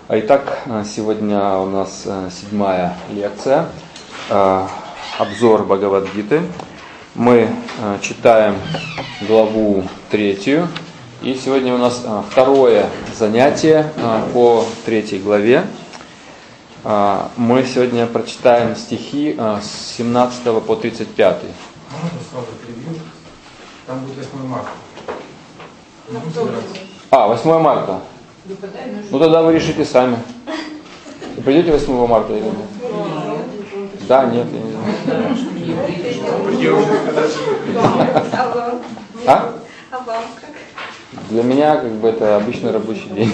Итак, сегодня у нас 7-я лекция, обзор Бхагавад-гиты. Мы читаем главу 3, и сегодня у нас второе занятие по 3 главе. Мы сегодня прочитаем стихи с 17 по 35. Можно сразу перебью? Там будет 8 марта. 8 марта. Ну тогда вы решите сами. Вы придете 8 марта или нет? Да, нет, я не знаю. А вам как? Для меня это обычный рабочий день.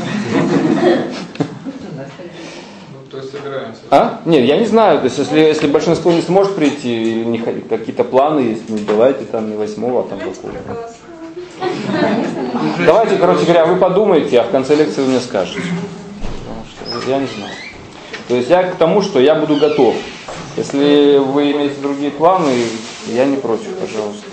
То есть собираемся. Нет, я не знаю. То есть, если большинство не сможет прийти, или какие-то планы есть, давайте там не 8, а там какого. Давайте, короче говоря, вы подумайте, а в конце лекции вы мне скажете. Потому что я не знаю. То есть я к тому, что я буду готов. Если вы имеете другие планы, я не против, пожалуйста.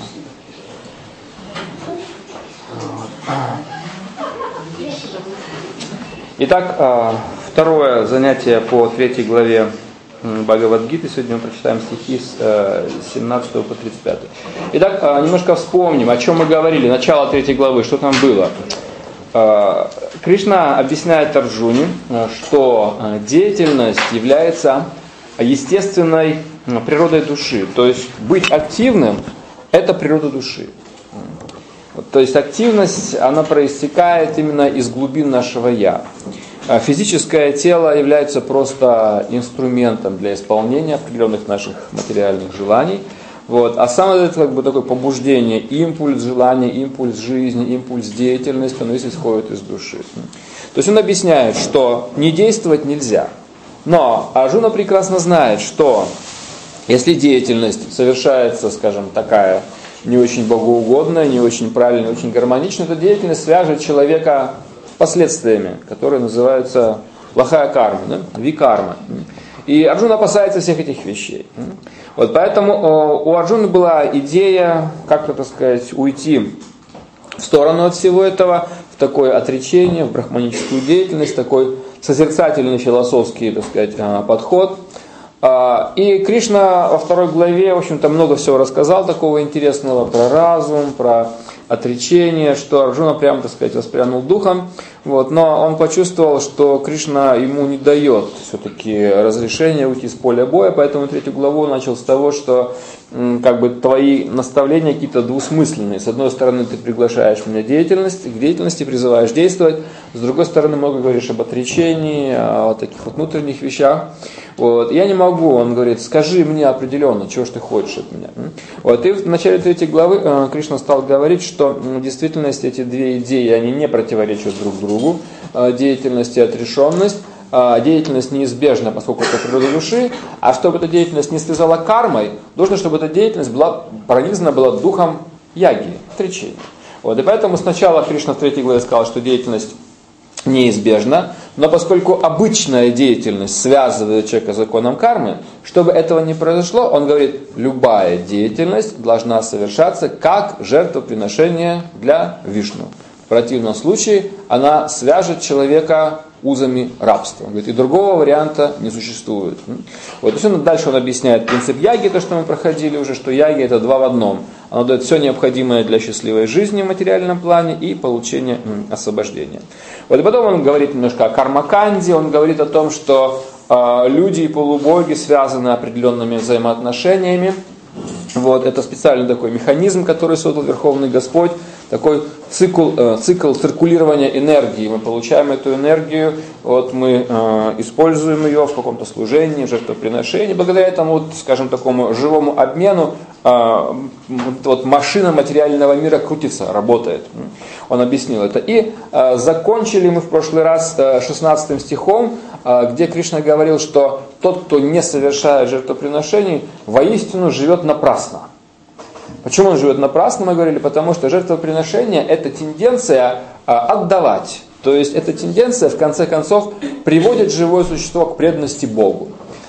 Итак, второе занятие по 3 главе Бхагавад-гиты. Сегодня мы прочитаем стихи с 17 по 35. Итак, немножко вспомним, о чем мы говорили. Начало 3 главы, что там было. Кришна объясняет Арджуне, что деятельность является естественной природой души. То есть быть активным – это природа души. То есть активность, она проистекает именно из глубин нашего «я». Физическое тело является просто инструментом для исполнения определенных наших материальных желаний. А самое это такое побуждение, импульс желания, импульс жизни, импульс деятельности, оно исходит из души. То есть он объясняет, что не действовать нельзя. Но Арджуна прекрасно знает, что если деятельность совершается, скажем, такая не очень богоугодная, не очень правильная, не очень гармоничная, то деятельность свяжет человека последствиями, которые называются плохая карма, викарма. И Арджуна опасается всех этих вещей. Поэтому у Арджуны была идея, как-то, уйти в сторону от всего этого, в такое отречение, в брахманическую деятельность, такой созерцательный философский, подход. И Кришна во 2 главе, в общем-то, много всего рассказал такого интересного про разум, про отречение, что Арджуна прямо, воспрянул духом. Но он почувствовал, что Кришна ему не дает все-таки разрешения уйти с поля боя, поэтому 3 главу начал с того, что твои наставления какие-то двусмысленные. С одной стороны, ты приглашаешь меня к деятельности призываешь действовать, с другой стороны, много говоришь об отречении, о таких внутренних вещах. Я не могу, он говорит, скажи мне определенно, чего ж ты хочешь от меня. И в начале 3 главы Кришна стал говорить, что в действительности эти две идеи, они не противоречат друг другу, деятельность и отрешенность. Деятельность неизбежна, поскольку это природа души, а чтобы эта деятельность не связала кармой, нужно, чтобы эта деятельность пронизана была духом яги, отречения. И поэтому сначала Кришна в 3 главе сказал, что деятельность неизбежна, но поскольку обычная деятельность связывает человека с законом кармы, чтобы этого не произошло, он говорит, любая деятельность должна совершаться как жертвоприношение для Вишну. В противном случае она свяжет человека узами рабства. Он говорит, и другого варианта не существует. То есть дальше он объясняет принцип яги, то, что мы проходили уже, что яги это 2 в 1. Оно дает все необходимое для счастливой жизни в материальном плане и получения освобождения. И потом он говорит немножко о кармаканде, он говорит о том, что люди и полубоги связаны определенными взаимоотношениями. Это специальный такой механизм, который создал Верховный Господь, такой цикл циркулирования энергии. Мы получаем эту энергию, мы используем ее в каком-то служении, жертвоприношении. Благодаря этому, такому живому обмену машина материального мира крутится, работает. Он объяснил это. И закончили мы в прошлый раз 16 стихом, где Кришна говорил, что тот, кто не совершает жертвоприношений, воистину живет напрасно. Почему он живет напрасно, мы говорили? Потому что жертвоприношение – это тенденция отдавать. То есть эта тенденция, в конце концов, приводит живое существо к преданности Богу.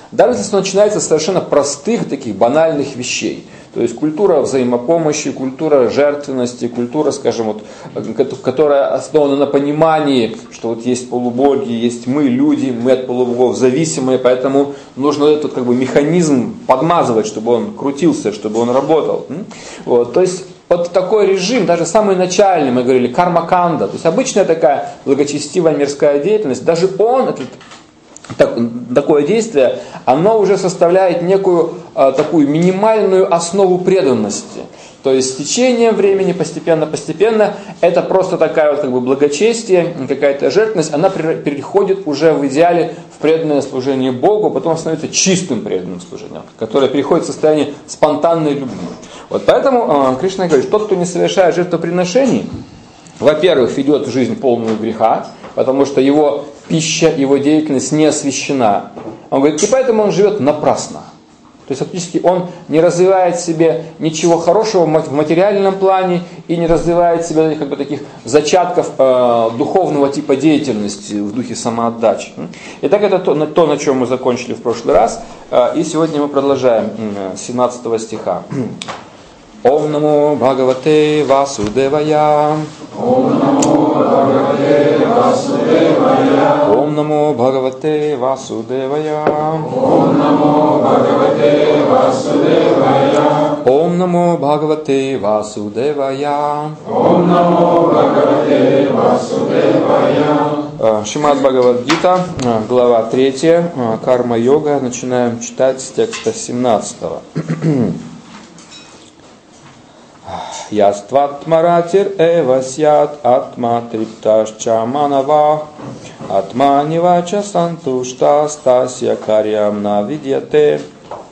Даже если он начинается с совершенно простых, таких банальных вещей. То есть культура взаимопомощи, культура жертвенности, культура, скажем, которая основана на понимании, что вот есть полубоги, есть мы, люди, мы от полубогов зависимые, поэтому нужно этот механизм подмазывать, чтобы он крутился, чтобы он работал. Вот. То есть вот такой режим, даже самый начальный, мы говорили, карма-канда, то есть обычная такая благочестивая мирская деятельность, даже он, такое действие, оно уже составляет некую такую минимальную основу преданности. То есть с течением времени, постепенно, это просто такая вот благочестие, какая-то жертвенность, она переходит уже в идеале в преданное служение Богу, потом становится чистым преданным служением, которое переходит в состояние спонтанной любви. Вот поэтому Кришна говорит, что тот, кто не совершает жертвоприношений, во-первых, ведет жизнь полную греха, потому что его пища, его деятельность не освящена. Он говорит, и поэтому он живет напрасно. То есть фактически он не развивает в себе ничего хорошего в материальном плане и не развивает в себе таких зачатков духовного типа деятельности в духе самоотдачи. Итак, это то, на чем мы закончили в прошлый раз. И сегодня мы продолжаем с 17 стиха. Ом намо Бхагавате Васудевая. Ом намо Бхагавате Васудевая. Ом намо Бхагавате Васудевая. Ом намо Бхагавате Васудевая. Ом намо Бхагавате Васудевая. Ом намо Бхагавате Васудевая. Шримад Бхагавад-гита, глава 3, карма-йога. Начинаем читать с текста 17. Ястватмаратир эвасят атма трипташча манава атма нивача сантушта стасья карьям навидьяте.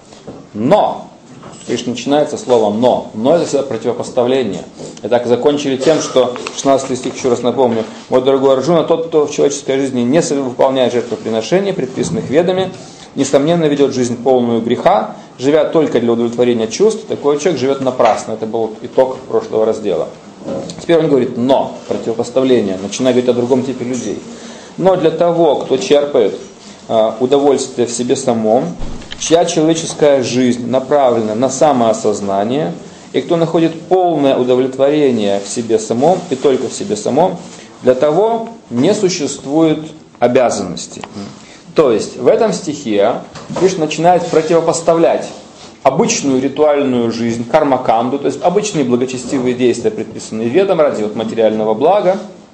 Но, Кришна начинается словом но. Но это всегда противопоставление. И так закончили тем, что 16 стих, еще раз напомню, мой дорогой Арджуна, тот, кто в человеческой жизни не выполняет жертвоприношений, предписанных ведами, несомненно ведет жизнь полную греха, живя только для удовлетворения чувств, такой человек живет напрасно. Это был итог прошлого раздела. Теперь он говорит «но», противопоставление, начинает говорить о другом типе людей. Но для того, кто черпает удовольствие в себе самом, чья человеческая жизнь направлена на самоосознание, и кто находит полное удовлетворение в себе самом и только в себе самом, для того не существует обязанности. То есть в этом стихе Кришна начинает противопоставлять обычную ритуальную жизнь, карма-канду, то есть обычные благочестивые действия, предписанные ведом ради материального блага.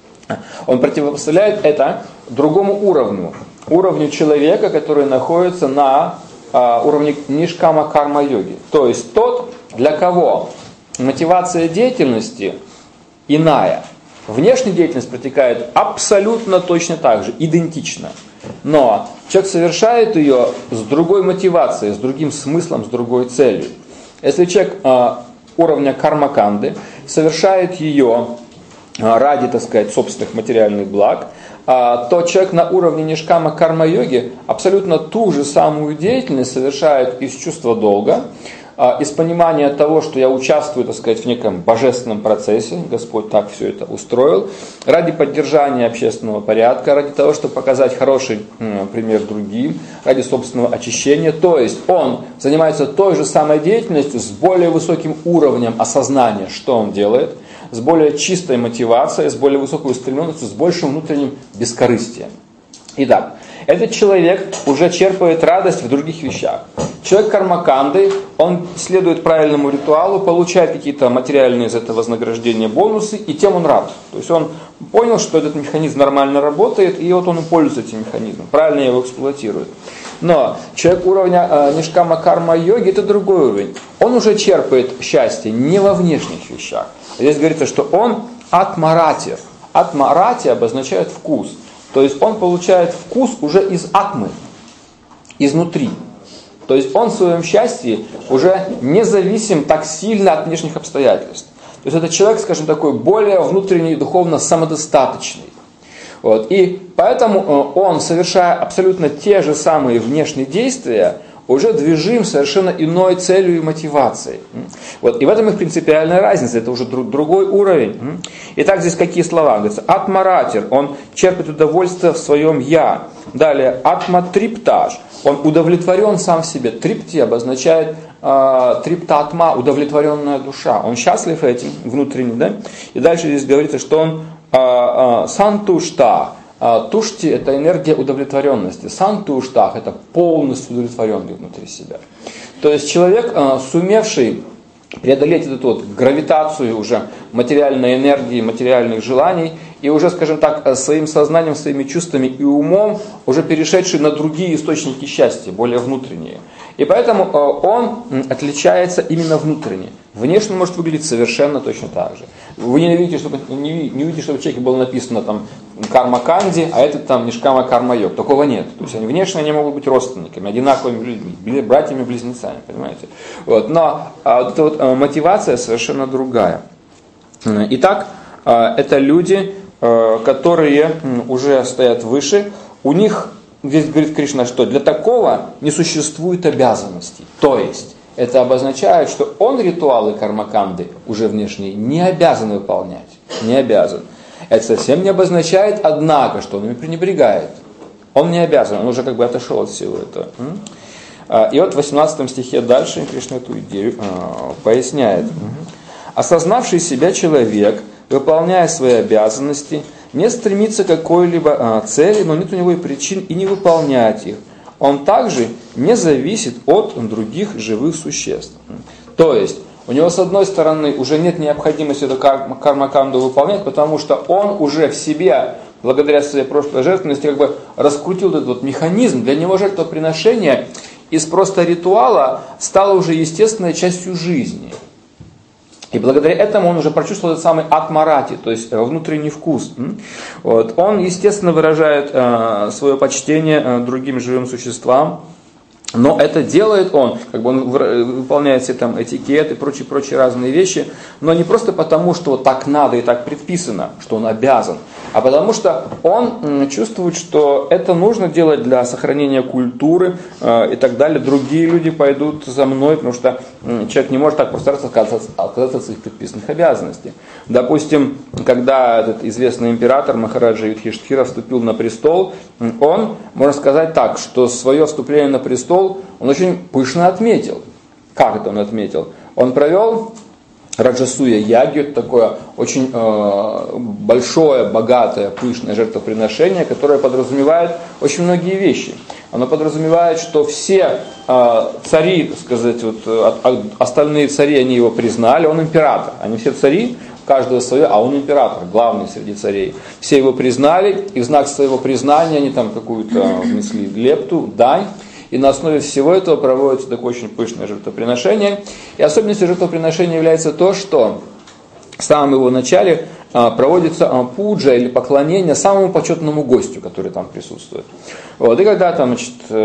Он противопоставляет это другому уровню человека, который находится на уровне нишкама карма-йоги. То есть тот, для кого мотивация деятельности иная. Внешняя деятельность протекает абсолютно точно так же, идентично. Но человек совершает ее с другой мотивацией, с другим смыслом, с другой целью. Если человек уровня кармаканды совершает ее ради, так сказать, собственных материальных благ, то человек на уровне нишкама карма-йоги абсолютно ту же самую деятельность совершает из чувства долга, из понимания того, что я участвую, так сказать, в неком божественном процессе, Господь так все это устроил, ради поддержания общественного порядка, ради того, чтобы показать хороший пример другим, ради собственного очищения. То есть он занимается той же самой деятельностью с более высоким уровнем осознания, что он делает, с более чистой мотивацией, с более высокой устремленностью, с большим внутренним бескорыстием. Итак, этот человек уже черпает радость в других вещах. Человек кармаканды, он следует правильному ритуалу, получает какие-то материальные из этого вознаграждения бонусы, и тем он рад. То есть он понял, что этот механизм нормально работает, и вот он и пользуется этим механизмом, правильно его эксплуатирует. Но человек уровня нишкама карма йоги — это другой уровень. Он уже черпает счастье не во внешних вещах. Здесь говорится, что он атмаратир. Атмарати обозначает вкус. То есть он получает вкус уже из атмы, изнутри. То есть он в своем счастье уже не зависим так сильно от внешних обстоятельств. То есть это человек, скажем, такой более внутренний, духовно самодостаточный. Вот. И поэтому он, совершая абсолютно те же самые внешние действия, уже движим совершенно иной целью и мотивацией. Вот. И в этом их принципиальная разница, это уже другой уровень. Итак, здесь какие слова? Говорится, атмаратир, он черпает удовольствие в своем «я». Далее, атма-триптаж. Он удовлетворен сам в себе. Трипти обозначает триптатма, удовлетворенная душа. Он счастлив этим внутренне. Да? И дальше здесь говорится, что он сантушта. Тушти – это энергия удовлетворенности. Сантуштах – это полностью удовлетворенный внутри себя. То есть человек, сумевший преодолеть эту вот гравитацию уже материальной энергии, материальных желаний, и уже, скажем так, своим сознанием, своими чувствами и умом уже перешедший на другие источники счастья, более внутренние. И поэтому он отличается именно внутренне. Внешне он может выглядеть совершенно точно так же. Вы не увидите, чтобы в человеке было написано там карма-канди, а этот там нишкама-карма-йог. Такого нет. То есть внешне они могут быть родственниками, одинаковыми людьми, братьями-близнецами, понимаете? Вот. Но вот эта вот мотивация совершенно другая. Итак, это люди, которые уже стоят выше, у них, здесь говорит Кришна, что для такого не существует обязанностей. То есть, это обозначает, что он ритуалы кармаканды уже внешние не обязан выполнять. Не обязан. Это совсем не обозначает, однако, что он ими пренебрегает. Он не обязан, он уже как бы отошел от всего этого. И вот в 18 стихе дальше Кришна эту идею поясняет. Осознавший себя человек, выполняя свои обязанности, не стремится к какой-либо цели, но нет у него и причин и не выполнять их. Он также не зависит от других живых существ. То есть, у него с одной стороны уже нет необходимости эту карма-канду выполнять, потому что он уже в себе, благодаря своей прошлой жертвенности, как бы раскрутил этот вот механизм. Для него жертвоприношение из просто ритуала стало уже естественной частью жизни. И благодаря этому он уже прочувствовал этот самый атмарати, то есть внутренний вкус. Вот. Он, естественно, выражает свое почтение другим живым существам, но это делает он, как бы он выполняет все там этикет и прочие разные вещи, но не просто потому, что так надо и так предписано, что он обязан, а потому что он чувствует, что это нужно делать для сохранения культуры и так далее. Другие люди пойдут за мной, потому что человек не может так просто отказаться от своих предписанных обязанностей. Допустим, когда этот известный император Махараджа Юдхиштхира вступил на престол, он, можно сказать так, что свое вступление на престол он очень пышно отметил. Как это он отметил? Он провел Раджасуя ягью, это такое очень большое, богатое, пышное жертвоприношение, которое подразумевает очень многие вещи. Оно подразумевает, что все цари, так сказать, вот, остальные цари, они его признали, он император. Они все цари, каждого свое, а он император, главный среди царей. Все его признали, и в знак своего признания они там какую-то внесли лепту, дань. И на основе всего этого проводится такое очень пышное жертвоприношение. И особенностью жертвоприношения является то, что в самом его начале проводится пуджа или поклонение самому почетному гостю, который там присутствует. Вот. И когда там,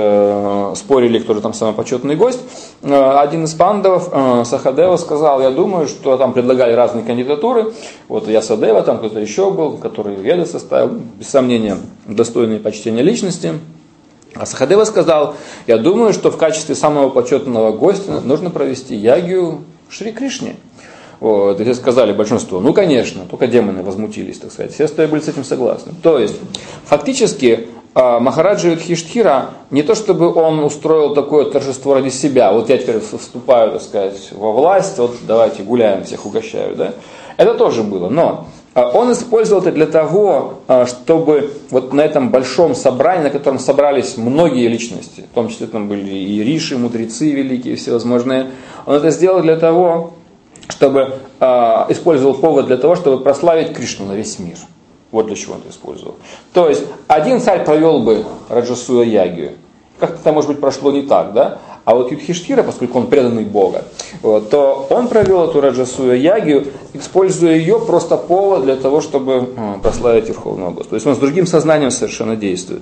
спорили, кто же там самый почетный гость, один из пандавов, Сахадева, сказал: я думаю, что там предлагали разные кандидатуры. Вот Ясадева, там кто-то еще был, который Веды составил, без сомнения, достойные почтения личности. А Сахадева сказал: я думаю, что в качестве самого почетного гостя нужно провести ягью Шри Кришне. Вот. И все сказали, большинство, ну конечно, только демоны возмутились, так сказать. Все остальные были с этим согласны. То есть, фактически, Махараджа Юдхиштхира, не то чтобы он устроил такое торжество ради себя, вот я теперь вступаю, так сказать, во власть, вот давайте гуляем, всех угощаю, да? Это тоже было, но он использовал это для того, чтобы вот на этом большом собрании, на котором собрались многие личности, в том числе там были и риши, мудрецы великие, всевозможные, он это сделал для того, чтобы использовал повод для того, чтобы прославить Кришну на весь мир. Вот для чего он это использовал. То есть, один царь провел бы Раджасуя ягью. Как-то, может быть, прошло не так, да? А вот Юдхиштхира, поскольку он преданный Бога, вот, то он провел эту Раджасуя ягью, используя ее просто повод для того, чтобы прославить Верховного Господа. То есть он с другим сознанием совершенно действует.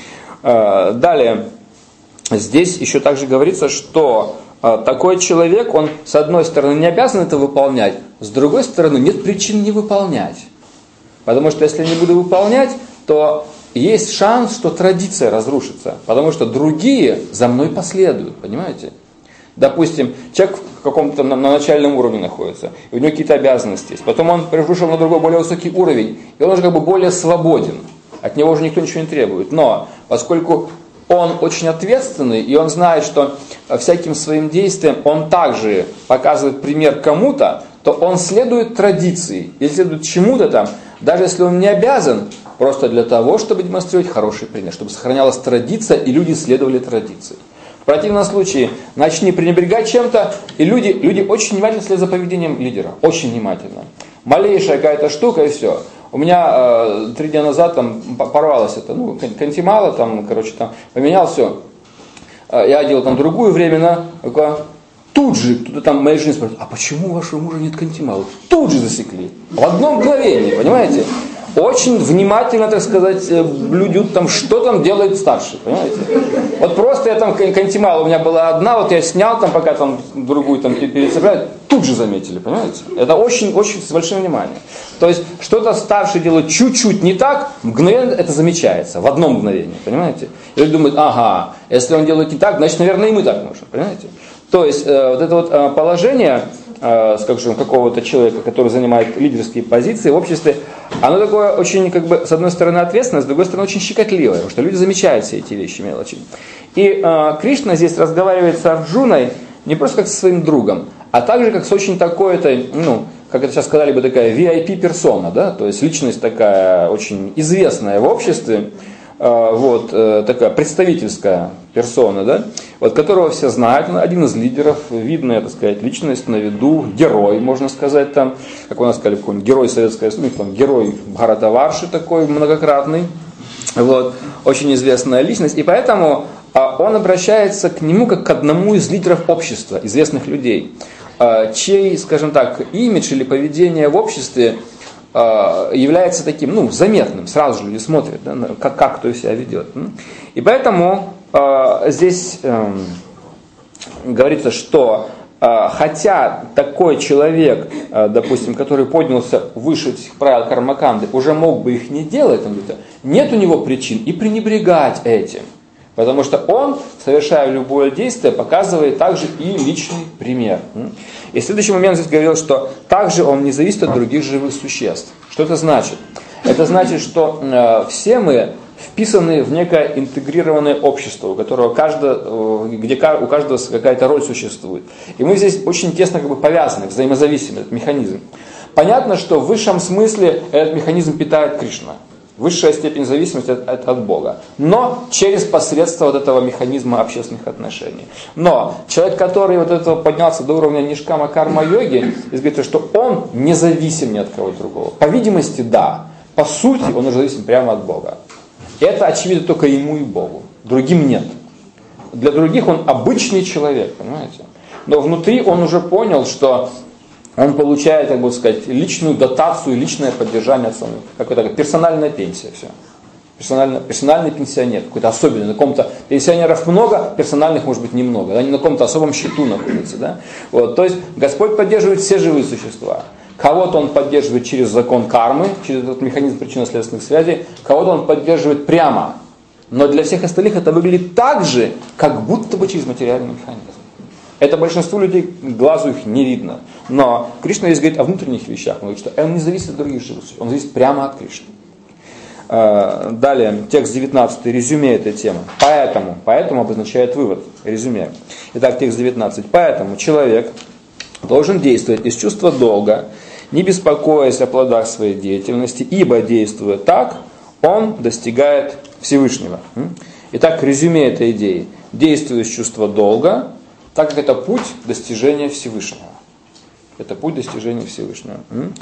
Далее, здесь еще также говорится, что такой человек, он с одной стороны не обязан это выполнять, с другой стороны нет причин не выполнять. Потому что если я не буду выполнять, то есть шанс, что традиция разрушится. Потому что другие за мной последуют, понимаете? Допустим, человек в каком-то на начальном уровне находится, и у него какие-то обязанности есть. Потом он вышел на другой, более высокий уровень, и он уже как бы более свободен. от него уже никто ничего не требует. Но поскольку он очень ответственный, и он знает, что всяким своим действием он также показывает пример кому-то, то он следует традиции, или следует чему-то там, даже если он не обязан, просто для того, чтобы демонстрировать хороший пример, чтобы сохранялась традиция, и люди следовали традиции. В противном случае начни пренебрегать чем-то, и люди очень внимательно следят за поведением лидера, очень внимательно. Малейшая какая-то штука, и все. У меня 3 дня назад там порвалось это, кантимало, там, поменял все. Я одел там другую временно, тут же кто-то там моей жене спрашивает, а почему у вашего мужа нет кантимала? Тут же засекли. В одно мгновение, понимаете? Очень внимательно, так сказать, блюдут там, что там делает старший, понимаете? Вот просто я там кантимала у меня была одна, вот я снял там, пока там другую там перецепляют, тут же заметили, понимаете? Это очень с большим вниманием. То есть что-то старший делает чуть-чуть не так, мгновенно это замечается, в одно мгновение, понимаете? И люди думают, ага, если он делает не так, значит, наверное, и мы так можем, понимаете? То есть вот это вот положение, скажем, какого-то человека, который занимает лидерские позиции в обществе, оно такое очень, с одной стороны, ответственное, с другой стороны, очень щекотливое, потому что люди замечают все эти вещи, мелочи. И Кришна здесь разговаривает с Арджуной не просто как со своим другом, а также как с очень такой-то, как это сейчас сказали бы, такая VIP-персона, да, то есть личность такая очень известная в обществе, такая представительская персона, да, которого все знают, он один из лидеров, видная, так сказать, личность на виду, герой, можно сказать, там, как у нас сказали, какой-нибудь герой Советской Республики, там, герой Бхаратаварши такой многократный, очень известная личность, и поэтому он обращается к нему как к одному из лидеров общества, известных людей, чей, скажем так, имидж или поведение в обществе является таким, заметным, сразу же люди смотрят, да, как кто себя ведет. И поэтому здесь говорится, что хотя такой человек, допустим, который поднялся выше этих правил кармаканды, уже мог бы их не делать, он говорит, нет у него причин и пренебрегать этим. Потому что он, совершая любое действие, показывает также и личный пример. И следующий момент здесь говорил, что также он не зависит от других живых существ. Что это значит? Это значит, что все мы вписаны в некое интегрированное общество, у которого где у каждого какая-то роль существует. И мы здесь очень тесно повязаны, взаимозависимы, этот механизм. Понятно, что в высшем смысле этот механизм питает Кришна. Высшая степень зависимости от Бога. Но через посредство вот этого механизма общественных отношений. Но человек, который вот этого поднялся до уровня нишкама карма-йоги, здесь говорится, что он не зависим ни от кого другого. По видимости, да. По сути, он уже зависим прямо от Бога. И это очевидно только ему и Богу. Другим нет. Для других он обычный человек, понимаете? Но внутри он уже понял, что он получает, личную дотацию, личное поддержание от самого, какая-то персональная пенсия, все. Персональный пенсионер, какой-то особенный, на каком-то пенсионеров много, персональных может быть немного, они на каком-то особом счету находятся, да? То есть Господь поддерживает все живые существа. Кого-то он поддерживает через закон кармы, через этот механизм причинно-следственных связей, кого-то он поддерживает прямо. Но для всех остальных это выглядит так же, как будто бы через материальный механизм. Это большинству людей, глазу их не видно. Но Кришна здесь говорит о внутренних вещах. Он говорит, что он не зависит от других живых существ, он зависит прямо от Кришны. Далее, текст 19, резюме этой темы. Поэтому обозначает вывод, резюме. Итак, текст 19. Поэтому человек должен действовать из чувства долга, не беспокоясь о плодах своей деятельности, ибо, действуя так, он достигает Всевышнего. Итак, резюме этой идеи. Действуя из чувства долга, так как это путь достижения Всевышнего. Это путь достижения Всевышнего.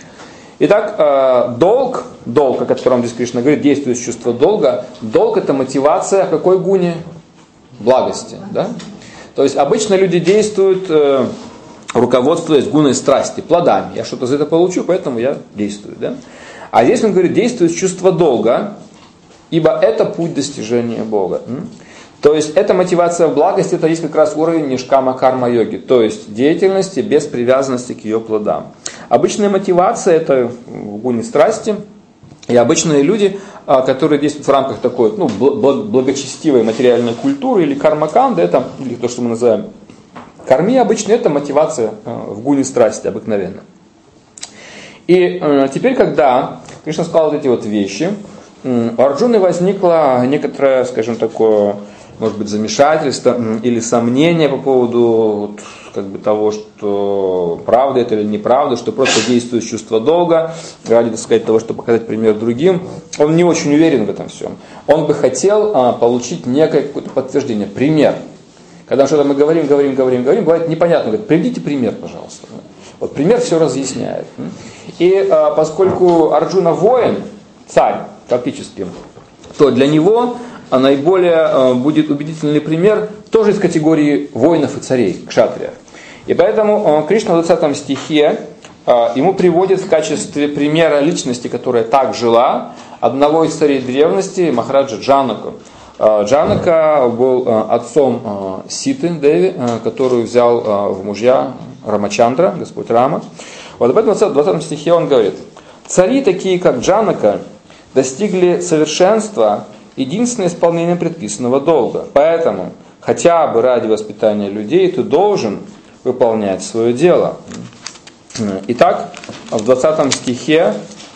Итак, долг, о котором здесь Кришна говорит, действует из чувства долга. Долг это мотивация какой гуне? Благости. Да? То есть обычно люди действуют, руководствуясь гуной страсти, плодами. Я что-то за это получу, поэтому я действую. Да? А здесь он говорит, действует из чувства долга, ибо это путь достижения Бога. То есть эта мотивация в благости, это есть как раз уровень нишкама карма-йоги, то есть деятельности без привязанности к ее плодам. Обычная мотивация это в гуне страсти, и обычные люди, которые действуют в рамках такой благочестивой материальной культуры или карма-канды, это или то, что мы называем карми, обычно это мотивация в гуне страсти обыкновенно. И теперь, когда Кришна сказал вот эти вот вещи, у Арджуны возникло некоторое, скажем, такое, может быть, замешательство или сомнение по поводу того, что правда это или неправда, что просто действует чувство долга ради, так сказать, того, чтобы показать пример другим. Он не очень уверен в этом всем. Он бы хотел получить некое какое-то подтверждение, пример. Когда что-то мы говорим, бывает непонятно. Говорит, приведите пример, пожалуйста. Вот пример все разъясняет. И поскольку Арджуна воин, царь фактически, то для него наиболее будет убедительный пример тоже из категории воинов и царей, кшатриев. И поэтому Кришна в 20 стихе ему приводит в качестве примера личности, которая так жила, одного из царей древности, Махараджа Джанаку. Джанака был отцом Ситы Деви, которую взял в мужья Рамачандра, Господь Рама. Вот об этом в 20 стихе он говорит: «Цари, такие как Джанака, достигли совершенства единственное исполнение предписанного долга. Поэтому, хотя бы ради воспитания людей, ты должен выполнять свое дело». Итак, в 20 стихе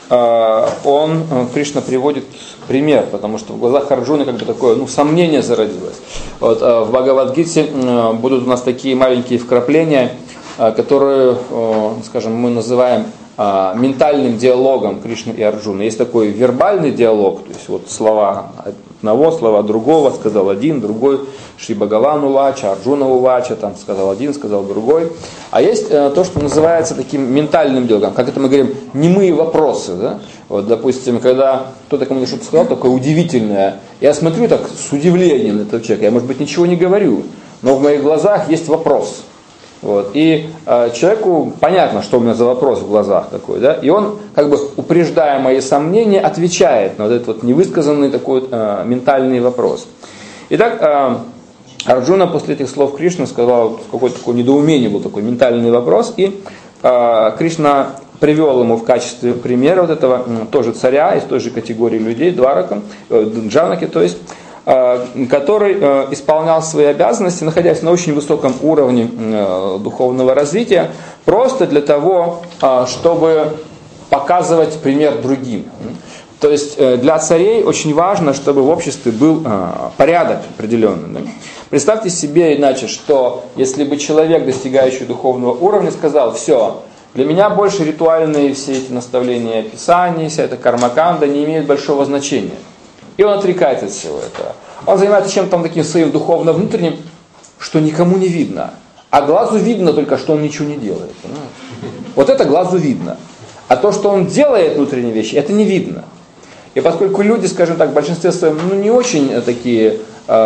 Кришна приводит пример, потому что в глазах Арджуны такое сомнение зародилось. Вот, в Бхагавад-гите будут у нас такие маленькие вкрапления, которые, скажем, мы называем ментальным диалогом Кришны и Арджуны. Есть такой вербальный диалог, то есть вот слова одного, слова другого, сказал один, другой, Шри Бхагаван Увача, Арджуна Увача, там сказал один, сказал другой. А есть то, что называется таким ментальным диалогом, как это мы говорим, немые вопросы. Да? Вот, допустим, когда кто-то кому-то что-то сказал, такое удивительное, я смотрю так с удивлением на этого человека, я, может быть, ничего не говорю, но в моих глазах есть вопрос. Вот. И человеку понятно, что у меня за вопрос в глазах такой, да? И он, упреждая мои сомнения, отвечает на вот этот вот невысказанный такой ментальный вопрос. Итак, Арджуна после этих слов Кришны сказал, какое-то такое недоумение был, такой ментальный вопрос, и Кришна привел ему в качестве примера вот этого тоже царя из той же категории людей, Джанаки, то есть, который исполнял свои обязанности, находясь на очень высоком уровне духовного развития, просто для того, чтобы показывать пример другим. То есть для царей очень важно, чтобы в обществе был порядок определенный. Да? Представьте себе иначе, что если бы человек, достигающий духовного уровня, сказал: все, для меня больше ритуальные все эти наставления Писания, вся эта кармаканда не имеют большого значения. И он отрекается от всего этого. Он занимается чем-то таким своим духовно внутренним, что никому не видно. А глазу видно только, что он ничего не делает. Понимаете? Вот это глазу видно. А то, что он делает внутренние вещи, это не видно. И поскольку люди, скажем так, в большинстве своем не очень такие,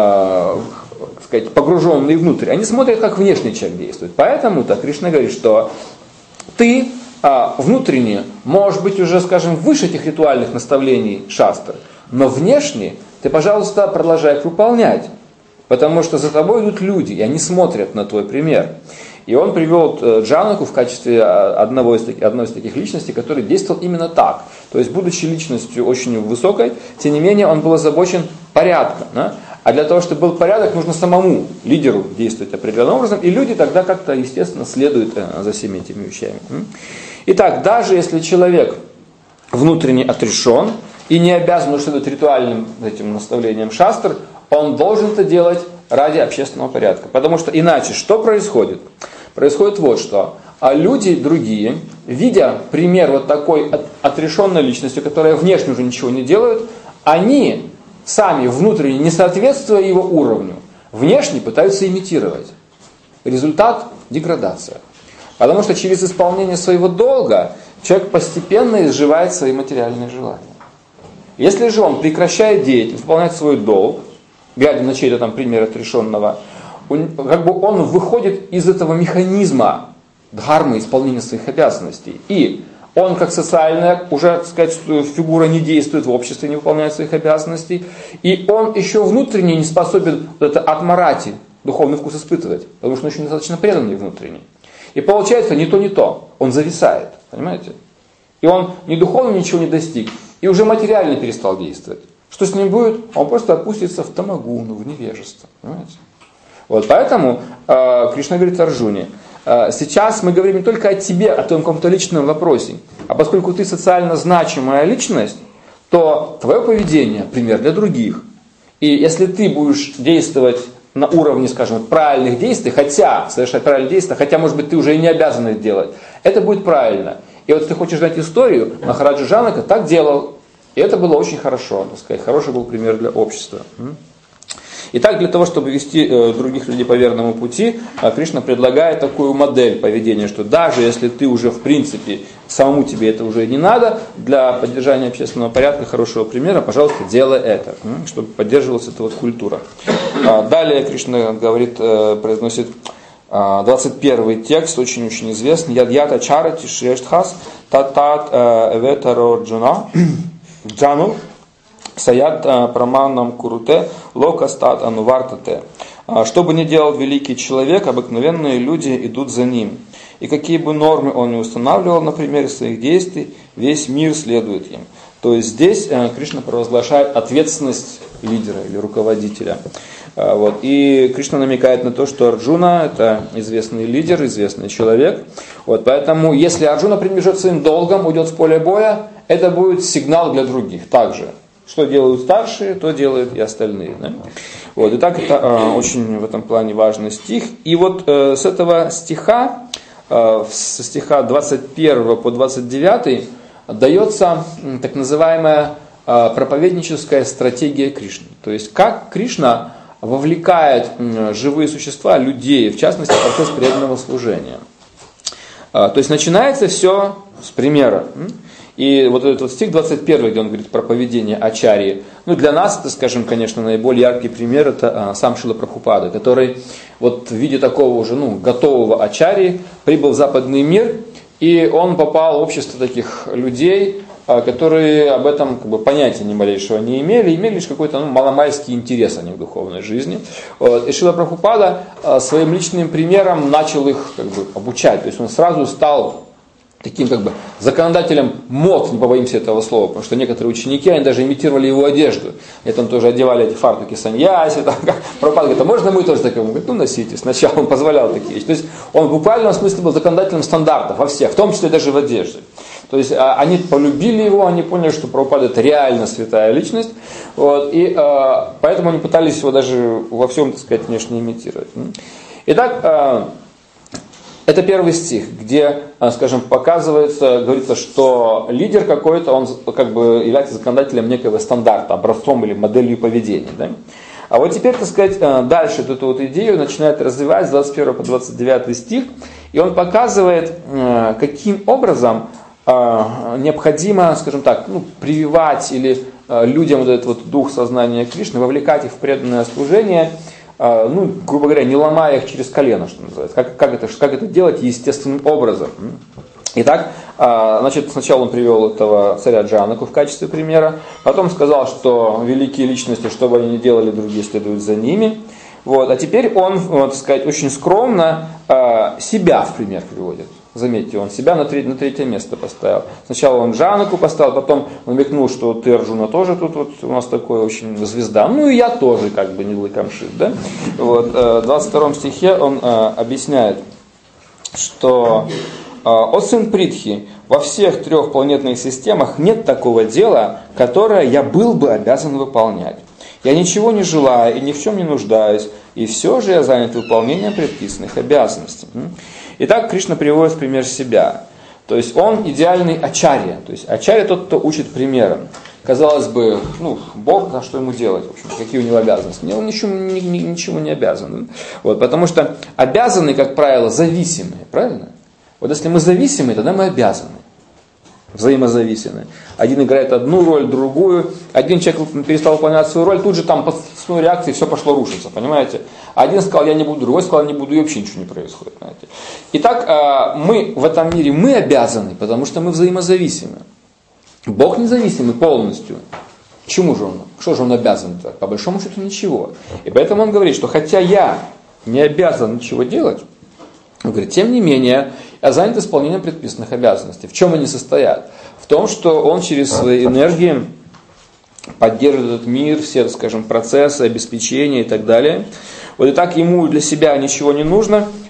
сказать, погруженные внутрь, они смотрят, как внешний человек действует. Поэтому-то Кришна говорит, что ты внутренне можешь быть уже, скажем, выше этих ритуальных наставлений шастры, но внешне ты, пожалуйста, продолжай их выполнять, потому что за тобой идут люди, и они смотрят на твой пример. И он привел Джанаку в качестве одной из таких личностей, который действовал именно так. То есть, будучи личностью очень высокой, тем не менее, он был озабочен порядком. Да? А для того, чтобы был порядок, нужно самому лидеру действовать определенным образом, и люди тогда как-то, естественно, следуют за всеми этими вещами. Итак, даже если человек внутренне отрешен и не обязан следовать ритуальным этим наставлениям шастр, он должен это делать ради общественного порядка. Потому что иначе что происходит? Происходит вот что. А люди другие, видя пример вот такой отрешенной личности, которая внешне уже ничего не делает, они сами внутренне, не соответствуя его уровню, внешне пытаются имитировать. Результат – деградация. Потому что через исполнение своего долга человек постепенно изживает свои материальные желания. Если же он прекращает деятельность, выполняет свой долг, глядя на чей-то там пример отрешенного, он выходит из этого механизма дхармы, исполнения своих обязанностей. И он, как социальная, уже, так сказать, фигура, не действует в обществе, не выполняет своих обязанностей. И он еще внутренне не способен вот это атмарати, духовный вкус испытывать, потому что он еще недостаточно преданный внутренний. И получается не то. Он зависает, понимаете? И он ни духовно ничего не достиг, и уже материально перестал действовать. Что с ним будет? Он просто опустится в тамагуну, в невежество. Понимаете? Вот поэтому Кришна говорит Арджуне: сейчас мы говорим не только о тебе, о твоем каком-то личном вопросе, а поскольку ты социально значимая личность, то твое поведение – пример для других. И если ты будешь действовать на уровне, скажем, правильных действий, совершать правильные действия, хотя, может быть, ты уже и не обязан их делать, это будет правильно. И вот если ты хочешь знать историю, Махараджа Джанака так делал, и это было очень хорошо, так сказать, хороший был пример для общества. Итак, для того, чтобы вести других людей по верному пути, Кришна предлагает такую модель поведения, что даже если ты уже в принципе, самому тебе это уже не надо, для поддержания общественного порядка, хорошего примера, пожалуйста, делай это, чтобы поддерживалась эта вот культура. Далее Кришна говорит, произносит 21 текст, очень-очень известный. Ядьята чарати шрештхас татат эветаро джану саят праманам куруте локастат анувартате. Что бы ни делал великий человек, обыкновенные люди идут за ним. И какие бы нормы он ни устанавливал на примере своих действий, весь мир следует им. То есть здесь Кришна провозглашает ответственность лидера или руководителя. И Кришна намекает на то, что Арджуна это известный лидер, известный человек. Поэтому если Арджуна пренебрежет своим долгом, уйдет с поля боя, это будет сигнал для других также. Что делают старшие, то делают и остальные. Да? Итак, это очень в этом плане важный стих. И с этого стиха, со стиха 21 по 29, дается так называемая проповедническая стратегия Кришны. То есть, как Кришна вовлекает живые существа, людей, в частности, в процесс преданного служения. То есть, начинается все с примера. И этот стих 21, где он говорит про поведение ачарьи, для нас это, скажем, конечно, наиболее яркий пример, это сам Шрила Прабхупада, который в виде такого уже готового ачарьи прибыл в западный мир, и он попал в общество таких людей, которые об этом понятия ни малейшего не имели лишь какой-то маломальский интерес о них в духовной жизни. И Шрила Прабхупада своим личным примером начал их обучать, то есть он сразу стал таким законодателем мод, не побоимся этого слова, потому что некоторые ученики, они даже имитировали его одежду. И там тоже одевали эти фартуки саньяси. Прабхупада говорит, а можно мы тоже такое? Он говорит, носите. Сначала он позволял такие вещи. То есть он в буквальном смысле был законодателем стандартов во всех, в том числе даже в одежде. То есть они полюбили его, они поняли, что Прабхупада это реально святая личность. И поэтому они пытались его даже во всем, так сказать, внешне имитировать. Итак, это первый стих, где, скажем, говорится, что лидер какой-то, он является законодателем некого стандарта, образцом или моделью поведения. Да? А теперь, так сказать, дальше эту идею начинает развивать с 21 по 29 стих, и он показывает, каким образом необходимо, скажем так, прививать или людям этот дух сознания Кришны, вовлекать их в преданное служение, грубо говоря, не ломая их через колено, что называется. Как это делать естественным образом. Итак, сначала он привел этого царя Джанаку в качестве примера, потом сказал, что великие личности, что бы они ни делали, другие следуют за ними. А теперь он, так сказать, очень скромно себя в пример приводит. Заметьте, он себя на третье место поставил. Сначала он Джанаку поставил, потом он намекнул, что ты, Арджуна, тоже тут у нас такой очень звезда. И я тоже не лыкомшит. Да? В 22 стихе он объясняет, что «О сын Притхи, во всех 3 планетных системах нет такого дела, которое я был бы обязан выполнять. Я ничего не желаю и ни в чем не нуждаюсь, и все же я занят выполнением предписанных обязанностей». Итак, Кришна приводит в пример себя. То есть он идеальный ачарья. То есть ачарья тот, кто учит примером. Казалось бы, Бог, а что ему делать? В общем, какие у него обязанности? Он ничего не обязан. Потому что обязаны, как правило, зависимые. Правильно? Если мы зависимые, тогда мы обязаны. Взаимозависимые. Один играет одну роль, другую. Один человек перестал выполнять свою роль, тут же по собственной реакции все пошло рушиться, понимаете? Один сказал, я не буду, другой сказал, я не буду, и вообще ничего не происходит. Понимаете? Итак, мы в этом мире, мы обязаны, потому что мы взаимозависимы. Бог независимый полностью. Чему же он? Что же он обязан? По большому счету ничего. И поэтому он говорит, что хотя я не обязан ничего делать, он говорит, тем не менее, я занят исполнением предписанных обязанностей. В чем они состоят? В том, что он через свои энергии поддерживает этот мир, все, скажем, процессы, обеспечения и так далее. И так ему для себя ничего не нужно,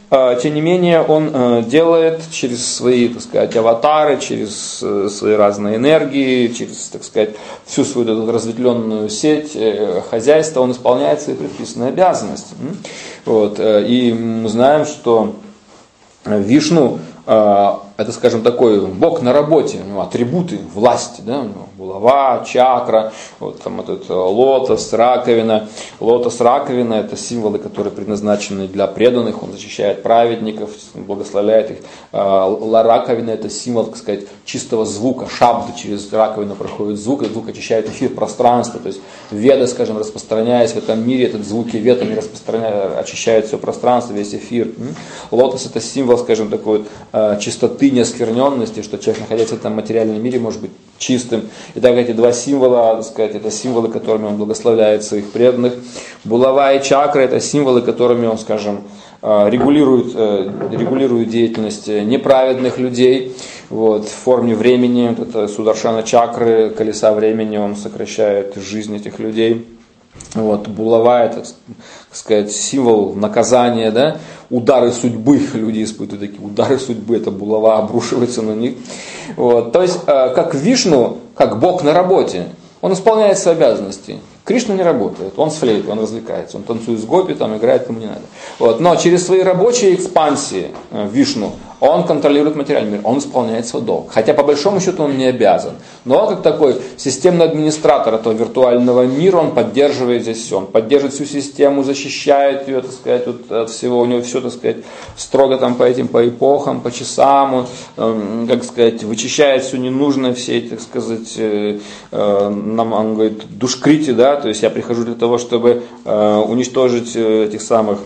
тем не менее, он делает через свои, так сказать, аватары, через свои разные энергии, через, так сказать, всю свою эту разветвленную сеть хозяйства, он исполняет свои предписанные обязанности. Вот. И мы знаем, что Вишну это, скажем, такой бог на работе, у него атрибуты власти, да, у него булава, чакра, вот там этот лотос, раковина. Лотос, раковина – это символы, которые предназначены для преданных, он защищает праведников, благословляет их. Раковина – это символ, так сказать, чистого звука, шабда, через раковину проходит звук, и звук очищает эфир пространства, то есть веды, скажем, распространяясь в этом мире, этот звуки вед, они очищают все пространство, весь эфир. Лотос – это символ, скажем, такой чистоты, неоскверненности, что человек, находясь в этом материальном мире, может быть чистым. И так эти два символа, так сказать, это символы, которыми он благословляет своих преданных. Булава и чакра – это символы, которыми он, скажем, регулирует деятельность неправедных людей. Вот, в форме времени, вот это сударшана чакры, колеса времени, он сокращает жизнь этих людей. Вот, булава – это, так сказать, символ наказания, да? Удары судьбы, люди испытывают такие удары судьбы, это булава обрушивается на них. Вот, то есть, как Вишну, как Бог на работе, он исполняет свои обязанности. Кришна не работает, он с флейтой, он развлекается, он танцует с гопи, там играет, кому не надо. Вот, но через свои рабочие экспансии Вишну, он контролирует материальный мир, он исполняет свой долг. Хотя по большому счету он не обязан. Но он как такой системный администратор этого виртуального мира, он поддерживает здесь все. Он поддерживает всю систему, защищает ее, так сказать, от всего. У него все, так сказать, строго там по эпохам, по часам. Он, как сказать, вычищает все ненужное, все эти, так сказать, нам, он говорит, душкрити, да, то есть я прихожу для того, чтобы уничтожить этих самых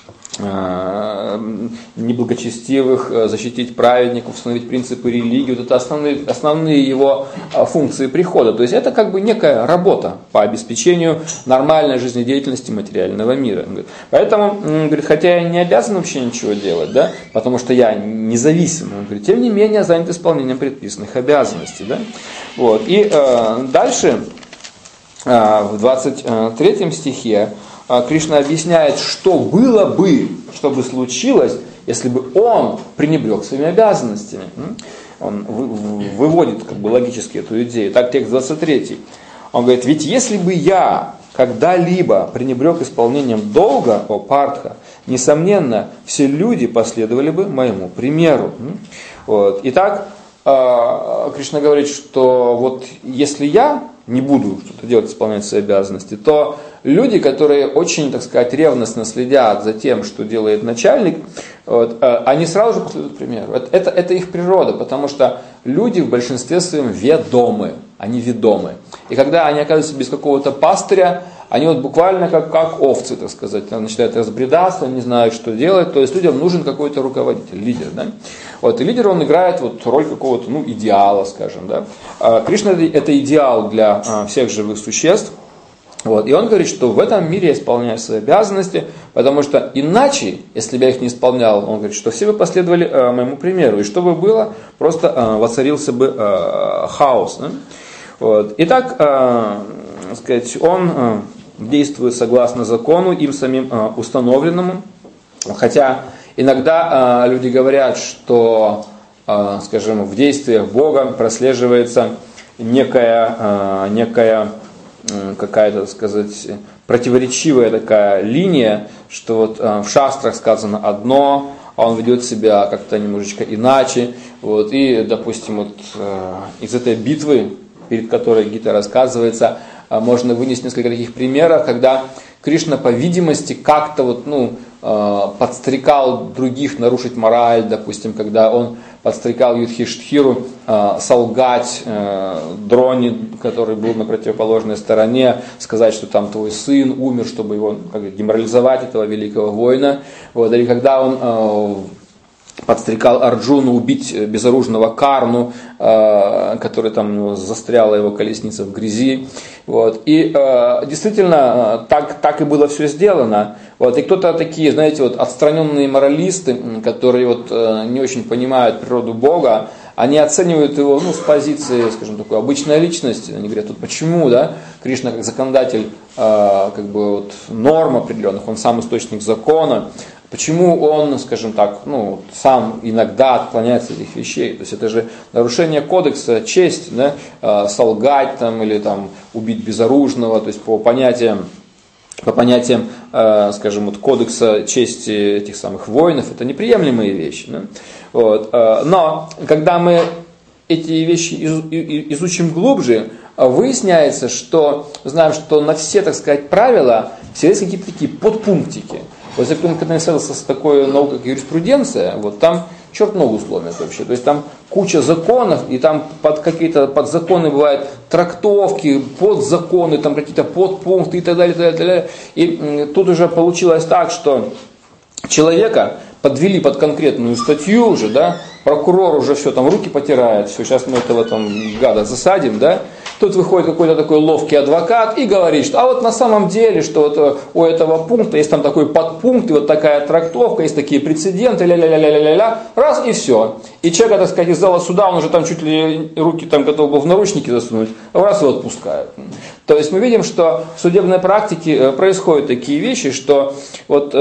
неблагочестивых, защитить праведников, установить принципы религии. Вот это основные его функции прихода. То есть это как бы некая работа по обеспечению нормальной жизнедеятельности материального мира. Поэтому, говорит, хотя я не обязан вообще ничего делать, да, потому что я независим, он говорит, тем не менее занят исполнением предписанных обязанностей. Да? Вот. И дальше в 23 стихе Кришна объясняет, что было бы, что бы случилось, если бы он пренебрег своими обязанностями. Он выводит как бы логически эту идею. Так, текст 23. Он говорит, ведь если бы я когда-либо пренебрег исполнением долга, о Партха, несомненно, все люди последовали бы моему примеру. Вот. Итак, Кришна говорит, что вот если я не буду что-то делать, исполнять свои обязанности, то люди, которые очень, так сказать, ревностно следят за тем, что делает начальник, вот, они сразу же последуют примеру. Это их природа, потому что люди в большинстве своем ведомы, они ведомы. И когда они оказываются без какого-то пастыря, они вот буквально как овцы, так сказать, начинают разбредаться, не знают, что делать. То есть людям нужен какой-то руководитель, лидер. Да? Вот, и лидер, он играет вот роль какого-то идеала, скажем. Да? Кришна – это идеал для всех живых существ. Вот, и он говорит, что в этом мире я исполняю свои обязанности, потому что иначе, если бы я их не исполнял, он говорит, что все бы последовали моему примеру. И что бы было, просто воцарился бы хаос. Да? Вот. Итак, сказать, он действует согласно закону, им самим установленному. Хотя иногда люди говорят, что, скажем, в действиях Бога прослеживается некая какая-то, так сказать, противоречивая такая линия, что вот в шастрах сказано одно, а он ведет себя как-то немножечко иначе. Вот, и, допустим, вот, из этой битвы, перед которой Гита рассказывается, можно вынести несколько таких примеров, когда Кришна, по видимости, как-то вот, подстрекал других нарушить мораль, допустим, когда он подстрекал Юдхиштхиру солгать Дроне, который был на противоположной стороне, сказать, что там твой сын умер, чтобы его деморализовать, этого великого воина. Вот, или когда он подстрекал Арджуну убить безоружного Карну, который там застряла его колесница в грязи. Вот. И действительно, так и было все сделано. Вот. И кто-то такие, знаете, вот отстраненные моралисты, которые вот не очень понимают природу Бога, они оценивают его с позиции, скажем, такой обычной личности. Они говорят, вот почему, да, Кришна как законодатель как бы вот, норм определенных, он сам источник закона, Почему он, скажем так, сам иногда отклоняется от этих вещей? То есть это же нарушение кодекса чести, да? Солгать там, или там, убить безоружного, то есть по понятиям, скажем, вот, кодекса чести этих самых воинов, это неприемлемые вещи. Да? Вот. Но когда мы эти вещи изучим глубже, выясняется, что знаем, что на все, так сказать, правила все есть какие-то такие подпунктики. Вот если кто-то интересовался с такой наукой, как юриспруденция, вот там черт ногу сломит вообще. То есть там куча законов, и там под законы бывают трактовки, подзаконы, там какие-то подпункты и так далее, и так далее. И тут уже получилось так, что человека подвели под конкретную статью уже, да, прокурор уже все, там руки потирает, все, сейчас мы этого там гада засадим, да. Тут выходит какой-то такой ловкий адвокат и говорит, что вот на самом деле, что вот у этого пункта есть там такой подпункт, и вот такая трактовка, есть такие прецеденты, ля-ля-ля-ля-ля-ля, раз и все. И человек, так сказать, из зала суда, он уже там чуть ли руки там готов был в наручники засунуть, раз его отпускают. То есть мы видим, что в судебной практике происходят такие вещи, что вот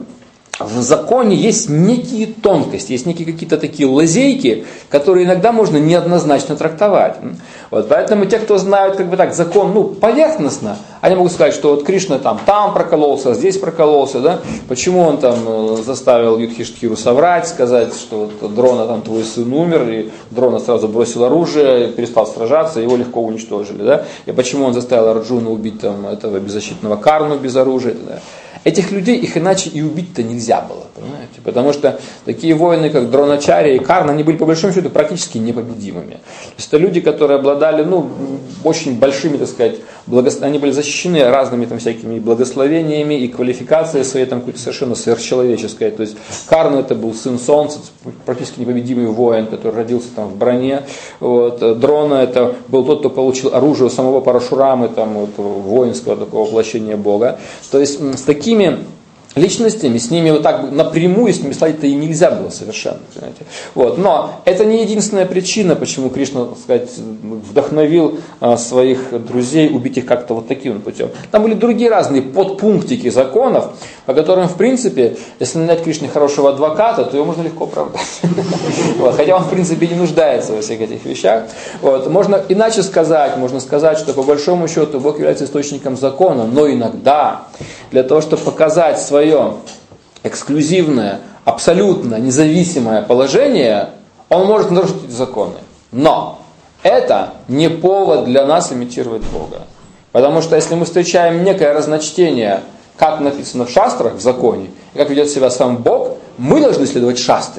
в законе есть некие тонкости, есть некие какие-то такие лазейки, которые иногда можно неоднозначно трактовать. Вот, поэтому те, кто знают как бы так закон поверхностно, они могут сказать, что вот Кришна там прокололся, здесь прокололся, да? Почему он там заставил Юдхиштхиру соврать, сказать, что вот, Дрона там твой сын умер, и Дрона сразу бросил оружие, перестал сражаться, его легко уничтожили, да? И почему он заставил Арджуну убить там этого беззащитного Карну без оружия, да? Этих людей, их иначе и убить-то нельзя было, понимаете? Потому что такие воины, как Дроначарья и Карна, они были по большому счету практически непобедимыми. То есть это люди, которые обладали, очень большими, так сказать, они были защищены разными там всякими благословениями и квалификацией своей там какой-то совершенно сверхчеловеческой. То есть Карна это был сын Солнца, практически непобедимый воин, который родился там в броне. Вот. Дрона это был тот, кто получил оружие у самого Парашурамы, там, вот, воинского такого воплощения Бога. То есть с такими личностями, с ними вот так напрямую, с ними слать-то и нельзя было совершенно. Понимаете? Вот. Но это не единственная причина, почему Кришна, так сказать, вдохновил своих друзей убить их как-то вот таким путем. Там были другие разные подпунктики законов, по которым, в принципе, если нанять Кришне хорошего адвоката, то его можно легко оправдать. Хотя он, в принципе, не нуждается во всех этих вещах. Можно иначе сказать, можно сказать, что по большому счету Бог является источником закона, но иногда для того, чтобы показать свое эксклюзивное, абсолютно независимое положение, он может нарушить эти законы. Но это не повод для нас имитировать Бога. Потому что если мы встречаем некое разночтение, как написано в шастрах, в законе, и как ведет себя сам Бог, мы должны следовать шастре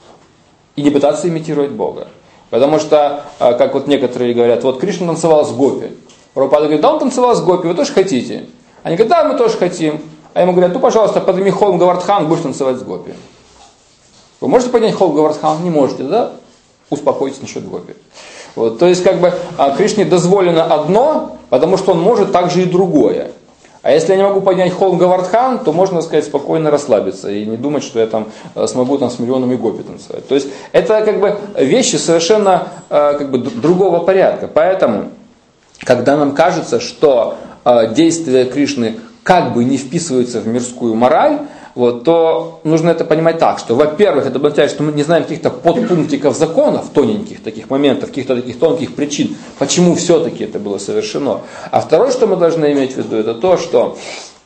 и не пытаться имитировать Бога. Потому что, как вот некоторые говорят, вот Кришна танцевал с гопи. Прабхупада говорит, да он танцевал с гопи, вы тоже хотите? Они говорят, да, мы тоже хотим. А ему говорят, пожалуйста, подними Холм Гавардхан, будешь танцевать с гопи. Вы можете поднять Холм Гавардхан? Не можете, да? Успокойтесь насчет гопи. Вот, то есть, Кришне дозволено одно, потому что он может также и другое. А если я не могу поднять Холм Гавардхан, то можно, так сказать, спокойно расслабиться и не думать, что я там смогу с миллионами гопи танцевать. То есть, это вещи совершенно другого порядка. Поэтому, когда нам кажется, что действия Кришны как бы не вписываются в мирскую мораль, то нужно это понимать так, что, во-первых, это означает, что мы не знаем каких-то подпунктиков законов, тоненьких таких моментов, каких-то таких тонких причин, почему все-таки это было совершено. А второе, что мы должны иметь в виду, это то, что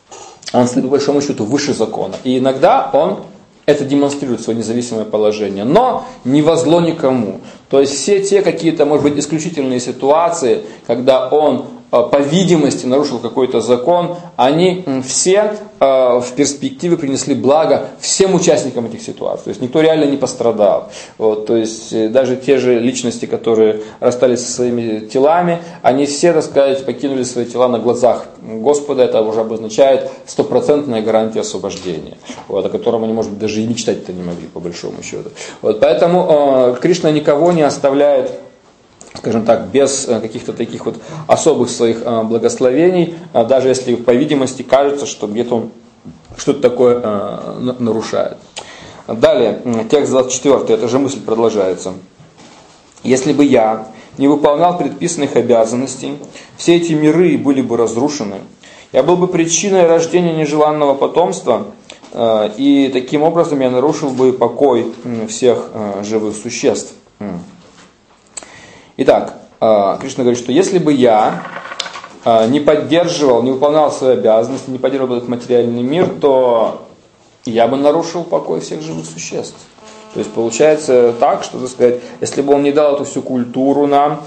он стоит по большому счету выше закона. И иногда он это демонстрирует свое независимое положение, но не во зло никому. То есть все те какие-то, может быть, исключительные ситуации, когда он по видимости нарушил какой-то закон, они все в перспективе принесли благо всем участникам этих ситуаций. То есть никто реально не пострадал. То есть даже те же личности, которые расстались со своими телами, они все, так сказать, покинули свои тела на глазах Господа. Это уже обозначает 100% гарантию освобождения, о котором они, может быть, даже и мечтать-то не могли, по большому счету. Поэтому Кришна никого не оставляет, скажем так, без каких-то таких особых своих благословений, даже если, по видимости, кажется, что где-то он что-то такое нарушает. Далее, текст 24, эта же мысль продолжается. «Если бы я не выполнял предписанных обязанностей, все эти миры были бы разрушены. Я был бы причиной рождения нежеланного потомства, и таким образом я нарушил бы покой всех живых существ. Итак, Кришна говорит, что если бы я не поддерживал, не выполнял свои обязанности, не поддерживал этот материальный мир, то я бы нарушил покой всех живых существ. То есть получается так, что, так сказать, если бы он не дал эту всю культуру нам,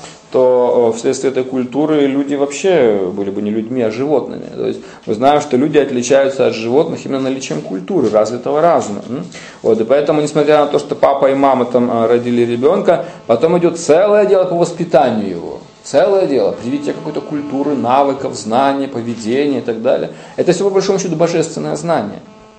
то вследствие этой культуры люди вообще были бы не людьми, а животными. То есть мы знаем, что люди отличаются от животных именно наличием культуры, развитого разума. Вот, и поэтому, несмотря на то, что папа и мама там родили ребенка, потом идет целое дело по воспитанию его. Целое дело, привитие какой-то культуры, навыков, знаний, поведения и так далее. Это все по большому счету божественное знание.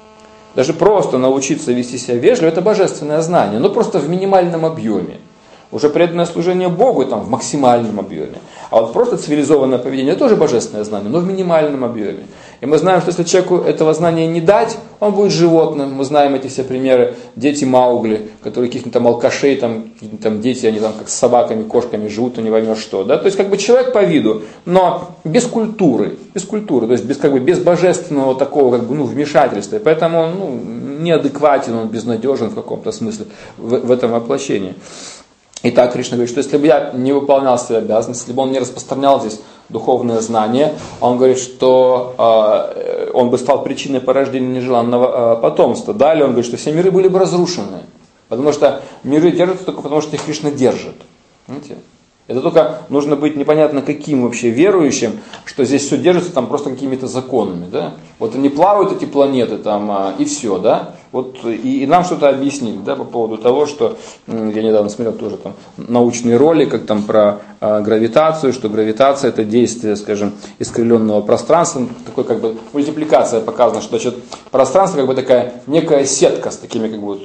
Даже просто научиться вести себя вежливо, это божественное знание, но просто в минимальном объеме. Уже преданное служение Богу там, в максимальном объеме. А вот просто цивилизованное поведение, это тоже божественное знание, но в минимальном объеме. И мы знаем, что если человеку этого знания не дать, он будет животным. Мы знаем эти все примеры. Дети Маугли, которые каких-то там алкашей, там дети, они там как с собаками, кошками живут, не поймешь что. Да? То есть как бы человек по виду, но без культуры, то есть без божественного такого как бы, вмешательства. И поэтому он неадекватен, он безнадежен в каком-то смысле в этом воплощении. Итак, Кришна говорит, что если бы я не выполнял свои обязанности, если бы он не распространял здесь духовное знание, он говорит, что он бы стал причиной порождения нежеланного потомства. Далее он говорит, что все миры были бы разрушены, потому что миры держатся только потому, что их Кришна держит. Понимаете? Это только нужно быть непонятно каким вообще верующим, что здесь все держится там просто какими-то законами. Да? Вот они плавают, эти планеты, там, и все. Да? Вот, и нам что-то объяснили, да, по поводу того, что я недавно смотрел тоже там, научный ролик, как там про гравитацию, что гравитация это действие, скажем, искривленного пространства, такой как бы мультипликация показана, что значит, пространство как бы такая некая сетка с такими как бы,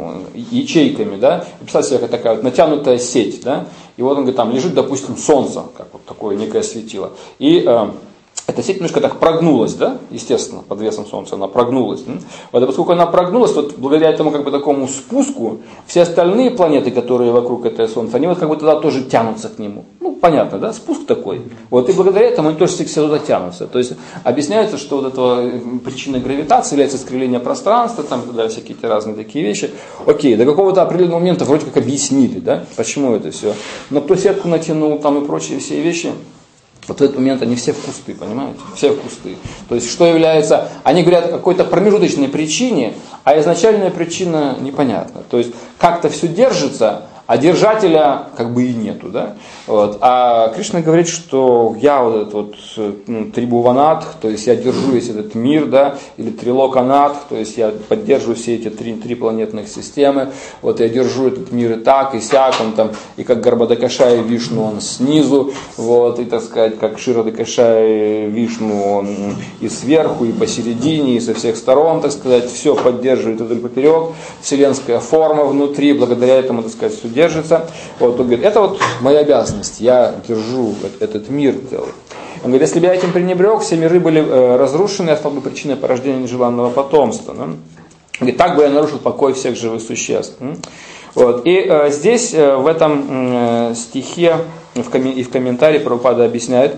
ячейками, да, и представьте себе такая вот натянутая сеть, да, и вот он говорит, там лежит, допустим, солнце, как вот такое некое светило, и эта сеть немножко так прогнулась, да, естественно, под весом Солнца она прогнулась. Вот, и поскольку она прогнулась, вот благодаря этому как бы такому спуску, все остальные планеты, которые вокруг этого Солнца, они вот как бы туда тоже тянутся к нему. Понятно, да, спуск такой. Вот, и благодаря этому они тоже все туда тянутся. То есть объясняется, что вот этого причиной гравитации является искривление пространства, там и так далее, всякие эти разные такие вещи. Окей, до какого-то определенного момента вроде как объяснили, да, почему это все. Но кто сетку натянул там и прочие все вещи, вот в этот момент они все в кусты, понимаете? Все в кусты. То есть, что является... Они говорят о какой-то промежуточной причине, а изначальная причина непонятна. То есть, как-то все держится, а держателя как бы и нету. Да? Вот. А Кришна говорит, что я вот этот вот трибуванат, то есть я держу весь этот мир, да, или трилоканат, то есть я поддерживаю все эти три планетных системы, вот я держу этот мир и так, и сяк, он там, и как Гарбадакаша и Вишну он снизу, вот, и так сказать, как Ширадакаша и Вишну он и сверху, и посередине, и со всех сторон, так сказать, все поддерживает вдоль поперек, вселенская форма внутри, благодаря этому, так сказать, все держится. Вот, он говорит, это вот моя обязанность, я держу этот мир целый. Он говорит, если бы я этим пренебрег, все миры были разрушены, я стал бы причиной порождения нежеланного потомства. Да? Он говорит, так бы я нарушил покой всех живых существ. Вот. И здесь, в этом стихе, и в комментарии Прабхупада объясняет,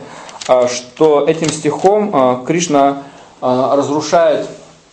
что этим стихом Кришна разрушает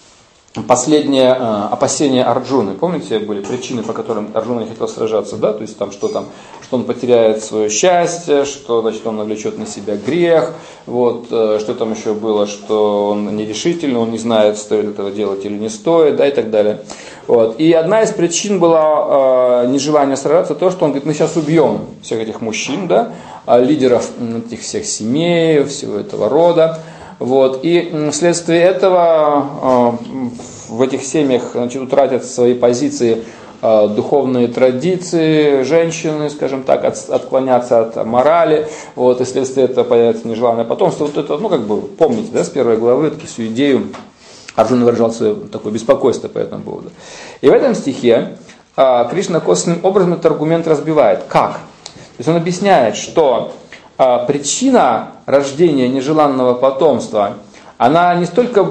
последнее опасение Арджуны. Помните, были причины, по которым Арджуна не хотел сражаться, да? То есть там, что он потеряет свое счастье, что, значит, он навлечет на себя грех, вот, что там еще было, что он нерешительный, он не знает, стоит этого делать или не стоит, да, и так далее. Вот. И одна из причин была нежелание сражаться, то, что он говорит, мы сейчас убьем всех этих мужчин, да, лидеров этих всех семей, всего этого рода. Вот. И вследствие этого в этих семьях, значит, утратят свои позиции духовные традиции, женщины, скажем так, отклонятся от морали, вот, и вследствие этого появится нежеланное потомство. Вот это, как бы, помните, да, с первой главы, эту всю идею Арджуна выражал свое такое беспокойство по этому поводу. И в этом стихе Кришна косвенным образом этот аргумент разбивает. Как? То есть он объясняет, что причина рождения нежеланного потомства, она не столько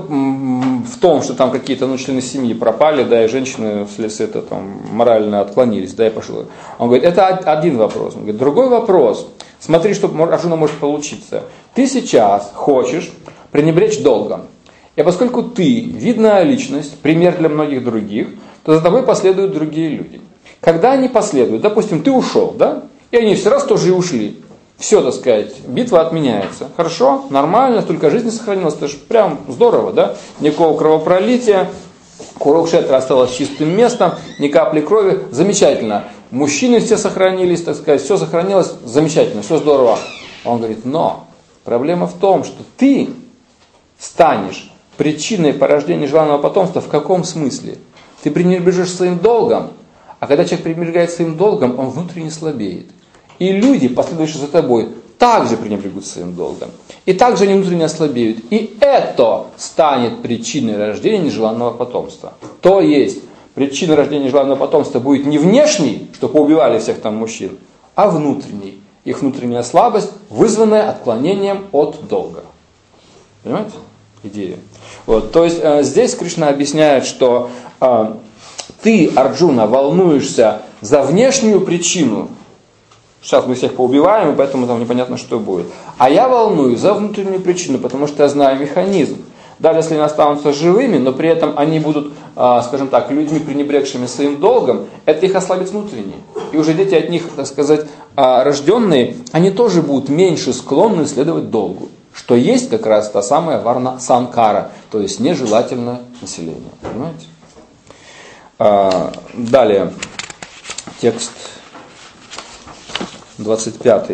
в том, что там какие-то члены семьи пропали, да, и женщины вследствие этого там, морально отклонились, да, и пошло. Он говорит, это один вопрос. Он говорит, другой вопрос, смотри, что Арджуна может получиться. Ты сейчас хочешь пренебречь долгом. И поскольку ты видная личность, пример для многих других, то за тобой последуют другие люди. Когда они последуют, допустим, ты ушел, да? И они все раз тоже и ушли. Все, так сказать, битва отменяется. Хорошо, нормально, только жизнь сохранилась. Это же прям здорово, да? Никакого кровопролития. Курукшетра осталось чистым местом, ни капли крови. Замечательно. Мужчины все сохранились, так сказать, все сохранилось. Замечательно, все здорово. Он говорит, но проблема в том, что ты станешь причиной порождения желанного потомства. В каком смысле? Ты пренебрежешь своим долгом, а когда человек пренебрегает своим долгом, он внутренне слабеет. И люди, последующие за тобой, также пренебрегут своим долгом. И также они внутренне ослабеют. И это станет причиной рождения нежеланного потомства. То есть, причиной рождения нежеланного потомства будет не внешней, что поубивали всех там мужчин, а внутренней. Их внутренняя слабость, вызванная отклонением от долга. Понимаете? Идея. Вот. То есть, здесь Кришна объясняет, что ты, Арджуна, волнуешься за внешнюю причину. Сейчас мы всех поубиваем, и поэтому там непонятно, что будет. А я волнуюсь за внутреннюю причину, потому что я знаю механизм. Даже если они останутся живыми, но при этом они будут, скажем так, людьми, пренебрегшими своим долгом, это их ослабит внутренне. И уже дети от них, так сказать, рожденные, они тоже будут меньше склонны следовать долгу. Что есть как раз та самая варна санкара, то есть нежелательное население. Понимаете? Далее, текст 25.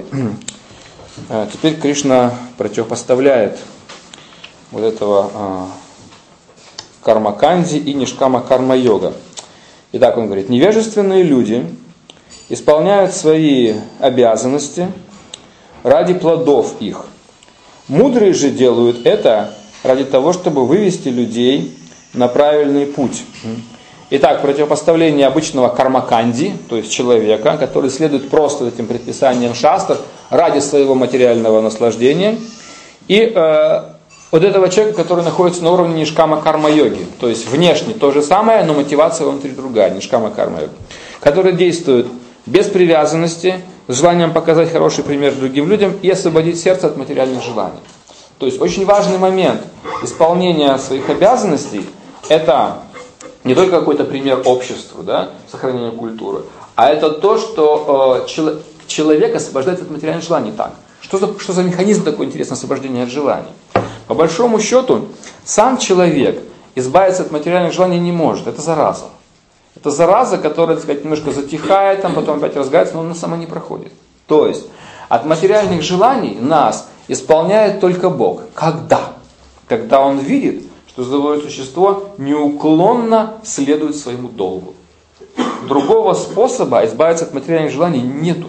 Теперь Кришна противопоставляет вот этого карма-канди и нишкама карма-йога. Итак, он говорит, невежественные люди исполняют свои обязанности ради плодов их. Мудрые же делают это ради того, чтобы вывести людей на правильный путь. Итак, противопоставление обычного кармаканди, то есть человека, который следует просто этим предписаниям шастр ради своего материального наслаждения, и вот этого человека, который находится на уровне нишкама карма-йоги, то есть внешне то же самое, но мотивация внутри другая, нишкама карма-йога, который действует без привязанности, с желанием показать хороший пример другим людям и освободить сердце от материальных желаний. То есть очень важный момент исполнения своих обязанностей – это не только какой-то пример обществу, да, сохранения культуры, а это то, что человек освобождается от материальных желаний. Так, что за механизм такой интересный освобождения от желаний? По большому счету, сам человек избавиться от материальных желаний не может. Это зараза. Это зараза, которая, так сказать, немножко затихает, потом опять разгорается, но она сама не проходит. То есть, от материальных желаний нас исполняет только Бог. Когда? Когда Он видит, что живое существо неуклонно следует своему долгу. Другого способа избавиться от материальных желаний нету.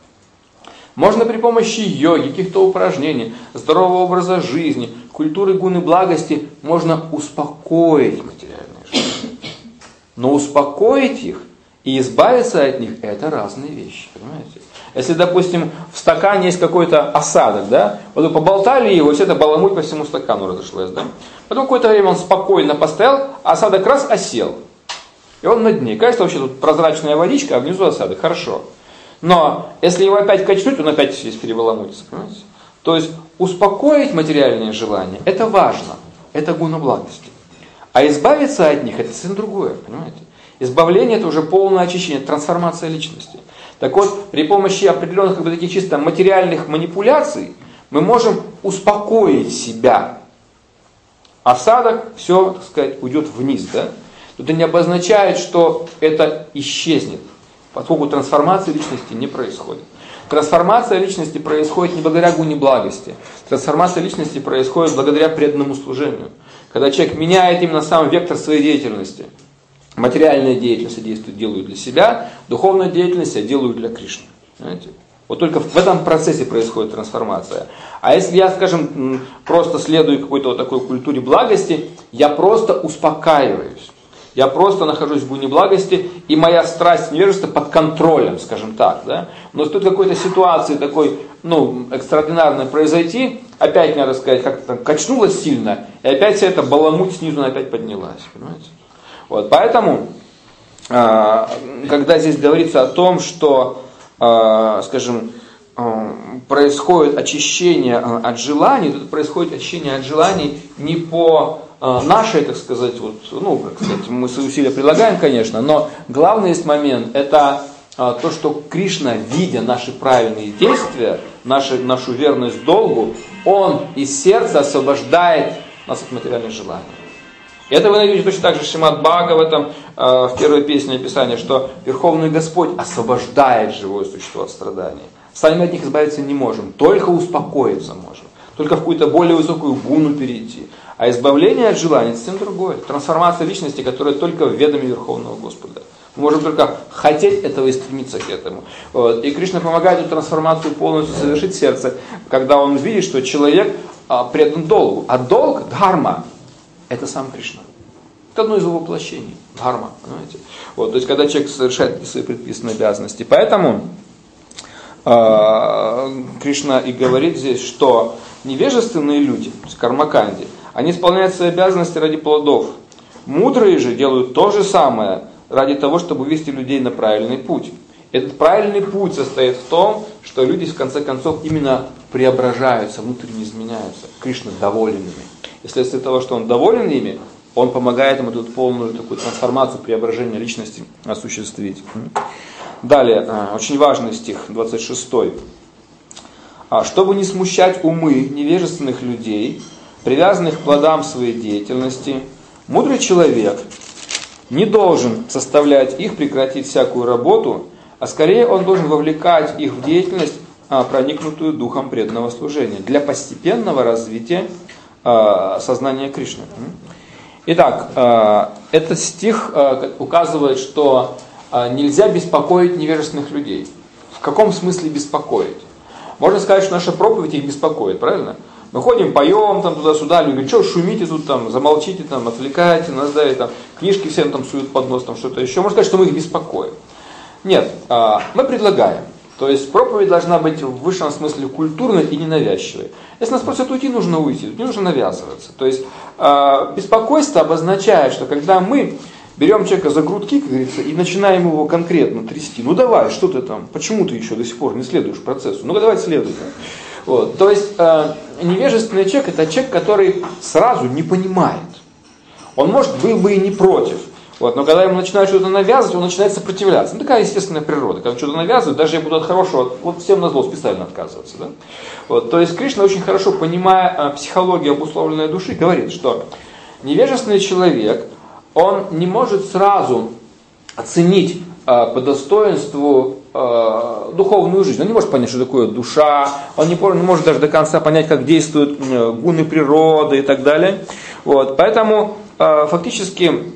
Можно при помощи йоги, каких-то упражнений, здорового образа жизни, культуры гуны благости, можно успокоить материальные желания. Но успокоить их и избавиться от них – это разные вещи. Понимаете? Если, допустим, в стакане есть какой-то осадок, да, вот вы поболтали его, и все это баламуть по всему стакану разошлось, да. Потом какое-то время он спокойно постоял, а осадок раз осел. И он на дне. Кажется, вообще тут прозрачная водичка, а внизу осадок. Хорошо. Но если его опять качнуть, он опять весь перебаламутится. Понимаете? То есть успокоить материальные желания – это важно. Это гуна благости. А избавиться от них – это совсем другое. Понимаете? Избавление – это уже полное очищение, трансформация личности. Так вот, при помощи определенных таких чисто материальных манипуляций мы можем успокоить себя. Осадок, все, так сказать, уйдет вниз. Да? Это не обозначает, что это исчезнет, поскольку трансформация личности не происходит. Трансформация личности происходит не благодаря гуне благости. Трансформация личности происходит благодаря преданному служению. Когда человек меняет именно сам вектор своей деятельности. Материальная деятельность я делаю для себя, духовная деятельность я делаю для Кришны. Понимаете? Вот только в этом процессе происходит трансформация. А если я, скажем, просто следую какой-то вот такой культуре благости, я просто успокаиваюсь. Я просто нахожусь в гуне благости, и моя страсть невежества под контролем, скажем так. Да? Но стоит какой-то ситуации такой, экстраординарной произойти, опять, надо сказать, как-то качнулось сильно, и опять вся эта баламуть снизу опять поднялась. Понимаете? Вот, поэтому, когда здесь говорится о том, что, скажем, происходит очищение от желаний, то происходит очищение от желаний не по нашей, так сказать, вот, ну, как сказать, мы свои усилия прилагаем, конечно, но главный есть момент, это то, что Кришна, видя наши правильные действия, нашу верность долгу, Он из сердца освобождает нас от материальных желаний. Это вы найдете точно так же в Шримад Бхагаватам, в первой песне описания, что Верховный Господь освобождает живое существо от страданий. Сами от них избавиться не можем, только успокоиться можем, только в какую-то более высокую гуну перейти. А избавление от желаний – это совсем другое. Трансформация личности, которая только в ведоме Верховного Господа. Мы можем только хотеть этого и стремиться к этому. Вот. И Кришна помогает эту трансформацию полностью совершить в сердце, когда он видит, что человек предан долгу. А долг, дхарма, это сам Кришна. Это одно из его воплощений. Дхарма, понимаете? Вот. То есть, когда человек совершает свои предписанные обязанности. Поэтому Кришна и говорит здесь, что невежественные люди, то есть кармаканди, они исполняют свои обязанности ради плодов. Мудрые же делают то же самое ради того, чтобы вести людей на правильный путь. Этот правильный путь состоит в том, что люди в конце концов именно преображаются, внутренне изменяются. Кришна доволен ими. И вследствие того, что он доволен ими, он помогает им эту полную такую трансформацию, преображение личности осуществить. Далее, очень важный стих, 26. «Чтобы не смущать умы невежественных людей, привязанных к плодам своей деятельности, мудрый человек не должен заставлять их прекратить всякую работу, а скорее он должен вовлекать их в деятельность, проникнутую духом преданного служения, для постепенного развития сознания Кришны». Итак, этот стих указывает, что нельзя беспокоить невежественных людей. В каком смысле беспокоить? Можно сказать, что наша проповедь их беспокоит, правильно? Мы ходим, поем там туда-сюда, люди говорят, что шумите тут, там, замолчите, там, отвлекаете нас, да, и там книжки всем там суют под нос, там что-то еще. Можно сказать, что мы их беспокоим. Нет, мы предлагаем. То есть проповедь должна быть в высшем смысле культурной и ненавязчивой. Если нас просят уйти, нужно уйти, не нужно навязываться. То есть беспокойство обозначает, что когда мы берем человека за грудки, как говорится, и начинаем его конкретно трясти. Ну давай, что ты там, почему ты еще до сих пор не следуешь процессу? Ну-ка давай следуй. Вот. То есть невежественный человек – это человек, который сразу не понимает. Он, может, был бы и не против. Вот, но когда ему начинают что-то навязывать, он начинает сопротивляться. Ну, такая естественная природа. Когда что-то навязывают, даже я буду от хорошего, вот всем назло специально отказываться. Да? Вот, то есть Кришна, очень хорошо понимая психологию обусловленной души, говорит, что невежественный человек, он не может сразу оценить по достоинству духовную жизнь. Он не может понять, что такое душа, он не может даже до конца понять, как действуют гуны природы и так далее. Вот, поэтому фактически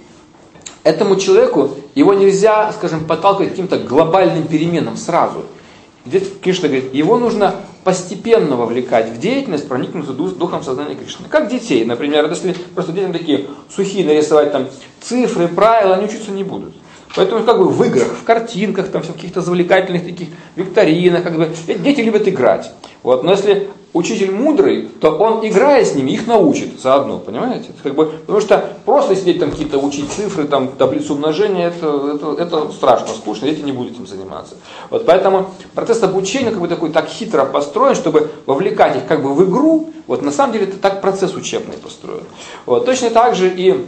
этому человеку его нельзя, скажем, подталкивать к каким-то глобальным переменам сразу. Здесь Кришна говорит, его нужно постепенно вовлекать в деятельность, проникнуться духом сознания Кришны. Как детей, например, если просто детям такие сухие нарисовать там цифры, правила, они учиться не будут. Поэтому как бы в играх, в картинках, там, в каких-то завлекательных таких викторинах, как бы, дети любят играть. Вот. Но если учитель мудрый, то он, играя с ними, их научит заодно, понимаете? Как бы, потому что просто сидеть там какие-то учить цифры, там, таблицу умножения, это страшно, скучно, дети не будут этим заниматься. Вот. Поэтому процесс обучения как бы такой так хитро построен, чтобы вовлекать их как бы в игру. Вот. На самом деле это так процесс учебный построен. Вот. Точно так же и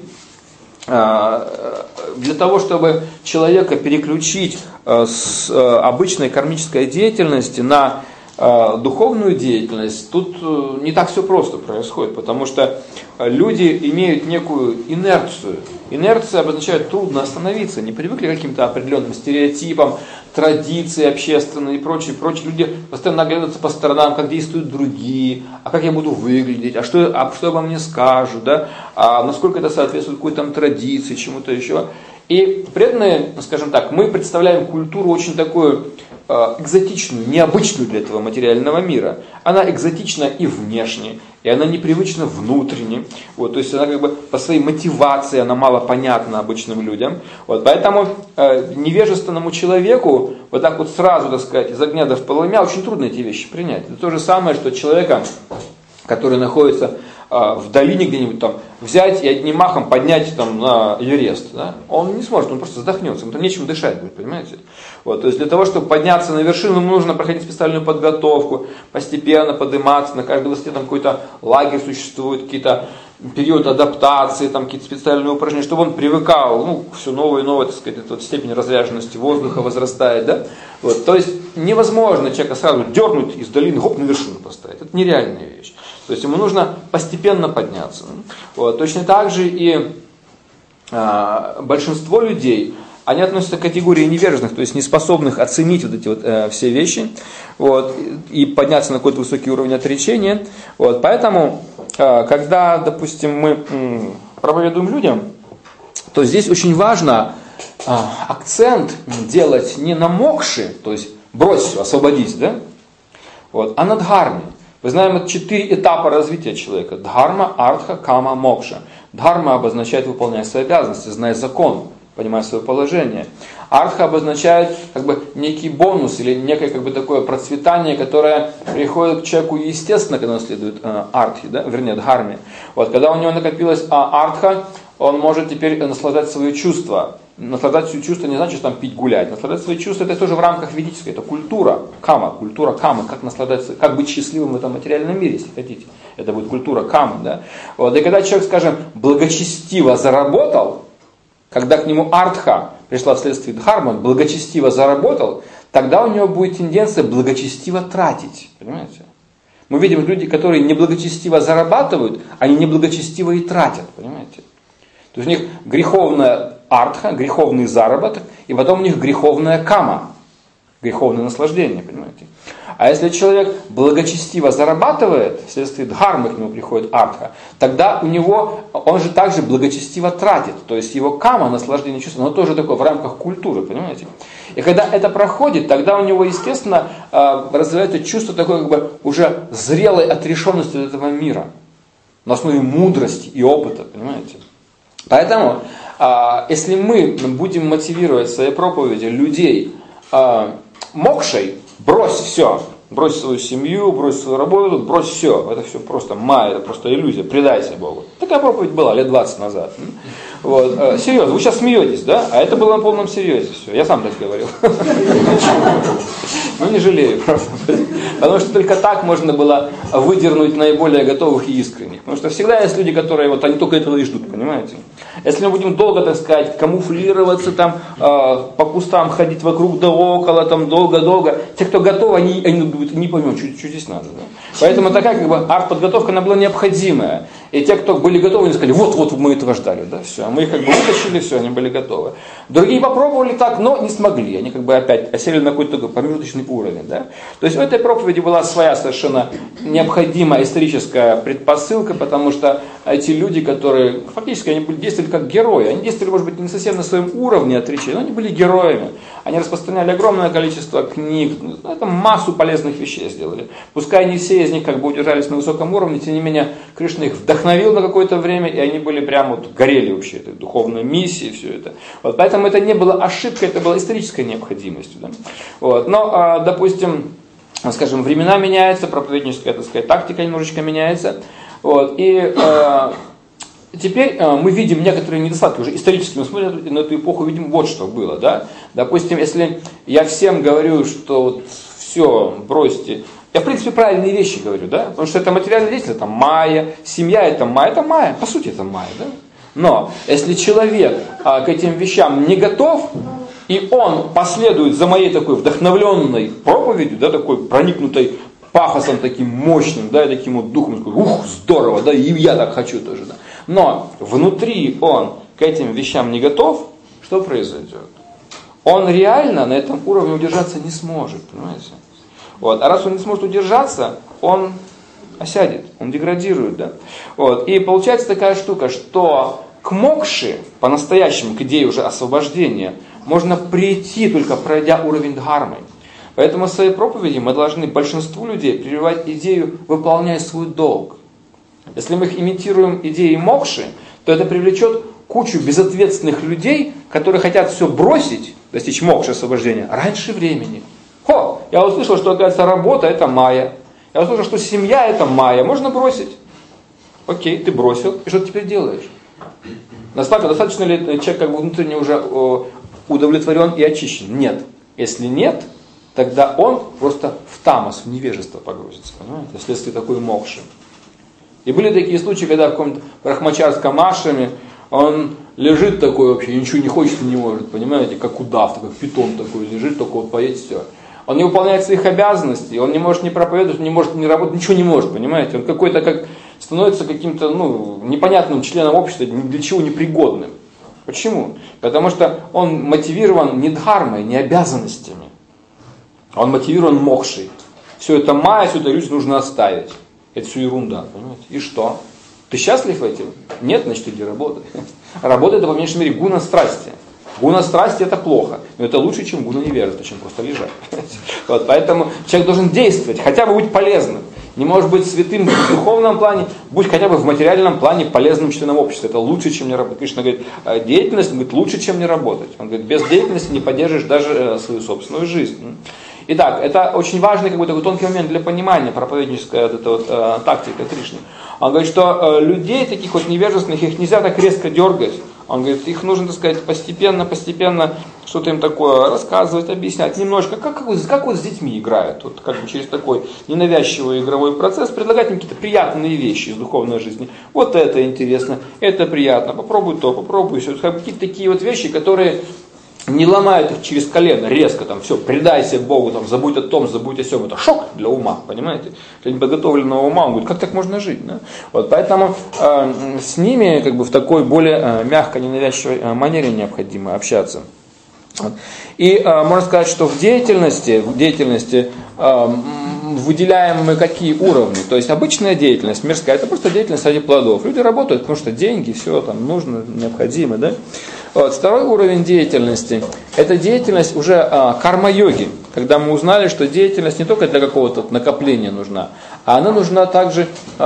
для того, чтобы человека переключить с обычной кармической деятельности на духовную деятельность, тут не так все просто происходит, потому что люди имеют некую инерцию. Инерция обозначает трудно остановиться, не привыкли к каким-то определенным стереотипам, традиции общественные и прочее. Люди постоянно оглядываются по сторонам, как действуют другие, а как я буду выглядеть, а что обо мне скажут, да? А насколько это соответствует какой-то там традиции, чему-то еще. И преданные, скажем так, мы представляем культуру очень такую экзотичную, необычную для этого материального мира. Она экзотична и внешне, и она непривычна внутренне. Вот, то есть она как бы по своей мотивации, она мало понятна обычным людям. Вот, поэтому невежественному человеку вот так вот сразу, так сказать, из огня до полымя очень трудно эти вещи принять. Это то же самое, что человека, который находится в долине где-нибудь там взять и одним махом поднять там на Эверест. Да? Он не сможет, он просто задохнется, ему там нечем дышать будет, понимаете? Вот, то есть для того, чтобы подняться на вершину, ему нужно проходить специальную подготовку, постепенно подниматься, на каждой высоте там какой-то лагерь существует, какие-то период адаптации, там какие-то специальные упражнения, чтобы он привыкал, все новое и новое, так сказать, эта вот степень разряженности воздуха возрастает, да? Вот, то есть невозможно человека сразу дернуть из долины, хоп, на вершину поставить. Это нереальная вещь. То есть ему нужно постепенно подняться. Вот, точно так же и большинство людей, они относятся к категории невежественных, то есть неспособных оценить вот эти вот все вещи, вот, и подняться на какой-то высокий уровень отречения. Вот, поэтому, когда, допустим, мы проповедуем людям, то здесь очень важно акцент делать не на мокши, то есть брось все, освободись, да? Вот, а на дхарме. Мы знаем, это 4 этапа развития человека. Дхарма, артха, кама, мокша. Дхарма обозначает выполнять свои обязанности, знать закон, понимать свое положение. Артха обозначает как бы некий бонус или некое как бы такое процветание, которое приходит к человеку естественно, когда он следует артхе, да? Вернее, дхарме. Вот, когда у него накопилась артха, он может теперь наслаждать свои чувства. Наслаждать свои чувства не значит там пить, гулять. Наслаждать свои чувства это тоже в рамках ведической. Это культура камы, как наслаждаться, как быть счастливым в этом материальном мире, если хотите. Это будет культура камы. Да? Вот. И когда человек, скажем, благочестиво заработал, когда к нему артха пришла вследствие дхармы, он благочестиво заработал, тогда у него будет тенденция благочестиво тратить. Понимаете? Мы видим люди, которые неблагочестиво зарабатывают, они неблагочестиво и тратят. Понимаете? То есть у них греховная артха, греховный заработок, и потом у них греховная кама, греховное наслаждение, понимаете? А если человек благочестиво зарабатывает, вследствие дхармы к нему приходит артха, тогда у него, он же также благочестиво тратит, то есть его кама, наслаждение чувства, оно тоже такое в рамках культуры, понимаете? И когда это проходит, тогда у него, естественно, развивается чувство такой как бы уже зрелой отрешенности от этого мира, на основе мудрости и опыта, понимаете? Поэтому, если мы будем мотивировать в своей проповеди людей мокшей, брось все, брось свою семью, брось свою работу, брось все, это все просто майя, это просто иллюзия, предайся Богу. Такая проповедь была лет 20 назад. Вот. Серьезно, вы сейчас смеетесь, да? А это было на полном серьезе все. Я сам так говорил. Но не жалею, правда. Потому что только так можно было выдернуть наиболее готовых и искренних. Потому что всегда есть люди, которые вот они только этого и ждут, понимаете? Если мы будем долго, так сказать, камуфлироваться, там, по кустам ходить вокруг да около, там, долго-долго, те, кто готов, они не поймут, что здесь надо. Да? Поэтому такая как бы арт-подготовка, она была необходимая. И те, кто были готовы, они сказали, вот мы этого ждали, да, все. А мы их как бы вытащили, все, они были готовы. Другие попробовали так, но не смогли. Они как бы опять осели на какой-то такой промежуточный уровень, да. То есть в этой проповеди была своя совершенно необходимая историческая предпосылка, потому что эти люди, которые фактически они действовали как герои, они действовали, может быть, не совсем на своем уровне отречения, но они были героями. Они распространяли огромное количество книг, это массу полезных вещей сделали. Пускай не все из них как бы удержались на высоком уровне, тем не менее Кришна их вдохновил на какое-то время, и они были прямо вот горели вообще этой духовной миссией, все это. Вот, поэтому это не было ошибкой, это было исторической необходимостью. Да? Вот. Но, допустим, скажем, времена меняются, проповедническая, так сказать, тактика немножечко меняется. Вот. И теперь мы видим некоторые недостатки, уже исторически мы смотрим на эту эпоху, видим вот что было. Да? Допустим, если я всем говорю, что вот все, бросьте, я, в принципе, правильные вещи говорю, да? Потому что это материальная деятельность, это майя, семья это майя, по сути это майя, да? Но если человек к этим вещам не готов, и он последует за моей такой вдохновленной проповедью, да, такой проникнутой пафосом таким мощным, да, и таким вот духом, такой, здорово, да, и я так хочу тоже, да. Но внутри он к этим вещам не готов, что произойдет? Он реально на этом уровне удержаться не сможет, понимаете? Вот. А раз он не сможет удержаться, он осядет, он деградирует. Да? Вот. И получается такая штука, что к мокше, по-настоящему, к идее уже освобождения, можно прийти, только пройдя уровень дхармы. Поэтому в своей проповеди мы должны большинству людей прививать идею «выполняй свой долг». Если мы их имитируем идеей мокши, то это привлечет кучу безответственных людей, которые хотят все бросить, достичь мокши, освобождения, раньше времени. Я услышал, что, оказывается, работа это майя. Я услышал, что семья это майя. Можно бросить. Окей, ты бросил, и что ты теперь делаешь? Достаточно ли человек как бы внутренне уже удовлетворен и очищен? Нет. Если нет, тогда он просто в тамос, в невежество погрузится, понимаете, вследствие такой мокши. И были такие случаи, когда в каком-то брахмачарском ашраме он лежит такой вообще, ничего не хочет и не может, понимаете, как удав, как питон такой лежит, только вот поесть все. Он не выполняет своих обязанностей, он не может не проповедовать, не может не работать, ничего не может, понимаете. Он какой-то как становится каким-то непонятным членом общества, ни для чего непригодным. Почему? Потому что он мотивирован не дхармой, не обязанностями. Он мотивирован мокшей. Все это майя, все это иллюзию нужно оставить. Это все ерунда, понимаете? И что? Ты счастлив этим? Нет, значит иди работай. Работа это по меньшей мере гуна страсти. Гуна страсти это плохо, но это лучше, чем гуна невежества, чем просто лежать. Вот, поэтому человек должен действовать, хотя бы быть полезным. Не может быть святым в духовном плане, будь хотя бы в материальном плане полезным членом общества. Это лучше, чем не работать. Кришна говорит, деятельность лучше, чем не работать. Он говорит, без деятельности не поддержишь даже свою собственную жизнь. Итак, это очень важный такой тонкий момент для понимания проповеднической тактики Кришны. Он говорит, что людей таких вот невежественных, их нельзя так резко дергать. Он говорит, их нужно, так сказать, постепенно что-то им такое рассказывать, объяснять. Немножко, как вот с детьми играют. Вот как бы через такой ненавязчивый игровой процесс предлагать им какие-то приятные вещи из духовной жизни. Вот это интересно, это приятно, попробуй то, попробуй все. Какие-то такие вот вещи, которые не ломают их через колено, резко, все, предайся Богу, забудь о том, забудь о сём. Это шок для ума, понимаете? Для неподготовленного ума, он говорит, как так можно жить? Да? Вот, поэтому с ними в такой более мягкой, ненавязчивой манере необходимо общаться. Вот. И можно сказать, что в деятельности выделяем мы какие уровни. То есть обычная деятельность, мирская, это просто деятельность ради плодов. Люди работают, потому что деньги, все нужно, необходимо. Да? Вот. Второй уровень деятельности, это деятельность уже карма-йоги. Когда мы узнали, что деятельность не только для какого-то накопления нужна, а она нужна также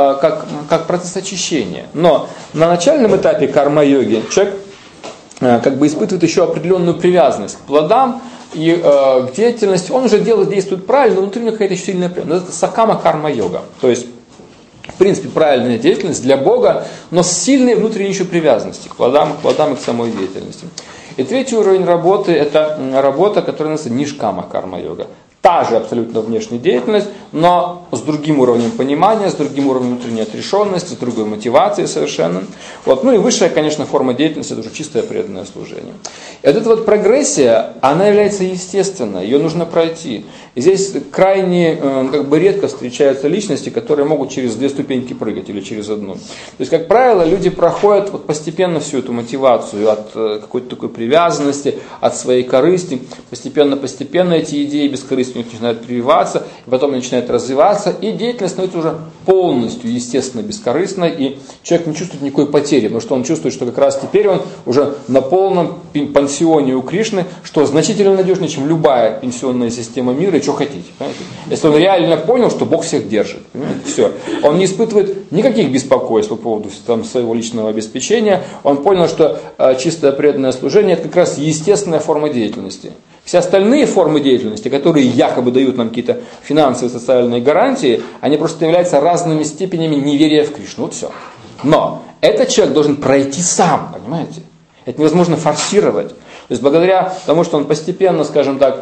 как процесс очищения. Но на начальном этапе карма-йоги человек испытывает еще определенную привязанность к плодам и к деятельности. Он уже действует правильно, но внутри него какая-то еще сильная привязанность. Это сакама карма-йога. То есть, в принципе, правильная деятельность для Бога, но с сильной внутренней еще привязанностью к плодам и к самой деятельности. И третий уровень работы – это работа, которая называется нишкама карма-йога. Та же абсолютно внешняя деятельность, но с другим уровнем понимания, с другим уровнем внутренней отрешенности, с другой мотивацией совершенно. Вот. И высшая, конечно, форма деятельности – это уже чистое преданное служение. И вот эта прогрессия, она является естественной, ее нужно пройти. И здесь крайне редко встречаются личности, которые могут через 2 ступеньки прыгать или через одну. То есть, как правило, люди проходят постепенно всю эту мотивацию от какой-то такой привязанности, от своей корысти. Постепенно эти идеи бескорыстия у них начинают прививаться, и потом начинает развиваться, и деятельность становится уже полностью, естественно, бескорыстной, и человек не чувствует никакой потери, потому что он чувствует, что как раз теперь он уже на полном пансионе у Кришны, что значительно надежнее, чем любая пенсионная система мира, и что хотите. Понимаете? Если он реально понял, что Бог всех держит, понимаете? Все. Он не испытывает никаких беспокойств по поводу своего личного обеспечения, он понял, что чистое преданное служение – это как раз естественная форма деятельности. Все остальные формы деятельности, которые якобы дают нам какие-то финансовые, социальные гарантии, они просто являются разными степенями неверия в Кришну. Вот все. Но этот человек должен пройти сам, понимаете? Это невозможно форсировать. То есть благодаря тому, что он постепенно, скажем так,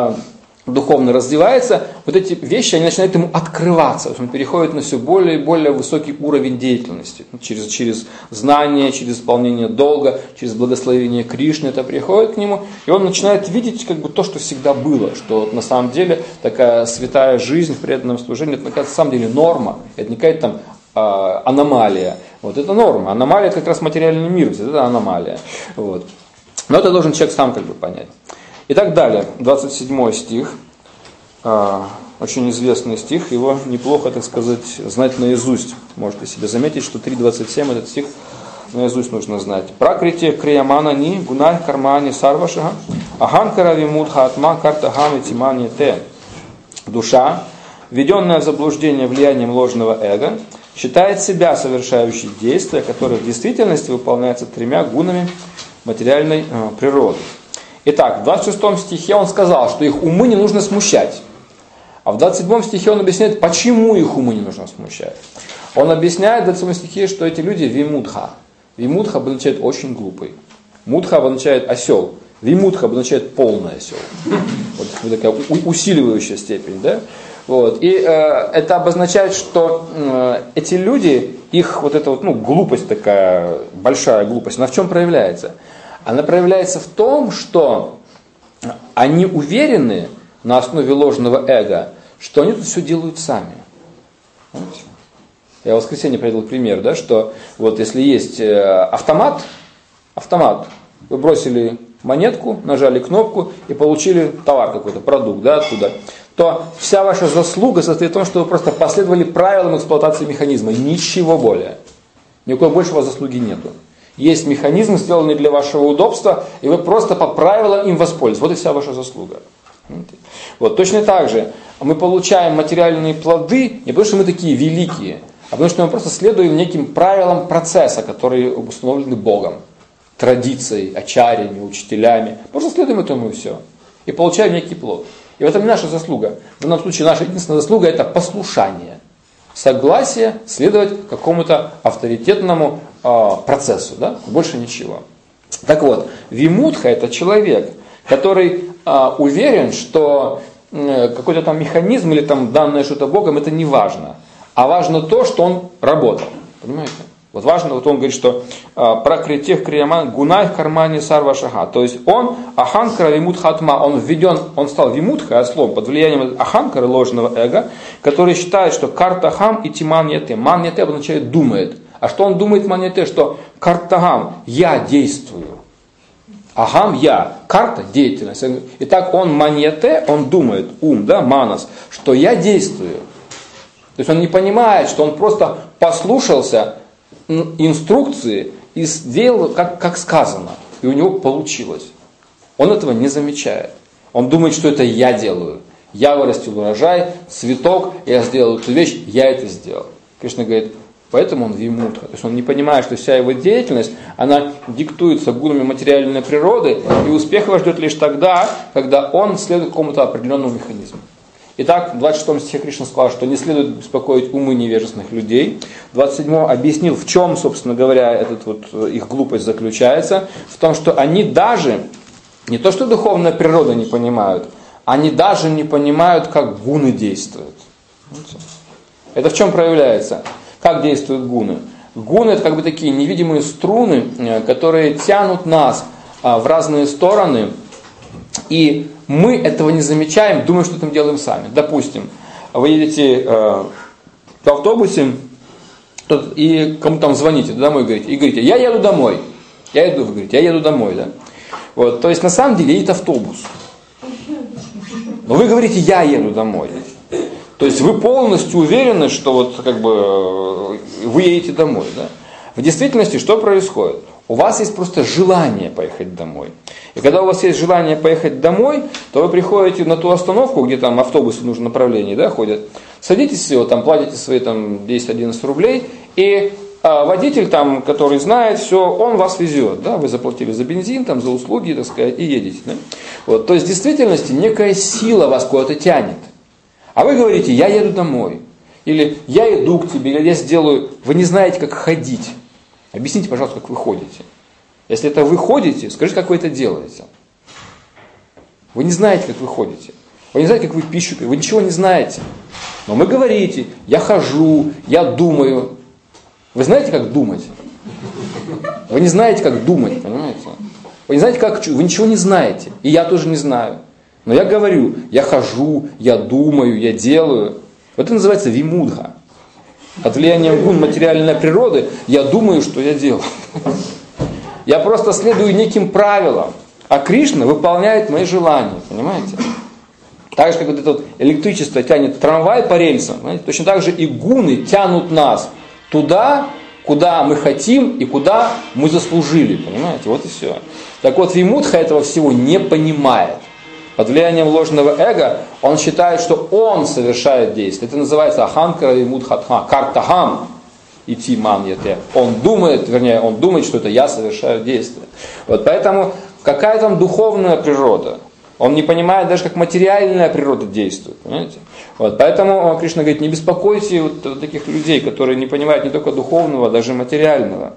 духовно развивается, вот эти вещи, они начинают ему открываться. Он переходит на все более и более высокий уровень деятельности. Через знание, через исполнение долга, через благословение Кришны это приходит к нему, и он начинает видеть то, что всегда было, что на самом деле такая святая жизнь в преданном служении, это на самом деле норма, это не какая-то аномалия. Вот это норма. Аномалия это как раз материальный мир, это аномалия. Вот. Но это должен человек сам понять. И так далее, 27 стих, очень известный стих, его неплохо, так сказать, знать наизусть. Можете себе заметить, что 3.27 этот стих наизусть нужно знать. Пракрити криямана ни гунай кармани сарвашага аханкара вимудха атма картахами тимани те. Душа, введенная в заблуждение влиянием ложного эго, считает себя совершающей действия, которые в действительности выполняются 3 гунами материальной природы. Итак, в 26 стихе он сказал, что их умы не нужно смущать. А в 27 стихе он объясняет, почему их умы не нужно смущать. Он объясняет в 27 стихе, что эти люди вимудха. Вимудха обозначает очень глупый. Мудха обозначает осел. Вимудха обозначает полный осел. Вот такая усиливающая степень. Да? Вот. И это обозначает, что эти люди, их вот эта вот, глупость такая, большая глупость, она в чем проявляется? Она проявляется в том, что они уверены на основе ложного эго, что они тут все делают сами. Понимаете? Я в воскресенье привел пример, да, что вот если есть автомат, вы бросили монетку, нажали кнопку и получили товар какой-то, продукт, да, оттуда, то вся ваша заслуга состоит в том, что вы просто последовали правилам эксплуатации механизма, ничего более. Никакой больше у вас заслуги нету. Есть механизм, сделанный для вашего удобства, и вы просто по правилам им воспользуетесь. Вот и вся ваша заслуга. Вот, точно так же мы получаем материальные плоды не потому, что мы такие великие, а потому что мы просто следуем неким правилам процесса, которые установлены Богом, традицией, ачарьями, учителями. Просто следуем этому и все. И получаем некий плод. И в этом не наша заслуга. В данном случае наша единственная заслуга – это послушание. Согласие следовать какому-то авторитетному процессу. Да? Больше ничего. Так вот, вимудха – это человек, который уверен, что какой-то там механизм или там данное что-то Богом, это не важно. А важно то, что он работал. Понимаете? Вот важно, вот он говорит, что пракритех крияман гунай в кармане сарва шага. То есть он аханкара вимудха атма, он стал вимудхой, ослом, под влиянием аханкара, ложного эго, который считает, что картахам и тиман яте. Ман яте обозначает думает. А что он думает ман яте? Что картахам, я действую. Ахам я, карта деятельность. Итак, он маньяте, он думает, ум, да, манас, что я действую. То есть он не понимает, что он просто послушался инструкции и сделал, как сказано. И у него получилось. Он этого не замечает. Он думает, что это я делаю. Я вырастил урожай, цветок, я сделал эту вещь, я это сделал. Кришна говорит, поэтому он вимудха. То есть он не понимает, что вся его деятельность, она диктуется гунами материальной природы, и успех его ждет лишь тогда, когда он следует какому-то определенному механизму. Итак, в 26 стихе Кришна сказал, что не следует беспокоить умы невежественных людей. В 27 объяснил, в чем, собственно говоря, их глупость заключается. В том, что они даже, не то что духовная природа не понимают, они даже не понимают, как гуны действуют. Это в чем проявляется? Как действуют гуны? Гуны – это как бы такие невидимые струны, которые тянут нас в разные стороны, и мы этого не замечаем, думаем, что это мы делаем сами. Допустим, вы едете в автобусе и кому-то там звоните домой и говорите, я еду домой. Вы говорите, я еду домой. Да? Вот, то есть на самом деле едет автобус. Но вы говорите, я еду домой. То есть вы полностью уверены, что вы едете домой. Да? В действительности что происходит? У вас есть просто желание поехать домой. И когда у вас есть желание поехать домой, то вы приходите на ту остановку, где там автобусы в нужном направлении, да, ходят, садитесь, там, платите свои там, 10-11 рублей, и водитель, там, который знает все, он вас везет. Да? Вы заплатили за бензин, там, за услуги, так сказать, и едете. Да? Вот. То есть в действительности некая сила вас куда-то тянет. А вы говорите, я еду домой. Или я иду к тебе, или я сделаю. Вы не знаете, как ходить. Объясните, пожалуйста, как вы ходите. Если это вы ходите, скажите, как вы это делаете. Вы не знаете, как вы ходите. Вы не знаете, как вы пищу пьете. Вы ничего не знаете. Но вы говорите, я хожу, я думаю. Вы знаете, как думать? Вы не знаете, как думать, понимаете? Вы не знаете, как... Вы ничего не знаете. И я тоже не знаю. Но я говорю, я хожу, я думаю, я делаю. Вот это называется вимудха. Под влиянием гун материальной природы я думаю, что я делаю. Я просто следую неким правилам. А Кришна выполняет мои желания. Понимаете? Так же, как вот это вот электричество тянет трамвай по рельсам, понимаете? Точно так же и гуны тянут нас туда, куда мы хотим и куда мы заслужили. Понимаете? Вот и все. Так вот, вимудха этого всего не понимает. Под влиянием ложного эго он считает, что он совершает действие. Это называется аханкара вимудхатха, картахам и тиман яте. Он думает, что это я совершаю действие. Вот поэтому какая там духовная природа? Он не понимает даже, как материальная природа действует. Понимаете? Вот, поэтому Кришна говорит, не беспокойте вот таких людей, которые не понимают не только духовного, а даже материального.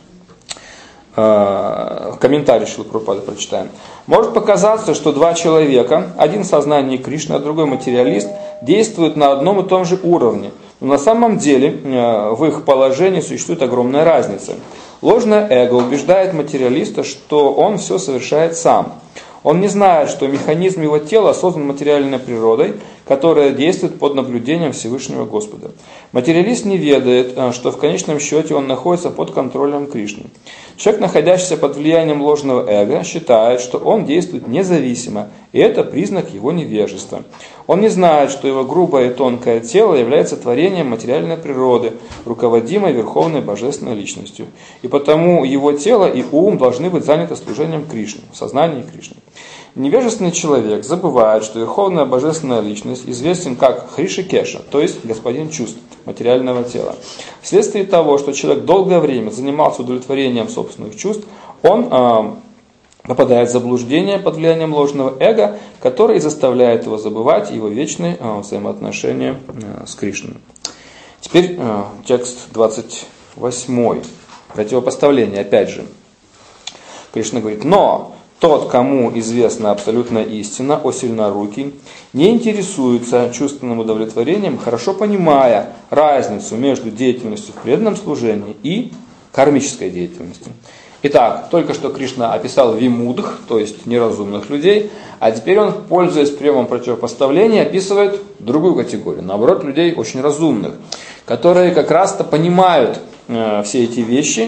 Комментарий Шрилы Прабхупады прочитаем. Может показаться, что два человека, один в сознании Кришны, а другой материалист, действуют на одном и том же уровне. Но на самом деле в их положении существует огромная разница. Ложное эго убеждает материалиста, что он все совершает сам. Он не знает, что механизм его тела создан материальной природой, которая действует под наблюдением Всевышнего Господа. Материалист не ведает, что в конечном счете он находится под контролем Кришны. Человек, находящийся под влиянием ложного эго, считает, что он действует независимо, и это признак его невежества. Он не знает, что его грубое и тонкое тело является творением материальной природы, руководимой Верховной Божественной Личностью. И потому его тело и ум должны быть заняты служением Кришне, в сознании Кришны. Невежественный человек забывает, что Верховная Божественная Личность известен как Хришикеша, то есть господин чувств материального тела. Вследствие того, что человек долгое время занимался удовлетворением собственных чувств, он попадает в заблуждение под влиянием ложного эго, которое заставляет его забывать его вечные взаимоотношения с Кришной. Теперь текст 28. Противопоставление, опять же. Кришна говорит, но тот, кому известна абсолютная истина, о сильнорукий, не интересуется чувственным удовлетворением, хорошо понимая разницу между деятельностью в преданном служении и кармической деятельностью. Итак, только что Кришна описал вимудх, то есть неразумных людей, а теперь он, пользуясь приемом противопоставления, описывает другую категорию, наоборот, людей очень разумных, которые как раз-то понимают все эти вещи.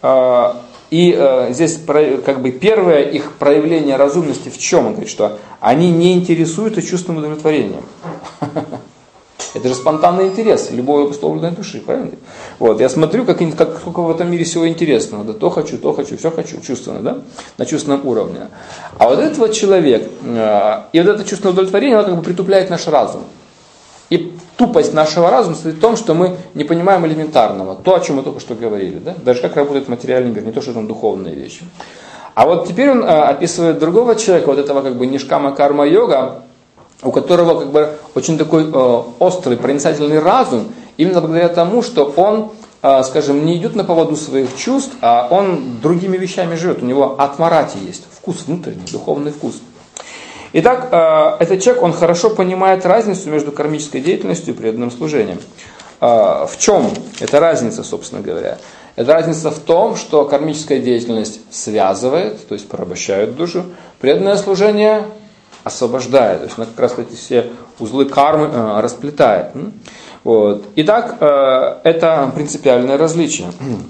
И здесь как бы первое их проявление разумности в чем? Он говорит, что они не интересуются чувственным удовлетворением. Это же спонтанный интерес любой обусловленной души, правильно? Вот, я смотрю, сколько в этом мире всего интересного. Да, то хочу, все хочу, чувственно, да? На чувственном уровне. А вот этот вот человек, и вот это чувственное удовлетворение, оно как бы притупляет наш разум. И тупость нашего разума состоит в том, что мы не понимаем элементарного, то, о чем мы только что говорили, да? Даже как работает материальный мир, не то, что там духовные вещи. А вот теперь он описывает другого человека, вот этого как бы нишкама карма йога, у которого как бы очень такой острый, проницательный разум, именно благодаря тому, что он, скажем, не идет на поводу своих чувств, а он другими вещами живет, у него атмарати есть, вкус внутренний, духовный вкус. Итак, этот человек, он хорошо понимает разницу между кармической деятельностью и преданным служением. В чем эта разница, собственно говоря? Эта разница в том, что кармическая деятельность связывает, то есть порабощает душу, преданное служение освобождает, то есть она как раз эти все узлы кармы расплетает. Вот. Итак, это принципиальное различие.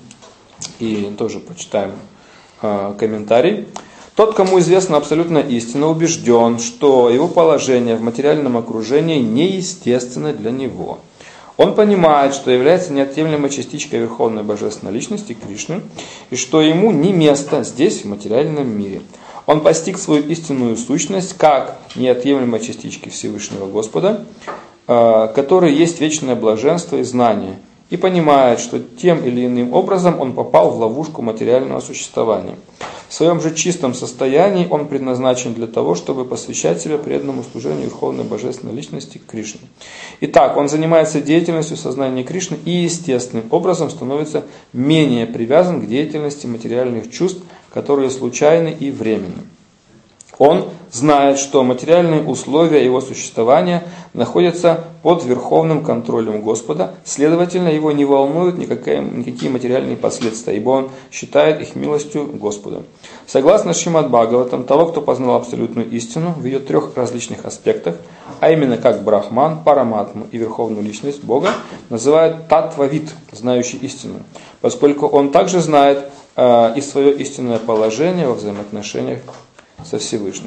И тоже почитаем комментарий. Тот, кому известна абсолютная истина, убежден, что его положение в материальном окружении неестественно для него. Он понимает, что является неотъемлемой частичкой Верховной Божественной Личности Кришны, и что ему не место здесь, в материальном мире. Он постиг свою истинную сущность как неотъемлемой частички Всевышнего Господа, который есть вечное блаженство и знание, и понимает, что тем или иным образом он попал в ловушку материального существования. В своем же чистом состоянии он предназначен для того, чтобы посвящать себя преданному служению Верховной Божественной Личности Кришне. Итак, он занимается деятельностью сознания Кришны и естественным образом становится менее привязан к деятельности материальных чувств, которые случайны и временны. Он знает, что материальные условия его существования находятся под верховным контролем Господа, следовательно, его не волнуют никакие материальные последствия, ибо он считает их милостью Господа. Согласно Шримад Бхагаватам, того, кто познал абсолютную истину в ее трех различных аспектах, а именно как Брахман, Параматму и Верховную Личность Бога, называют Татвавид, знающий истину, поскольку он также знает и свое истинное положение во взаимоотношениях со Всевышним.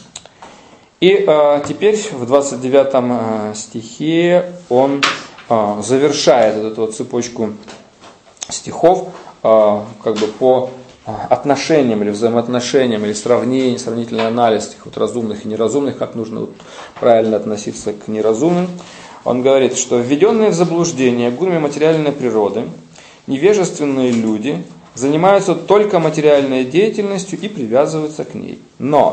И теперь в 29 стихе он завершает эту вот цепочку стихов как бы по отношениям или взаимоотношениям или сравнительный анализ этих вот разумных и неразумных, как нужно вот правильно относиться к неразумным. Он говорит, что введенные в заблуждение гунами материальной природы, невежественные люди занимаются только материальной деятельностью и привязываются к ней. Но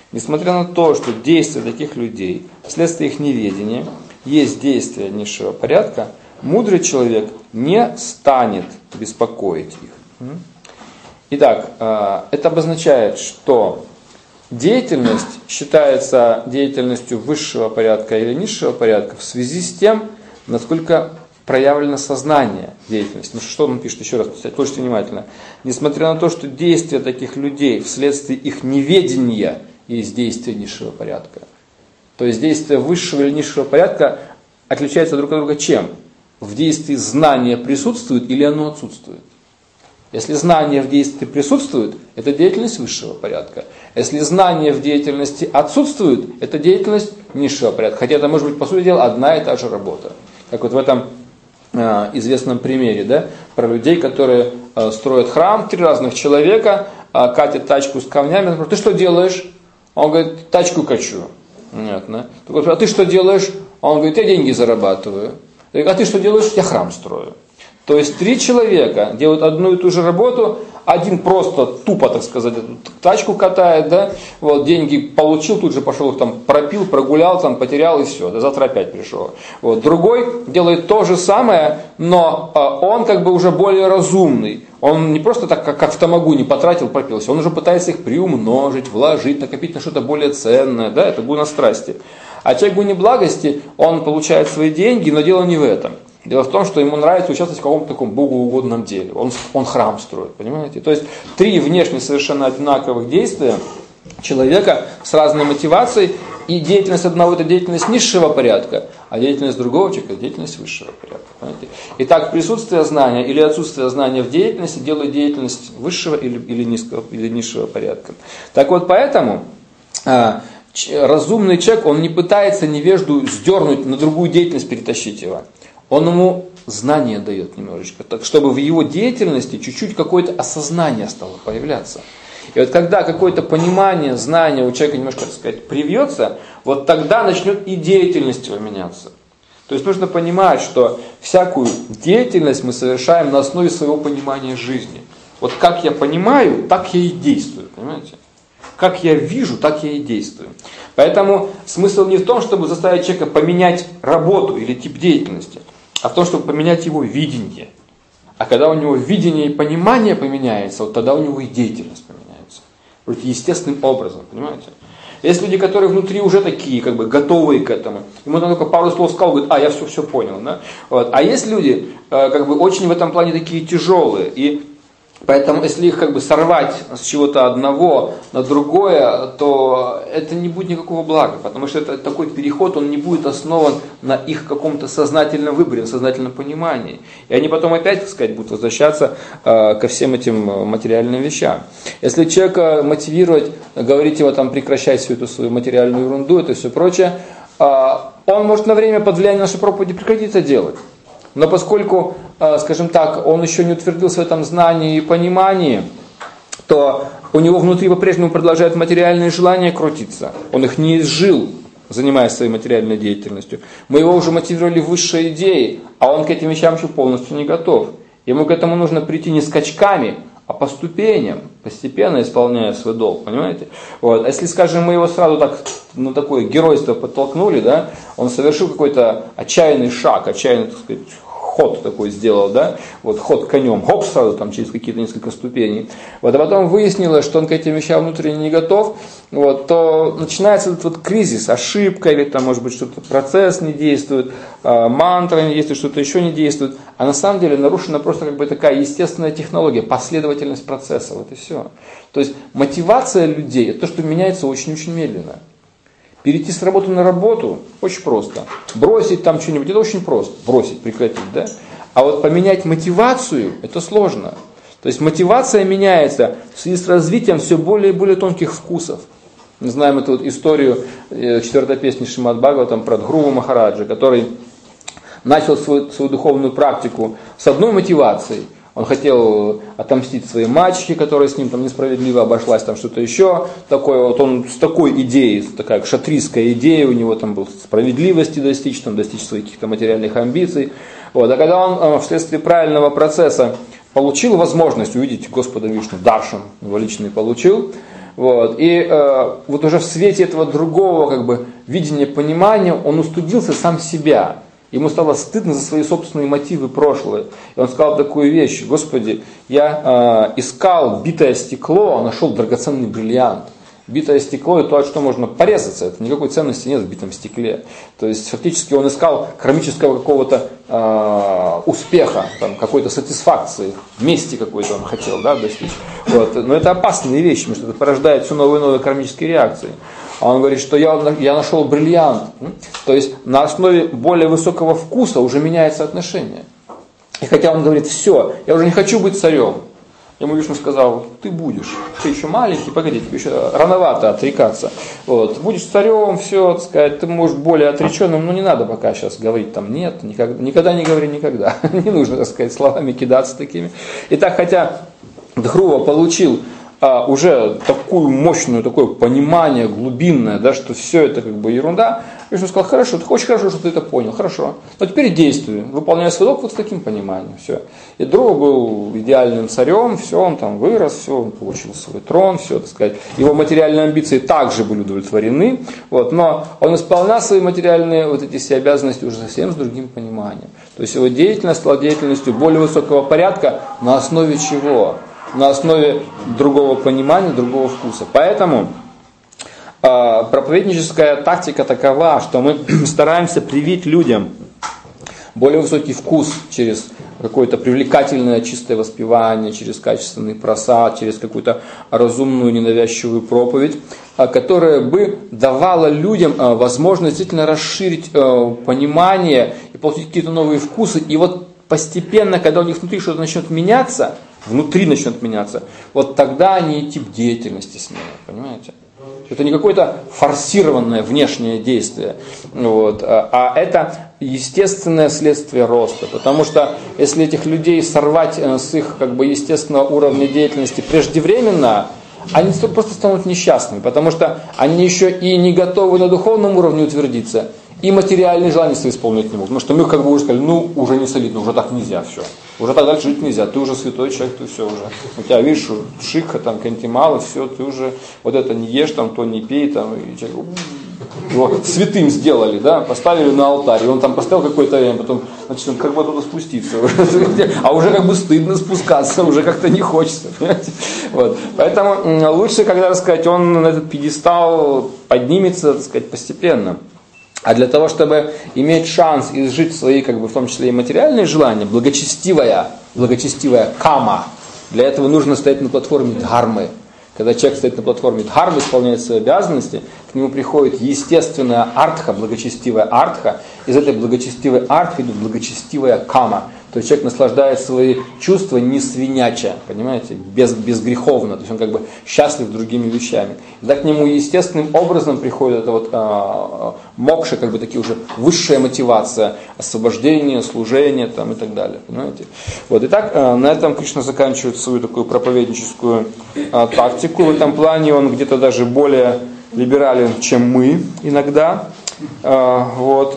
Несмотря на то, что действия таких людей, вследствие их неведения, есть действия низшего порядка, мудрый человек не станет беспокоить их. Итак, это обозначает, что деятельность считается деятельностью высшего порядка или низшего порядка в связи с тем, насколько проявлено сознание деятельности. Ну что он пишет, еще раз, слушайте внимательно. Несмотря на то, что действия таких людей вследствие их неведения есть действия низшего порядка. То есть действия высшего или низшего порядка отличаются друг от друга чем? В действии знание присутствует или оно отсутствует. Если знание в действии присутствует, это деятельность высшего порядка. Если знание в деятельности отсутствует, это деятельность низшего порядка. Хотя это может быть, по сути дела, одна и та же работа. Как вот в этом известном примере, да, про людей, которые строят храм, 3 разных человека, катят тачку с камнями. Ты что делаешь? Он говорит, тачку качу. Понятно. А ты что делаешь? Он говорит, я деньги зарабатываю. А ты что делаешь? Я храм строю. То есть 3 человека делают одну и ту же работу, один просто тупо, так сказать, тачку катает, да, вот, деньги получил, тут же пошел их там пропил, прогулял, там, потерял и все, да, завтра опять пришел. Вот. Другой делает то же самое, но он как бы уже более разумный. Он не просто так, как в тамагу не потратил, пропился, он уже пытается их приумножить, вложить, накопить на что-то более ценное, да, это гуна страсти. А человек гуни благости, он получает свои деньги, но дело не в этом. Дело в том, что ему нравится участвовать в каком-то таком богоугодном деле. Он храм строит, понимаете? То есть 3 внешне совершенно одинаковых действия человека с разной мотивацией, и деятельность одного это деятельность низшего порядка, а деятельность другого человека это деятельность высшего порядка. Понимаете? Итак, присутствие знания или отсутствие знания в деятельности делает деятельность высшего или низкого или низшего порядка. Так вот, поэтому разумный человек, он не пытается невежду сдернуть, на другую деятельность перетащить его. Он ему знание дает немножечко, так, чтобы в его деятельности чуть-чуть какое-то осознание стало появляться. И вот когда какое-то понимание, знание у человека немножко, так сказать, привьется, вот тогда начнет и деятельность его меняться. То есть нужно понимать, что всякую деятельность мы совершаем на основе своего понимания жизни. Вот как я понимаю, так я и действую, понимаете? Как я вижу, так я и действую. Поэтому смысл не в том, чтобы заставить человека поменять работу или тип деятельности, а в том, чтобы поменять его видение. А когда у него видение и понимание поменяется, вот тогда у него и деятельность поменяется. Вот естественным образом, понимаете? Есть люди, которые внутри уже такие, как бы готовые к этому. Ему только пару слов сказал, говорит, я все понял. Да? Вот. А есть люди, как бы очень в этом плане такие тяжелые. И поэтому, если их как бы сорвать с чего-то одного на другое, то это не будет никакого блага, потому что это, такой переход, он не будет основан на их каком-то сознательном выборе, на сознательном понимании. И они потом опять, так сказать, будут возвращаться ко всем этим материальным вещам. Если человека мотивировать, говорить его там, прекращать всю эту свою материальную ерунду, это все прочее, он может на время под влиянием нашей проповеди прекратить это делать. Но поскольку, скажем так, он еще не утвердился в этом знании и понимании, то у него внутри по-прежнему продолжают материальные желания крутиться. Он их не изжил, занимаясь своей материальной деятельностью. Мы его уже мотивировали в высшие идеи, а он к этим вещам еще полностью не готов. Ему к этому нужно прийти не скачками, а по ступеням, постепенно исполняя свой долг, понимаете? Вот. А если, скажем, мы его сразу так, на такое геройство подтолкнули, да, он совершил какой-то отчаянный шаг, отчаянный, так сказать, ход такой сделал, да, вот ход конем, хоп, сразу там через какие-то несколько ступеней. Вот, а потом выяснилось, что он к этим вещам внутренне не готов, вот, то начинается этот вот кризис, ошибка, или там, может быть, что-то процесс не действует, мантра не действует, что-то еще не действует, а на самом деле нарушена просто как бы такая естественная технология, последовательность процесса, вот и все. То есть мотивация людей, это то, что меняется очень-очень медленно. Перейти с работы на работу очень просто. Бросить там что-нибудь, это очень просто. Бросить, прекратить, да? А вот поменять мотивацию, это сложно. То есть мотивация меняется в связи с развитием все более и более тонких вкусов. Мы знаем эту вот историю 4-й песни Шримад Бхагаватам про Дхруву Махараджа, который начал свою духовную практику с одной мотивацией. Он хотел отомстить своей мачехе, которая с ним там несправедливо обошлась, там что-то еще. Такое, вот он с такой идеей, такая кшатрийская идея у него там была, справедливости достичь своих каких-то материальных амбиций. Вот. А когда он вследствие правильного процесса получил возможность увидеть Господа Вишну, даршан его личный получил, Вот. И вот уже в свете этого другого как бы, видения, понимания он устыдился сам себя. Ему стало стыдно за свои собственные мотивы прошлые. И он сказал такую вещь: Господи, я искал битое стекло, а нашел драгоценный бриллиант. Битое стекло – это то, от что можно порезаться. Это никакой ценности нет в битом стекле. То есть фактически он искал кармического какого-то успеха, там, какой-то сатисфакции, мести какой-то он хотел, да, достичь. Вот. Но это опасные вещи, потому что это порождает все новые и новые кармические реакции. А он говорит, что я нашел бриллиант. То есть на основе более высокого вкуса уже меняется отношение. И хотя он говорит: все, я уже не хочу быть царем. Ему Вишну сказал: ты будешь, ты еще маленький, погоди, тебе еще рановато отрекаться. Вот. Будешь царем, все, так сказать, ты можешь более отреченным, но не надо пока сейчас говорить там нет, никогда не говори никогда. Не нужно, так сказать, словами кидаться такими. Итак, хотя Дхрува получил уже такую мощную, такое понимание глубинное, да, что все это как бы ерунда, Вишну сказал: хорошо, ты очень хорошо, что ты это понял, хорошо, но теперь действуй, выполняй свой долг вот с таким пониманием, все. И Dhruva был идеальным царем, все, он там вырос, все, он получил свой трон, все, так сказать, его материальные амбиции также были удовлетворены, вот, но он исполнял свои материальные вот эти все обязанности уже совсем с другим пониманием. То есть его деятельность стала деятельностью более высокого порядка, на основе чего? На основе другого понимания, другого вкуса. Поэтому проповедническая тактика такова, что мы стараемся привить людям более высокий вкус через какое-то привлекательное чистое воспевание, через качественный просад, через какую-то разумную ненавязчивую проповедь, которая бы давала людям возможность действительно расширить понимание и получить какие-то новые вкусы. И вот постепенно, когда у них внутри что-то начнет меняться, вот тогда они и тип деятельности сменят, понимаете? Это не какое-то форсированное внешнее действие, вот, а это естественное следствие роста. Потому что если этих людей сорвать с их как бы, естественного уровня деятельности преждевременно, они просто станут несчастными, потому что они еще и не готовы на духовном уровне утвердиться, и материальные желания свои исполнять не могут. Потому что мы как бы уже сказали: ну, уже не солидно, уже так нельзя, все. Уже так дальше жить нельзя, ты уже святой человек, ты все уже. У тебя, видишь, шикха, там, кантималы, все, ты уже вот это не ешь, там, то не пей, там, и человек, его святым сделали, да, поставили на алтарь, и он там поставил какое-то время, потом, значит, он как бы туда спуститься, а уже как бы стыдно спускаться, уже как-то не хочется, понимаете? Вот. Поэтому лучше, когда, так сказать, он на этот пьедестал поднимется, так сказать, постепенно. А для того, чтобы иметь шанс изжить свои, как бы, в том числе и материальные желания, благочестивая кама, для этого нужно стоять на платформе дхармы. Когда человек стоит на платформе дхармы, исполняет свои обязанности, к нему приходит естественная артха, благочестивая артха. Из этой благочестивой артхи идет благочестивая кама. То есть человек наслаждает свои чувства не свиняча, понимаете, безгреховно. То есть он как бы счастлив другими вещами. И так к нему естественным образом приходит эта вот мокша, как бы такие уже высшая мотивация, освобождение, служение там, и так далее. Понимаете? Вот. Итак, на этом Кришна заканчивает свою такую проповедническую тактику. В этом плане он где-то даже более либерален, чем мы иногда. Вот.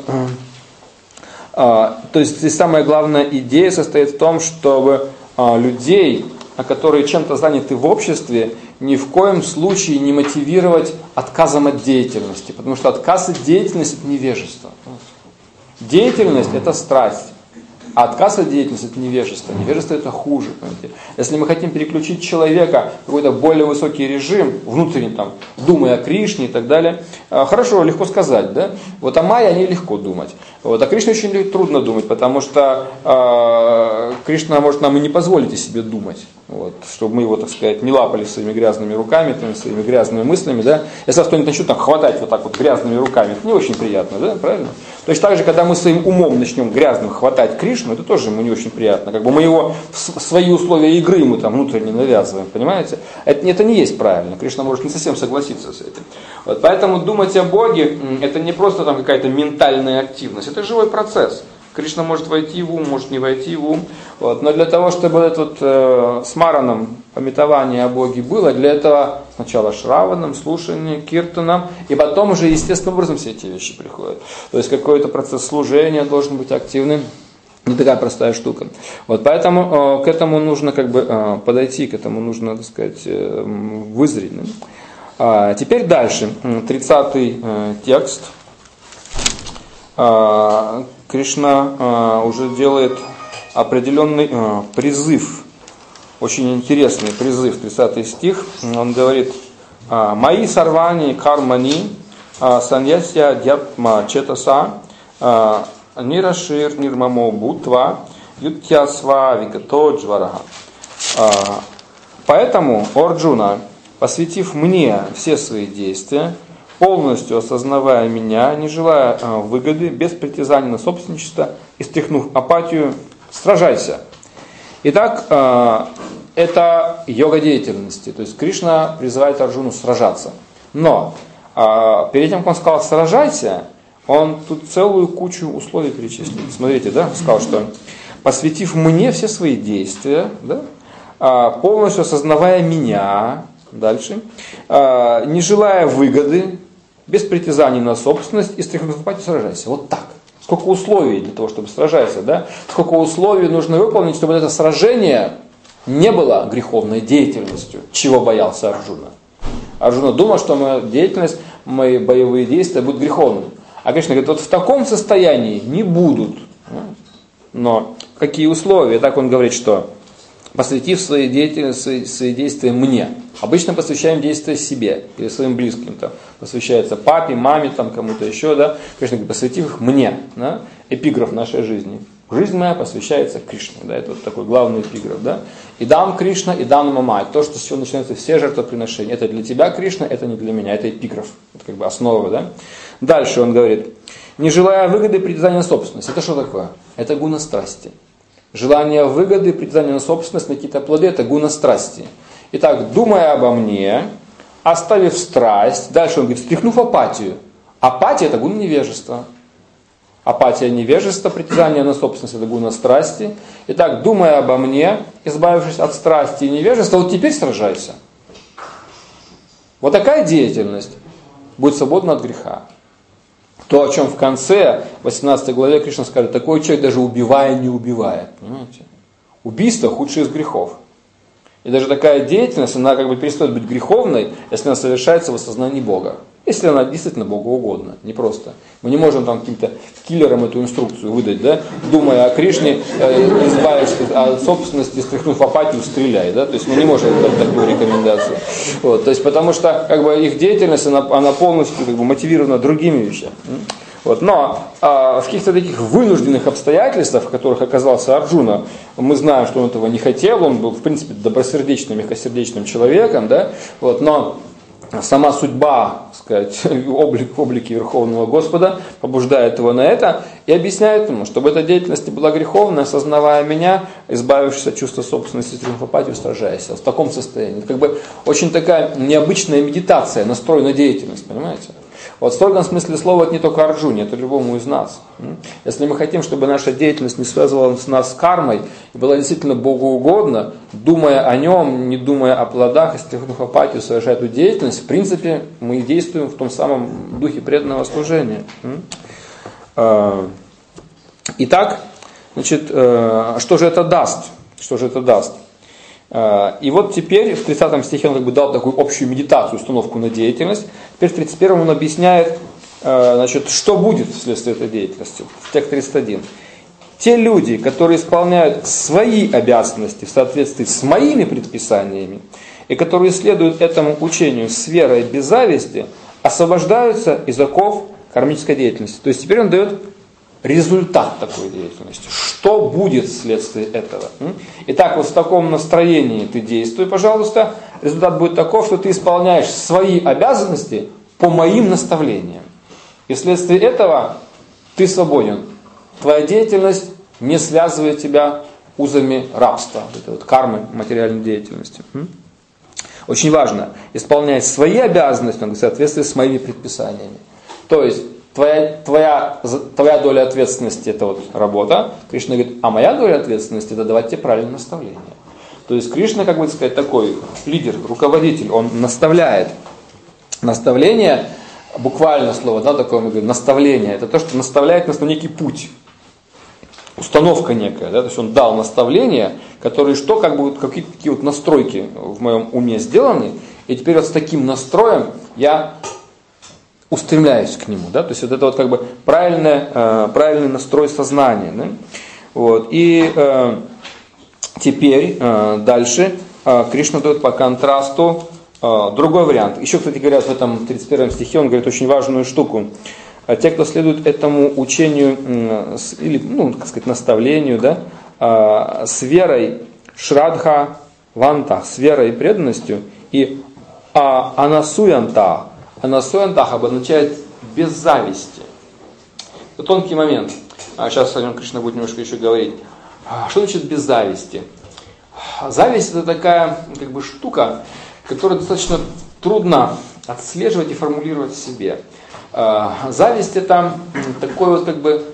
То есть здесь самая главная идея состоит в том, чтобы людей, которые чем-то заняты в обществе, ни в коем случае не мотивировать отказом от деятельности. Потому что отказ от деятельности – это невежество. Деятельность – это страсть. А отказ от деятельности – это невежество. Невежество – это хуже. Понимаете? Если мы хотим переключить человека в какой-то более высокий режим, внутренний, там, думая о Кришне и так далее, хорошо, легко сказать, да? Вот о Майе не легко думать. Вот, о Кришне очень трудно думать, потому что Кришна может нам и не позволить о себе думать. Вот, чтобы мы его, так сказать, не лапали своими грязными руками, там, своими грязными мыслями. Да? Если вас кто-нибудь начнет там, хватать вот так вот грязными руками, это не очень приятно, да? Правильно? Точно так же, когда мы своим умом начнем грязным хватать Кришну, это тоже ему не очень приятно. Как бы мы его, свои условия игры ему там внутренне навязываем, понимаете? Это не есть правильно. Кришна может не совсем согласиться с этим. Вот, поэтому думать о Боге, это не просто там какая-то ментальная активность, это живой процесс. Кришна может войти в ум, может не войти в ум. Вот. Но для того, чтобы этот смараном памятование о Боге было, для этого сначала шраваном, слушанием, киртаном, и потом уже естественным образом все эти вещи приходят. То есть какой-то процесс служения должен быть активным. Не такая простая штука. Вот, поэтому к этому нужно как бы подойти, к этому нужно, так сказать, вызреть. Теперь дальше, 30-й текст. Кришна уже делает определенный призыв, очень интересный призыв, 30 стих. Он говорит: «Мои сарвани кармани саньясья дьятма четаса нирашир нирмамо бутва ютьясва вигато джвараха». Поэтому, о Арджуна, посвятив мне все свои действия, полностью осознавая меня, не желая выгоды, без притязаний на собственничество и стряхнув апатию, сражайся. Итак, это йога деятельности. То есть Кришна призывает Арджуну сражаться. Но перед тем, как он сказал «сражайся», он тут целую кучу условий перечислил. Смотрите, да, сказал, что посвятив мне все свои действия, да, полностью осознавая меня, дальше, не желая выгоды, без притязаний на собственность и стряхнув апатию, сражайся. Вот так. Сколько условий для того, чтобы сражаться, да? Сколько условий нужно выполнить, чтобы это сражение не было греховной деятельностью, чего боялся Арджуна. Арджуна думал, что моя деятельность, мои боевые действия будут греховными. А Кришна говорит, вот в таком состоянии не будут. Но какие условия? Так он говорит, что посвятив свои действия мне. Обычно посвящаем действия себе или своим близким. Там, посвящается папе, маме, там, кому-то еще. Да? Кришна говорит, посвятив их мне. Да? Эпиграф нашей жизни. Жизнь моя посвящается Кришне. Да? Это вот такой главный эпиграф. Да? Идам Кришна, идам Мама. То, что с чего начинаются все жертвоприношения. Это для тебя, Кришна, это не для меня. Это эпиграф. Это как бы основа. Да? Дальше он говорит, не желая выгоды, притязания на собственность. Это что такое? Это гуна страсти. Желание выгоды, притязание на собственность, на какие-то плоды, это гуна страсти. Итак, думая обо мне, оставив страсть, дальше он говорит, стряхнув апатию. Апатия – это гуна невежества. Апатия – невежество, притязание на собственность – это гуна страсти. Итак, думая обо мне, избавившись от страсти и невежества, вот теперь сражайся. Вот такая деятельность будет свободна от греха. То, о чем в конце 18 главе Кришна скажет, такой человек даже убивая не убивает. Понимаете? Убийство – худший из грехов. И даже такая деятельность, она как бы перестает быть греховной, если она совершается в осознании Бога. Если она действительно Богу угодна, не просто. Мы не можем там каким-то киллерам эту инструкцию выдать, да? Думая о Кришне, избавившись от собственности, стряхнув апатию, стреляй. Да? То есть мы не можем дать такую рекомендацию. Вот. То есть, потому что как бы, их деятельность, она полностью как бы, мотивирована другими вещами. Вот. Но в каких-то таких вынужденных обстоятельствах, в которых оказался Арджуна, мы знаем, что он этого не хотел, он был, в принципе, добросердечным, мягкосердечным человеком, да? Вот. Но сама судьба, так сказать, облики Верховного Господа побуждает его на это и объясняет ему, чтобы эта деятельность не была греховной, осознавая меня, избавившись от чувства собственности, триумфопатию, сражаясь. В таком состоянии. Это как бы очень такая необычная медитация, настрой на деятельность, понимаете? Вот в строгом смысле слова это не только Арджуне, это любому из нас. Если мы хотим, чтобы наша деятельность не связывала нас с кармой и была действительно Богу угодна, думая о нем, не думая о плодах и стряхнув апатию, совершая эту деятельность, в принципе, мы действуем в том самом духе преданного служения. Итак, значит, что же это даст? Что же это даст? И вот теперь в 30 стихе он как бы дал такую общую медитацию, установку на деятельность. Теперь в 31 он объясняет, значит, что будет вследствие этой деятельности. В текст 31. Те люди, которые исполняют свои обязанности в соответствии с моими предписаниями, и которые следуют этому учению с верой без зависти, освобождаются из оков кармической деятельности. То есть теперь он дает результат такой деятельности. Что будет вследствие этого? Итак, вот в таком настроении ты действуй, пожалуйста. Результат будет таков, что ты исполняешь свои обязанности по моим наставлениям. И вследствие этого ты свободен. Твоя деятельность не связывает тебя узами рабства, вот этой вот кармы материальной деятельности. Очень важно исполнять свои обязанности в соответствии с моими предписаниями. То есть Твоя доля ответственности это вот работа. Кришна говорит, а моя доля ответственности это давать тебе правильное наставление. То есть Кришна, как бы сказать, такой лидер, руководитель, он наставляет. Наставление, буквально слово, да, такое мы говорим, наставление, это то, что наставляет нас на некий путь. Установка некая, да, то есть он дал наставление, которые что, как бы, какие-то такие вот настройки в моем уме сделаны, и теперь вот с таким настроем я устремляюсь к нему. Да? То есть вот это вот как бы правильный настрой сознания. Да? Вот. И теперь дальше Кришна дает по контрасту другой вариант. Еще, кстати говоря, в этом 31 стихе он говорит очень важную штуку. Те, кто следует этому учению, или, как сказать, наставлению, да, с верой, шрадха ванта, с верой и преданностью, и анасуянта. Анасуянтах обозначает без зависти. Это тонкий момент. Сейчас о нем Кришна будет немножко еще говорить. Что значит без зависти? Зависть это такая как бы штука, которую достаточно трудно отслеживать и формулировать в себе. Зависть это такое вот как бы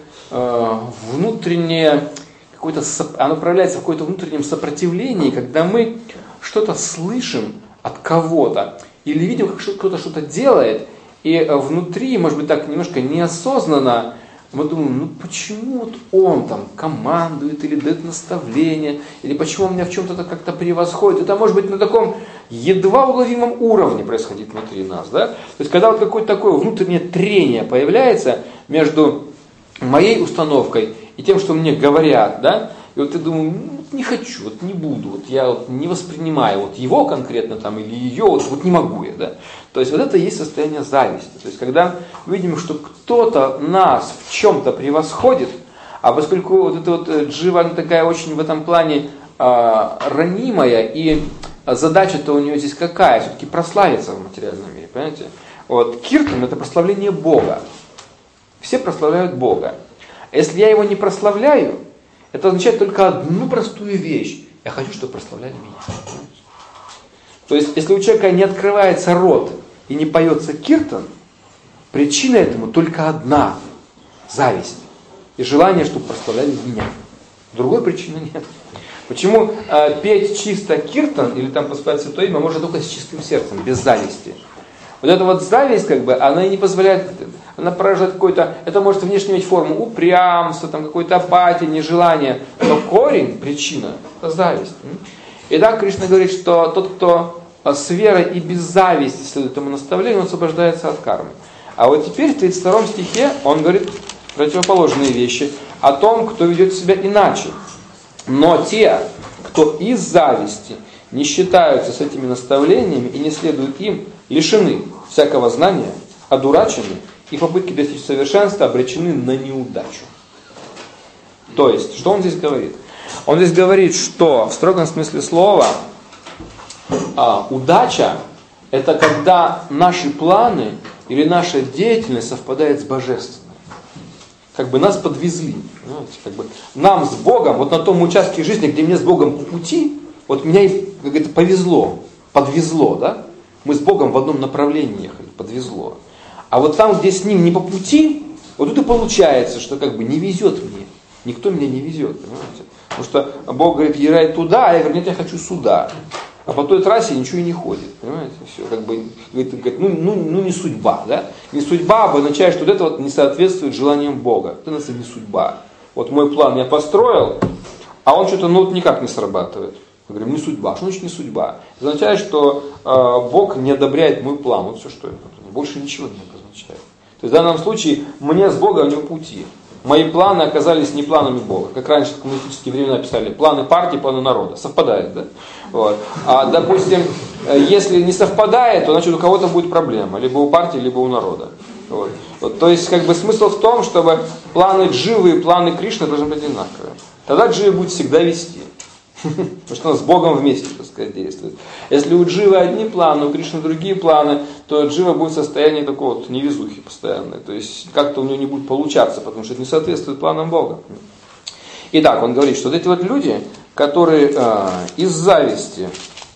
внутреннее, оно проявляется в каком-то внутреннем сопротивлении, когда мы что-то слышим от кого-то или видим, как кто-то что-то делает, и внутри, может быть, так немножко неосознанно мы думаем, почему вот он там командует или дает наставление, или почему он меня в чем-то как-то превосходит. Это может быть на таком едва уловимом уровне происходит внутри нас. Да? То есть когда вот какое-то такое внутреннее трение появляется между моей установкой и тем, что мне говорят, да, и вот я думаю, не хочу, вот не буду, вот я вот не воспринимаю вот его конкретно там или ее, вот не могу я, да. То есть вот это и есть состояние зависти. То есть когда мы видим, что кто-то нас в чем-то превосходит, а поскольку вот эта вот джива такая очень в этом плане ранимая, и задача-то у нее здесь какая? Все-таки прославиться в материальном мире, понимаете? Вот киртан это прославление Бога. Все прославляют Бога. А если я его не прославляю, это означает только одну простую вещь. Я хочу, чтобы прославляли меня. То есть, если у человека не открывается рот и не поется киртан, причина этому только одна. Зависть. И желание, чтобы прославляли меня. Другой причины нет. Почему петь чисто киртан или там поспевать святое имя можно только с чистым сердцем, без зависти. Вот эта вот зависть, как бы, она и не позволяет, она порождает какой-то, это может внешне иметь форму упрямства, там, какой-то апатии, нежелания, но корень, причина, это зависть. Итак, Кришна говорит, что тот, кто с верой и без зависти следует этому наставлению, он освобождается от кармы. А вот теперь в 32 стихе он говорит противоположные вещи о том, кто ведет себя иначе. Но те, кто из зависти не считаются с этими наставлениями и не следуют им, лишены всякого знания, одурачены и попытки достичь совершенства обречены на неудачу. То есть, что он здесь говорит? Он здесь говорит, что в строгом смысле слова удача это когда наши планы или наша деятельность совпадает с божественной. Как бы нас подвезли. Понимаете? Как бы нам с Богом, вот на том участке жизни, где мне с Богом по пути, вот меня, как говорится, повезло, подвезло, да? Мы с Богом в одном направлении ехали, подвезло. А вот там, где с Ним не по пути, вот тут и получается, что как бы не везет мне. Никто меня не везет, понимаете? Потому что Бог говорит, езжай туда, а я говорю, нет, я хочу сюда. А по той трассе ничего и не ходит, понимаете? Все, как бы, говорит, ну не судьба, да? Не судьба обозначает, что вот это вот не соответствует желаниям Бога. Это у нас не судьба. Вот мой план я построил, а он что-то никак не срабатывает. Мы говорим, не судьба. Что значит не судьба? Это означает, что Бог не одобряет мой план. Вот все, что это. Больше ничего не означает. То есть в данном случае мне с Богом не по пути. Мои планы оказались не планами Бога. Как раньше в коммунистические времена писали, планы партии, планы народа. Совпадает, да? Вот. А, допустим, если не совпадает, то значит у кого-то будет проблема. Либо у партии, либо у народа. Вот. Вот. То есть как бы смысл в том, чтобы планы Дживы и планы Кришны должны быть одинаковые. Тогда Джива будет всегда вести. Потому что он с Богом вместе, так сказать, действует. Если у Дживы одни планы, у Кришны другие планы, то Джива будет в состоянии такого вот невезухи постоянной. То есть как-то у него не будет получаться, потому что это не соответствует планам Бога. Итак, он говорит, что вот эти вот люди, которые из зависти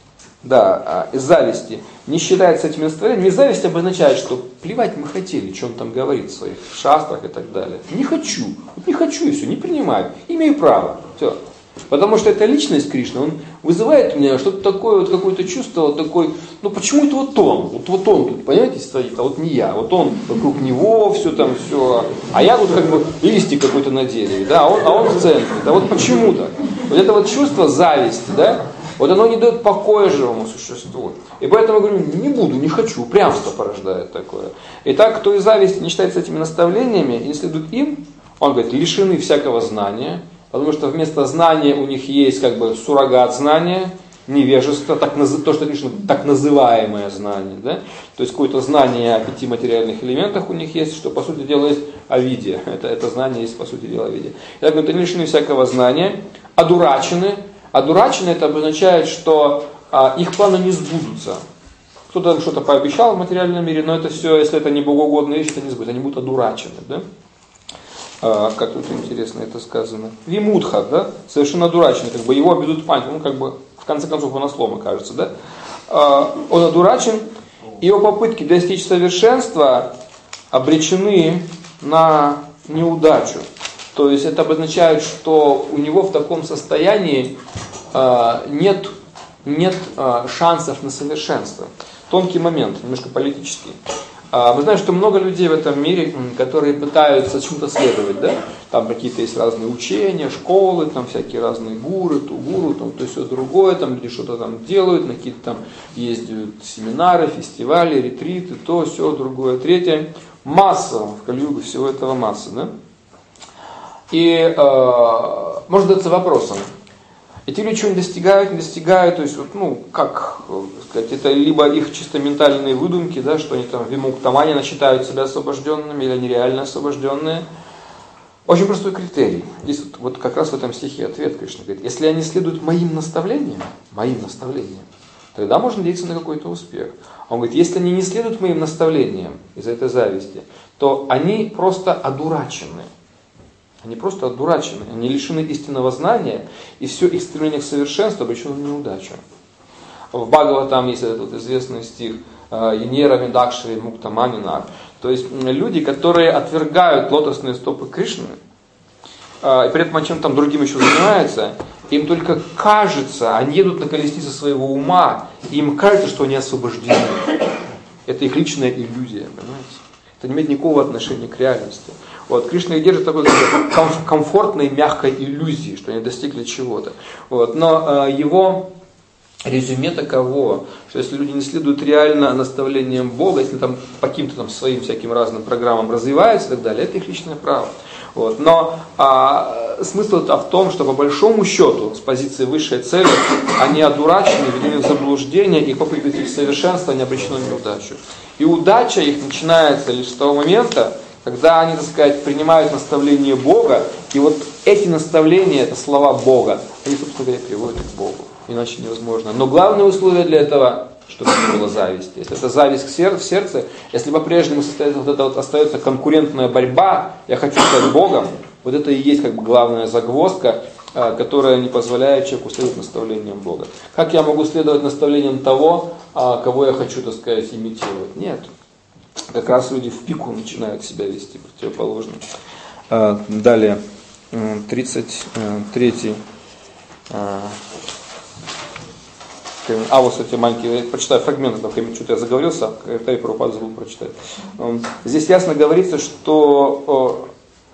не считаются этими наставлениями, из зависти обозначает, что плевать мы хотели, что он там говорит в своих шастрах и так далее. Не хочу, вот не хочу и все, не принимаю, имею право, все. Потому что эта личность Кришны, он вызывает у меня что-то такое, вот какое-то чувство, вот такое, почему это вот он тут, понимаете, стоит, а вот не я, вот он вокруг него все там, все, а я тут как бы листик какой-то на дереве, да, а он в центре, да, вот почему-то. Вот это вот чувство зависти, да, Вот оно не дает покоя живому существу. И поэтому я говорю, не буду, не хочу, упрямство порождает такое. Итак, кто из зависти не считается этими наставлениями и не следует им, он говорит, лишены всякого знания, потому что вместо знания у них есть как бы суррогат знания, невежество, то, что лишь так называемое знание. Да? То есть какое-то знание о 5 материальных элементах у них есть, что по сути дела есть авидия. Это знание есть по сути дела авидия. Итак, они лишены всякого знания, одурачены. Одурачены это обозначает, что их планы не сбудутся. Кто-то что-то пообещал в материальном мире, но это все, если это не богоугодная вещь, это не сбудется. Они будут одурачены. Да? Как тут интересно это сказано. Вимудха, да? Совершенно одурачены, как бы его обидут память, как бы в конце концов он ослом окажется, да? Он одурачен, его попытки достичь совершенства обречены на неудачу. То есть это обозначает, что у него в таком состоянии нет шансов на совершенство. Тонкий момент, немножко политический. Мы знаем, что много людей в этом мире, которые пытаются чему-то следовать, да? Там какие-то есть разные учения, школы, там всякие разные гуру, там то все другое, там люди что-то там делают, на какие-то там ездят семинары, фестивали, ретриты, то, все, другое, третье. Масса, в Кали-югу всего этого масса, да? И можно задаться вопросом. Эти люди чего не достигают, то есть, как сказать, это либо их чисто ментальные выдумки, да, что они там в вимуктамане считают себя освобожденными, или они реально освобожденные. Очень простой критерий. Здесь вот как раз в этом стихе ответ, Кришна говорит, если они следуют моим наставлениям, тогда можно надеяться на какой-то успех. Он говорит, если они не следуют моим наставлениям из-за этой зависти, то они просто одурачены. Они просто одурачены, они лишены истинного знания, и все их стремление к совершенству обречено на неудачу. В Бхагаватам есть этот известный стих «Енера Медакшри Муктаманинар». То есть люди, которые отвергают лотосные стопы Кришны, и при этом чем там другим еще занимаются, им только кажется, они едут на колеснице своего ума, и им кажется, что они освобождены. Это их личная иллюзия, понимаете? Это не имеет никакого отношения к реальности. Вот, Кришна их держит такой комфортной, мягкой иллюзии, что они достигли чего-то. Вот, но его резюме таково, что если люди не следуют реально наставлениям Бога, если там по каким-то там своим всяким разным программам развиваются и так далее, это их личное право. Вот, но смысл-то в том, что по большому счету, с позиции высшей цели, они одурачены, введены в заблуждение, и попытки достичь совершенства, они обречены на неудачу. И удача их начинается лишь с того момента, когда они, так сказать, принимают наставления Бога, и вот эти наставления, это слова Бога, они, собственно говоря, приводят к Богу. Иначе невозможно. Но главное условие для этого, чтобы не было зависти. Если это зависть в сердце, если по-прежнему остается конкурентная борьба, я хочу стать Богом, вот это и есть как бы главная загвоздка, которая не позволяет человеку следовать наставлениям Бога. Как я могу следовать наставлениям того, кого я хочу, так сказать, имитировать? Нет. Как раз люди в пику начинают себя вести противоположно. Далее, 33-й. Вот, кстати, маленький, я прочитаю фрагмент, что-то я заговорился, комментарий Прабхупады забыл прочитать. Здесь ясно говорится, что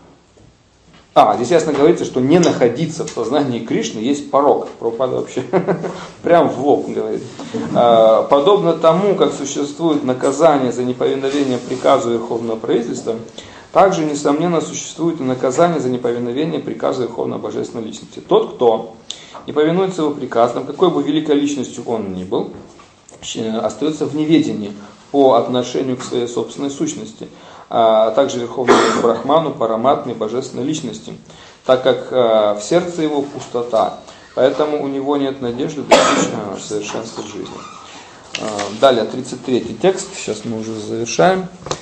не находиться в сознании Кришны есть порок. Прабхупада вообще прям в лоб говорит. Подобно тому, как существует наказание за неповиновение приказу Верховного правительства, также, несомненно, существует и наказание за неповиновение приказу Верховной Божественной Личности. Тот, кто не повинуется его приказам, какой бы великой личностью он ни был, остается в неведении по отношению к своей собственной сущности, а также Верховному Брахману, Параматме, Божественной Личности, так как в сердце его пустота, поэтому у него нет надежды достичь совершенства жизни. Далее, 33-й текст, сейчас мы уже завершаем.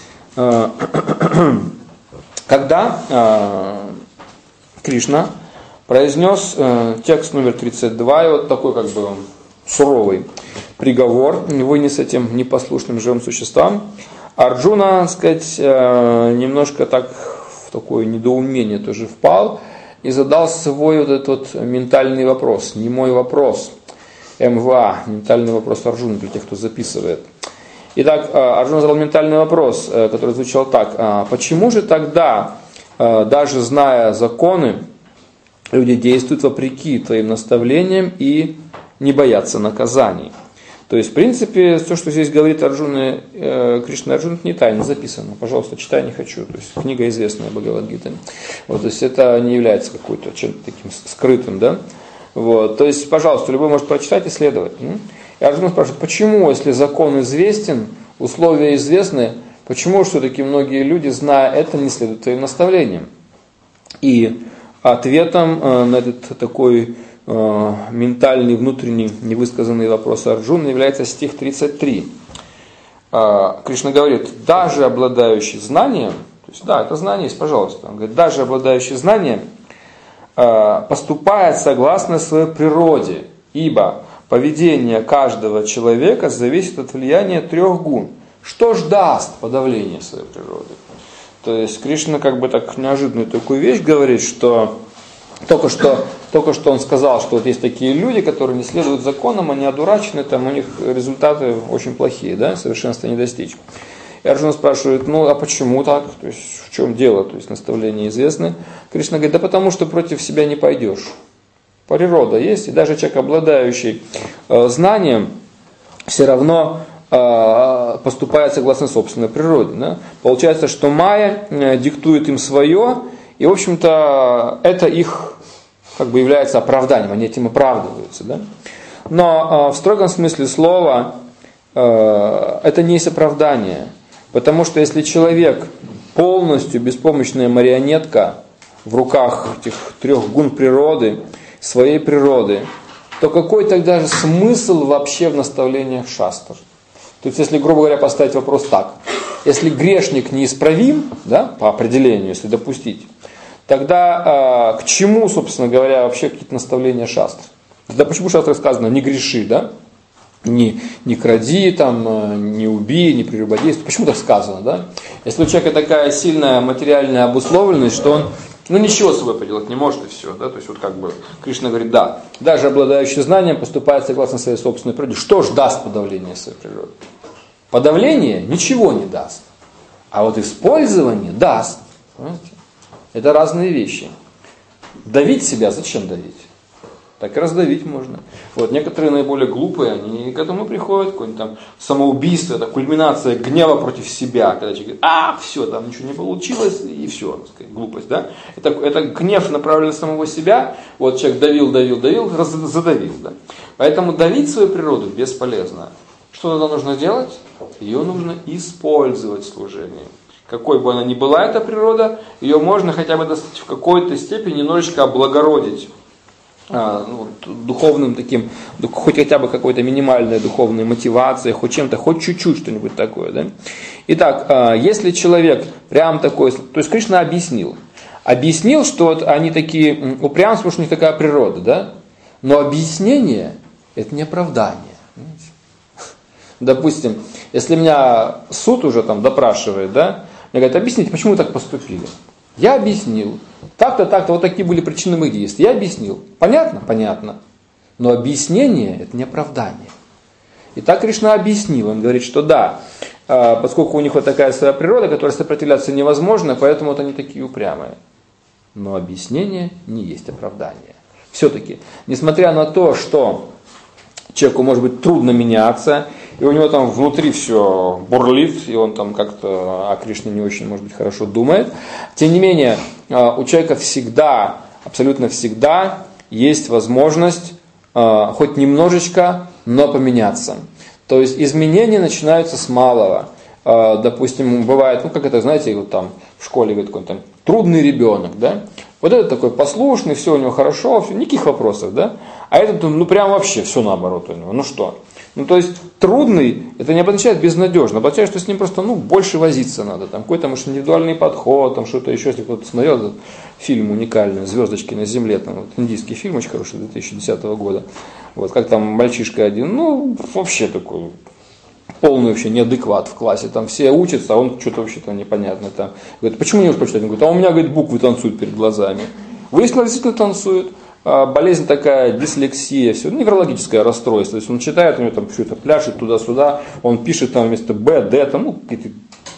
Когда Кришна произнес текст номер 32, и вот такой как бы суровый приговор вынес этим непослушным живым существам, Арджуна, так сказать, немножко так в такое недоумение тоже впал и задал свой вот этот вот ментальный вопрос, немой вопрос, МВА, ментальный вопрос Арджуны, для тех, кто записывает. Итак, Арджуна задал ментальный вопрос, который звучал так: почему же тогда, даже зная законы, люди действуют вопреки твоим наставлениям и не бояться наказаний. То есть, в принципе, то, что здесь говорит Арджуна, Кришна Арджуна, это не тайно записано. Пожалуйста, читай, не хочу. То есть, книга известная Бхагавад-гита. Вот, то есть, это не является какой-то чем-то таким скрытым, да? Вот, то есть, пожалуйста, любой может прочитать, исследовать. И Арджуна спрашивает, почему, если закон известен, условия известны, почему все-таки многие люди, зная это, не следуют твоим наставлениям? И ответом на этот такой ментальный, внутренний, невысказанный вопрос Арджуны является стих 33. Кришна говорит, даже обладающий знанием, то есть, да, это знание есть, пожалуйста, он говорит, даже обладающий знанием поступает согласно своей природе, ибо поведение каждого человека зависит от влияния 3 гун. Что ж даст подавление своей природы? То есть Кришна как бы так неожиданную такую вещь говорит, что только что он сказал, что вот есть такие люди, которые не следуют законам, они одурачены, там у них результаты очень плохие, да, совершенства не достичь. И Арджуна спрашивает, ну а почему так? То есть в чем дело? То есть наставления известны. Кришна говорит, да потому что против себя не пойдешь. Природа есть, и даже человек, обладающий знанием, все равно поступает согласно собственной природе. Да? Получается, что майя диктует им свое, и, в общем-то, это их как бы является оправданием, они этим оправдываются. Да? Но в строгом смысле слова это не есть оправдание, потому что если человек полностью беспомощная марионетка в руках этих 3 гун природы, своей природы, то какой тогда же смысл вообще в наставлениях шастр? То есть, если, грубо говоря, поставить вопрос так, если грешник неисправим, да, по определению, если допустить, тогда к чему, собственно говоря, вообще какие-то наставления шастр? Да почему в шастрах сказано не греши, да? Не кради, там, не убей, не прелюбодействуй. Почему так сказано, да? Если у человека такая сильная материальная обусловленность, что он ничего с собой поделать не может и все, да? То есть вот как бы Кришна говорит, да, даже обладающий знанием поступает согласно своей собственной природе. Что ж даст подавление своей природы? Подавление ничего не даст, а вот использование даст. Понимаете? Это разные вещи. Давить себя, зачем давить? Так и раздавить можно. Вот некоторые наиболее глупые, они к этому приходят, какое-нибудь там самоубийство, это кульминация гнева против себя, когда человек говорит, все, там ничего не получилось, и все, так сказать, глупость, да? Это гнев направлен на самого себя, вот человек давил, задавил, да? Поэтому давить свою природу бесполезно. Что тогда нужно делать? Ее нужно использовать в служении. Какой бы она ни была, эта природа, ее можно хотя бы в какой-то степени немножечко облагородить. Духовным таким, хоть хотя бы какой-то минимальной духовной мотивацией, хоть чем-то, хоть чуть-чуть что-нибудь такое. Да? Итак, если человек прям такой, то есть Кришна объяснил, что вот они такие упрямцы, потому что у них такая природа, да? Но объяснение это не оправдание. Понимаете? Допустим, если меня суд уже там допрашивает, да, мне говорят, объясните, почему вы так поступили? Я объяснил. Так-то, вот такие были причины моих действий. Я объяснил. Понятно? Понятно. Но объяснение это не оправдание. И так Кришна объяснил. Он говорит, что да, поскольку у них вот такая своя природа, которой сопротивляться невозможно, поэтому вот они такие упрямые. Но объяснение не есть оправдание. Все-таки, несмотря на то, что человеку может быть трудно меняться, и у него там внутри все бурлит, и он там как-то о Кришне не очень, может быть, хорошо думает. Тем не менее, у человека всегда, абсолютно всегда есть возможность хоть немножечко, но поменяться. То есть изменения начинаются с малого. Допустим, бывает, как это, знаете, вот там в школе говорит, какой-то там трудный ребенок, да? Вот этот такой послушный, все у него хорошо, все, никаких вопросов, да? А этот, прям вообще все наоборот у него. Что? То есть трудный, это не обозначает безнадежно, обозначает, что с ним просто, больше возиться надо. Там какой-то, может, индивидуальный подход, там что-то еще, если кто-то смотрел этот фильм уникальный «Звездочки на земле», там вот, индийский фильм очень хороший, 2010 года. Вот, как там мальчишка один, вообще такой, полный вообще неадекват в классе, там все учатся, а он что-то вообще там непонятно. Там. Говорит, почему не можешь прочитать? Он говорит, а у меня, говорит, буквы танцуют перед глазами. Выяснилось, действительно танцуют. Болезнь такая, дислексия, все, неврологическое расстройство. То есть он читает, у него там все это пляшет туда-сюда, он пишет там вместо Б, Д, там, какие-то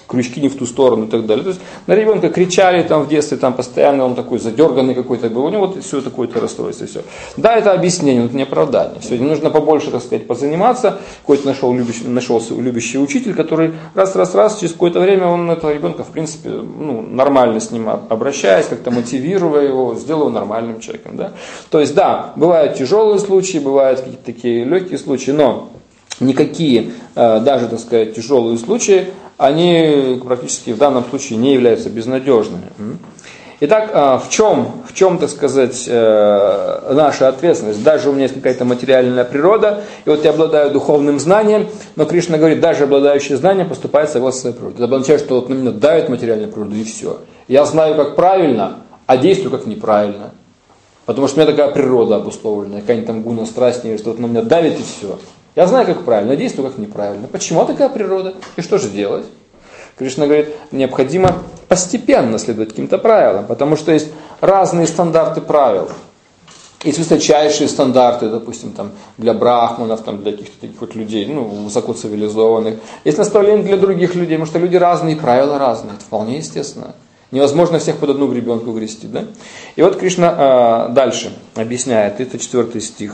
крючки не в ту сторону и так далее. То есть на ребенка кричали там в детстве, там постоянно он такой задерганный какой-то был, у него вот все такое-то расстройство, и все. Да, это объяснение, но это не оправдание. Все, нужно побольше, так сказать, позаниматься. Какой-то нашелся любящий учитель, который раз, через какое-то время он этого ребенка, в принципе, нормально с ним обращаясь, как-то мотивируя его, сделал нормальным человеком. Да? То есть, да, бывают тяжелые случаи, бывают какие-то такие легкие случаи, но никакие, даже, так сказать, тяжелые случаи, они практически в данном случае не являются безнадежными. Итак, в чем, так сказать, наша ответственность? Даже у меня есть какая-то материальная природа, и вот я обладаю духовным знанием, но Кришна говорит, даже обладающий знанием поступает согласно своей природе. Это означает, что вот на меня давит материальная природа, и все. Я знаю, как правильно, а действую, как неправильно. Потому что у меня такая природа обусловленная, какая-нибудь там гуна, страсть, что вот на меня давит, и все. Я знаю, как правильно, а действую, как неправильно. Почему такая природа? И что же делать? Кришна говорит, необходимо постепенно следовать каким-то правилам, потому что есть разные стандарты правил. Есть высочайшие стандарты, допустим, там, для брахманов, там, для каких-то таких вот людей, высокоцивилизованных. Есть наставления для других людей, потому что люди разные, правила разные. Это вполне естественно. Невозможно всех под одну гребенку грести. Да? И вот Кришна дальше объясняет, это 4 стих.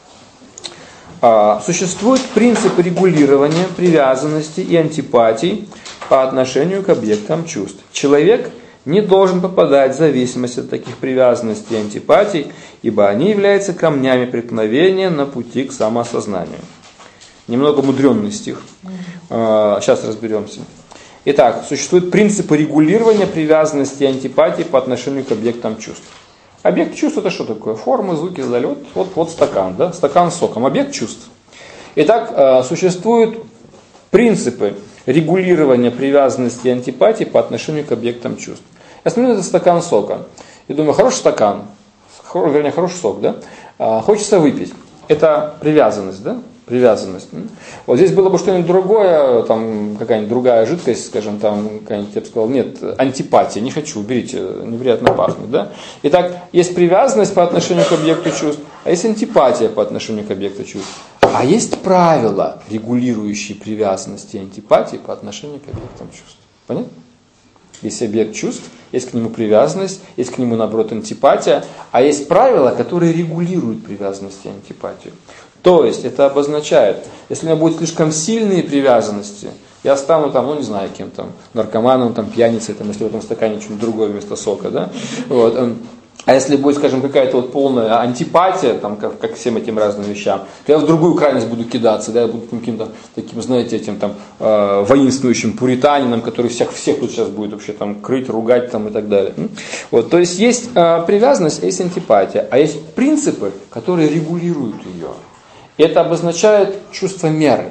Существует принцип регулирования привязанности и антипатий по отношению к объектам чувств. Человек не должен попадать в зависимость от таких привязанностей и антипатий, ибо они являются камнями преткновения на пути к самоосознанию. Немного мудренный стих. Сейчас разберемся. Итак, существуют принципы регулирования привязанности и антипатии по отношению к объектам чувств. Объект чувств это что такое? Формы, звуки, залет. Вот стакан, да? Стакан с соком. Объект чувств. Итак, существуют принципы регулирования привязанности и антипатии по отношению к объектам чувств. Я смотрю на этот стакан сока и думаю, хороший стакан, хороший сок, да? Хочется выпить. Это привязанность, да? Привязанность. Вот здесь было бы что-нибудь другое, там какая-нибудь другая жидкость, скажем, там какая-нибудь, я бы сказал, нет, антипатия, не хочу, уберите, неприятно пахнет, да? Итак, есть привязанность по отношению к объекту чувств, а есть антипатия по отношению к объекту чувств. А есть правила, регулирующие привязанности и антипатии по отношению к объектам чувств. Понятно? Есть объект чувств, есть к нему привязанность, есть к нему, наоборот, антипатия, а есть правила, которые регулируют привязанность и антипатию. То есть, это обозначает, если у меня будут слишком сильные привязанности, я стану там, не знаю, кем там, наркоманом, там, пьяницей, там, если в этом стакане что-нибудь другое вместо сока, да? Вот. А если будет, скажем, какая-то вот полная антипатия, там, как всем этим разным вещам, то я в другую крайность буду кидаться, да, я буду каким-то таким, знаете, этим там воинствующим пуританином, который всех тут сейчас будет вообще там крыть, ругать там и так далее. Вот, то есть есть привязанность, есть антипатия, а есть принципы, которые регулируют ее. И это обозначает чувство меры.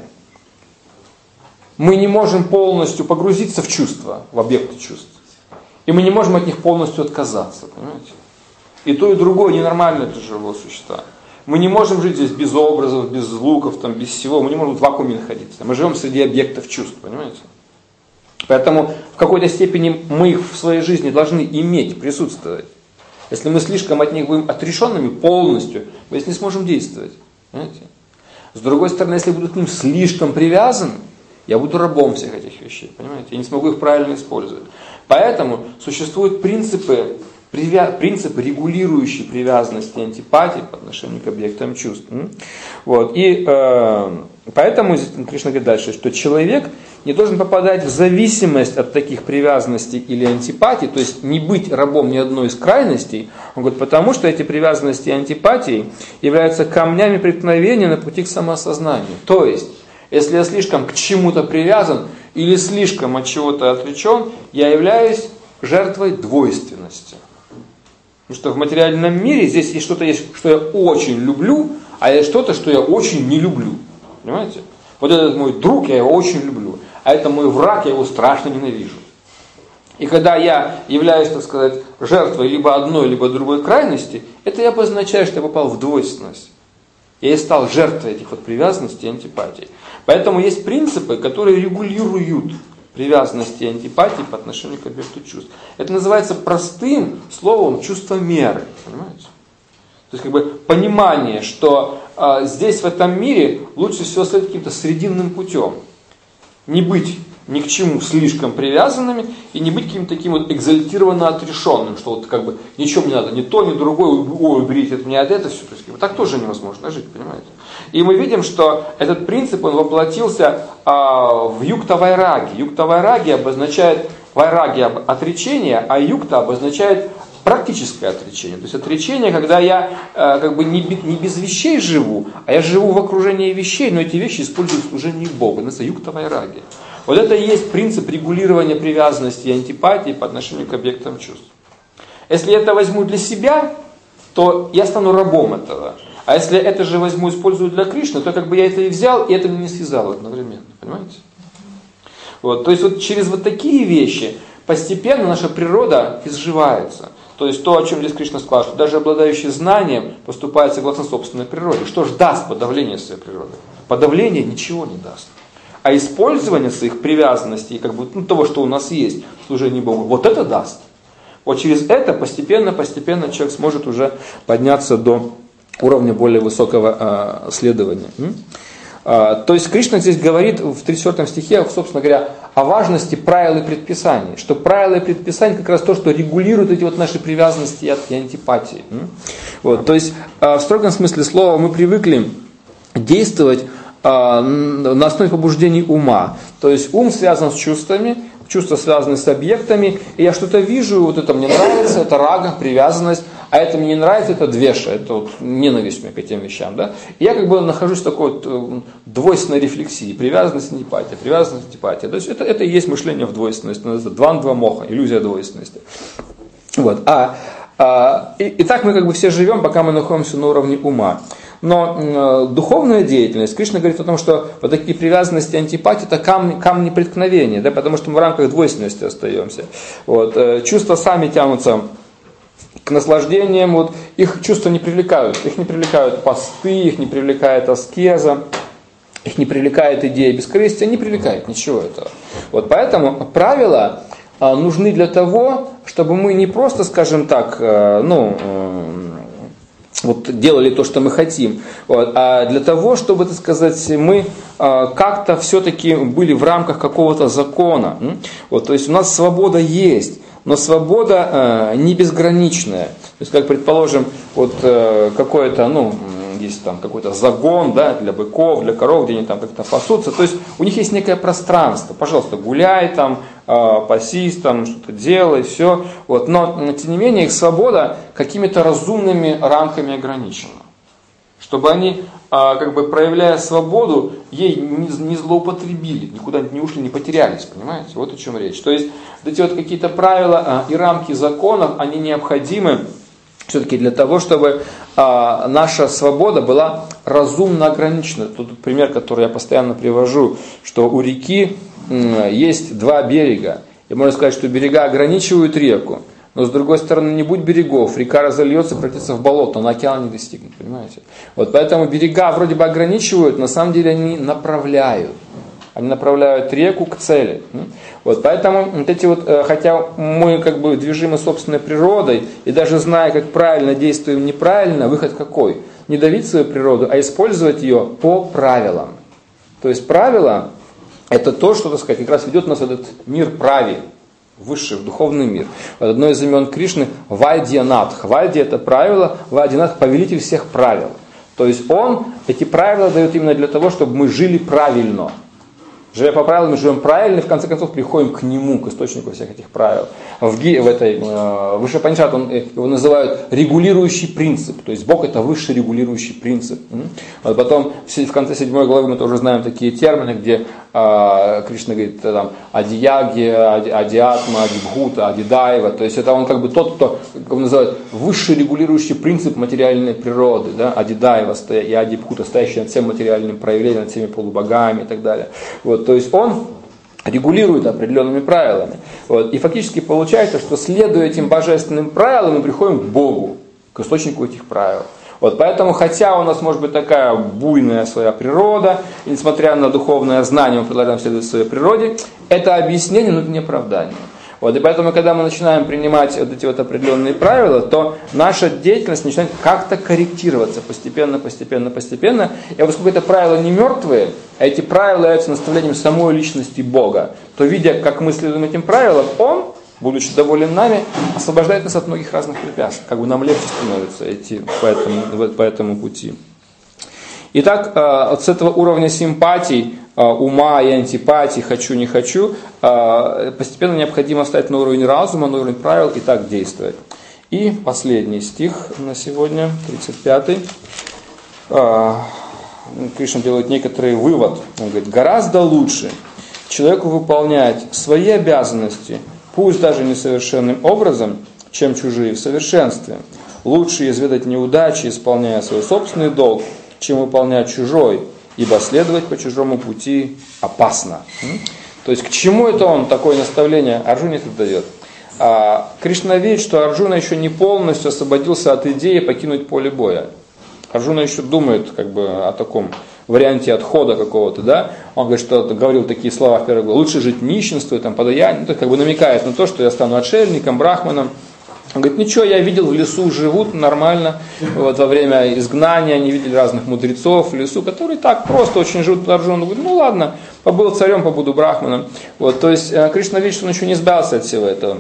Мы не можем полностью погрузиться в чувства, в объекты чувств. И мы не можем от них полностью отказаться, понимаете? И то, и другое ненормально, это живые существа. Мы не можем жить здесь без образов, без звуков, там, без всего. Мы не можем в вакууме находиться. Мы живем среди объектов чувств, понимаете? Поэтому в какой-то степени мы их в своей жизни должны иметь, присутствовать. Если мы слишком от них будем отрешенными полностью, мы здесь не сможем действовать. Понимаете? С другой стороны, если я буду к ним слишком привязан, я буду рабом всех этих вещей. Понимаете? Я не смогу их правильно использовать. Поэтому существуют принципы, регулирующие привязанность и антипатии по отношению к объектам чувств. Вот. И поэтому Кришна говорит дальше, что человек не должен попадать в зависимость от таких привязанностей или антипатий, то есть не быть рабом ни одной из крайностей, он говорит, потому что эти привязанности и антипатии являются камнями преткновения на пути к самоосознанию. То есть, если я слишком к чему-то привязан или слишком от чего-то отвлечен, я являюсь жертвой двойственности. Потому что в материальном мире здесь есть что-то, что я очень люблю, а есть что-то, что я очень не люблю. Понимаете? Вот этот мой друг, я его очень люблю, а это мой враг, я его страшно ненавижу. И когда я являюсь, так сказать, жертвой либо одной, либо другой крайности, это и обозначает, что я попал в двойственность. Я и стал жертвой этих вот привязанностей и антипатий. Поэтому есть принципы, которые регулируют привязанности и антипатии по отношению к объекту чувств. Это называется простым словом чувство меры. Понимаете? То есть как бы понимание, что здесь в этом мире лучше всего следовать каким-то срединным путем. Не быть ни к чему слишком привязанными и не быть каким-то таким вот экзальтированно отрешенным, что вот как бы ничего не надо, ни то, ни другое, ой, уберите от меня от этого, все. То есть, так тоже невозможно жить, понимаете? И мы видим, что этот принцип, он воплотился в юкта вайраги. Юкта вайраги обозначает, вайраги отречение, а юкта обозначает практическое отречение. То есть отречение, когда я как бы не без вещей живу, а я живу в окружении вещей, но эти вещи использую в служении Богу. Это юкта вайраги. Вот это и есть принцип регулирования привязанности и антипатии по отношению к объектам чувств. Если я это возьму для себя, то я стану рабом этого. А если это же возьму и использую для Кришны, то как бы я это и взял, и это мне не связал одновременно. Понимаете? Вот. То есть вот через вот такие вещи постепенно наша природа изживается. То есть то, о чем здесь Кришна сказал, что даже обладающий знанием поступает согласно собственной природе. Что же даст подавление своей природы? Подавление ничего не даст. А использование своих привязанностей, как бы, того, что у нас есть в служении Богу, вот это даст. Вот через это постепенно человек сможет уже подняться до уровня более высокого следования. То есть Кришна здесь говорит в 34 стихе, собственно говоря, о важности правил и предписаний. Что правила и предписания как раз то, что регулирует эти вот наши привязанности и антипатии. Вот, то есть в строгом смысле слова мы привыкли действовать на основе побуждений ума. То есть ум связан с чувствами, чувства связаны с объектами, и я что-то вижу, вот это мне нравится, это рага, привязанность, а это мне не нравится, это двеша, это вот ненависть мне к этим вещам. Да? И я как бы нахожусь в такой вот двойственной рефлексии, привязанность, антипатия, привязанность, антипатия. То есть это и есть мышление в двойственности, называется двандва моха, иллюзия двойственности. Вот. И так мы как бы все живем, пока мы находимся на уровне ума. Но духовная деятельность, Кришна говорит о том, что вот такие привязанности, антипатии, это камни преткновения, да, потому что мы в рамках двойственности остаемся. Вот. Чувства сами тянутся к наслаждениям, вот. Их чувства не привлекают. Их не привлекают посты, их не привлекает аскеза, их не привлекает идея бескорыстия, не привлекает ничего этого. Вот. Поэтому правила нужны для того, чтобы мы не просто, скажем так, вот делали то, что мы хотим, вот, а для того, чтобы, так сказать, мы как-то все-таки были в рамках какого-то закона. Вот, то есть у нас свобода есть, но свобода не безграничная. То есть, как предположим, вот какое-то, есть там какой-то загон, да, для быков, для коров, где они там как-то пасутся. То есть у них есть некое пространство. Пожалуйста, гуляй там, пасись там, что-то делай, все. Вот. Но, тем не менее, их свобода какими-то разумными рамками ограничена. Чтобы они, как бы проявляя свободу, ей не злоупотребили, никуда не ушли, не потерялись, понимаете? Вот о чем речь. То есть вот эти вот какие-то правила и рамки законов, они необходимы все-таки для того, чтобы наша свобода была разумно ограничена. Тут пример, который я постоянно привожу, что у реки есть два берега. И можно сказать, что берега ограничивают реку. Но с другой стороны, не будь берегов, река разольется, превратится в болото, но океан не достигнет, понимаете? Вот поэтому берега вроде бы ограничивают, на самом деле они направляют. Они направляют реку к цели. Вот, поэтому вот эти вот, хотя мы как бы движимы собственной природой, и даже зная, как правильно действуем неправильно, выход какой? Не давить свою природу, а использовать ее по правилам. То есть правила – это то, что, так сказать, как раз ведет нас в этот мир правил, высший, в духовный мир. Вот одно из имен Кришны – Вайдьянатх. Вайдья – это правило, Вайдьянатх – повелитель всех правил. То есть он эти правила дает именно для того, чтобы мы жили правильно. Живя по правилам, мы живем правильно, и в конце концов приходим к нему, к источнику всех этих правил. В этой Высший Панишат его называют регулирующий принцип. То есть Бог это высший регулирующий принцип. Вот потом в конце 7 главы мы тоже знаем такие термины, где Кришна говорит там Адияги, Адиатма, Адибхута, Адидаева. То есть это он как бы тот, кто, как его называют, высший регулирующий принцип материальной природы. Да? Адидаева и Адибхута, стоящий над всем материальным проявлением, над всеми полубогами и так далее. Вот, то есть он регулирует определенными правилами. Вот, и фактически получается, что следуя этим божественным правилам, мы приходим к Богу, к источнику этих правил. Вот, поэтому, хотя у нас может быть такая буйная своя природа, и несмотря на духовное знание, мы продолжаем следовать своей природе, это объяснение, но это не оправдание. Вот, и поэтому, когда мы начинаем принимать вот эти вот определенные правила, то наша деятельность начинает как-то корректироваться постепенно. И поскольку это правила не мертвые, а эти правила являются наставлением самой личности Бога, то, видя, как мы следуем этим правилам, Он, будучи доволен нами, освобождает нас от многих разных препятствий. Как бы нам легче становится идти по этому пути. Итак, вот с этого уровня симпатий, ума и антипатий, хочу, не хочу, постепенно необходимо встать на уровень разума, на уровень правил и так действовать. И последний стих на сегодня, 35-й. Кришна делает некоторый вывод. Он говорит, гораздо лучше человеку выполнять свои обязанности, пусть даже несовершенным образом, чем чужие в совершенстве. Лучше изведать неудачи, исполняя свой собственный долг, чем выполнять чужой, ибо следовать по чужому пути опасно. То есть к чему это он такое наставление Арджуне тут дает? Кришна видит, что Арджуна еще не полностью освободился от идеи покинуть поле боя. Арджуна еще думает о таком варианте отхода какого-то, да? Он говорит, что говорил такие слова в первой главе: лучше жить нищенствуя, подаяние, намекает на то, что я стану отшельником, брахманом. Он говорит, ничего, я видел, в лесу живут нормально, во время изгнания они видели разных мудрецов в лесу, которые так просто очень живут. Арджуна говорит, ладно, побыл царем, побуду брахманом. То есть Кришна видит, что он еще не сбился от всего этого.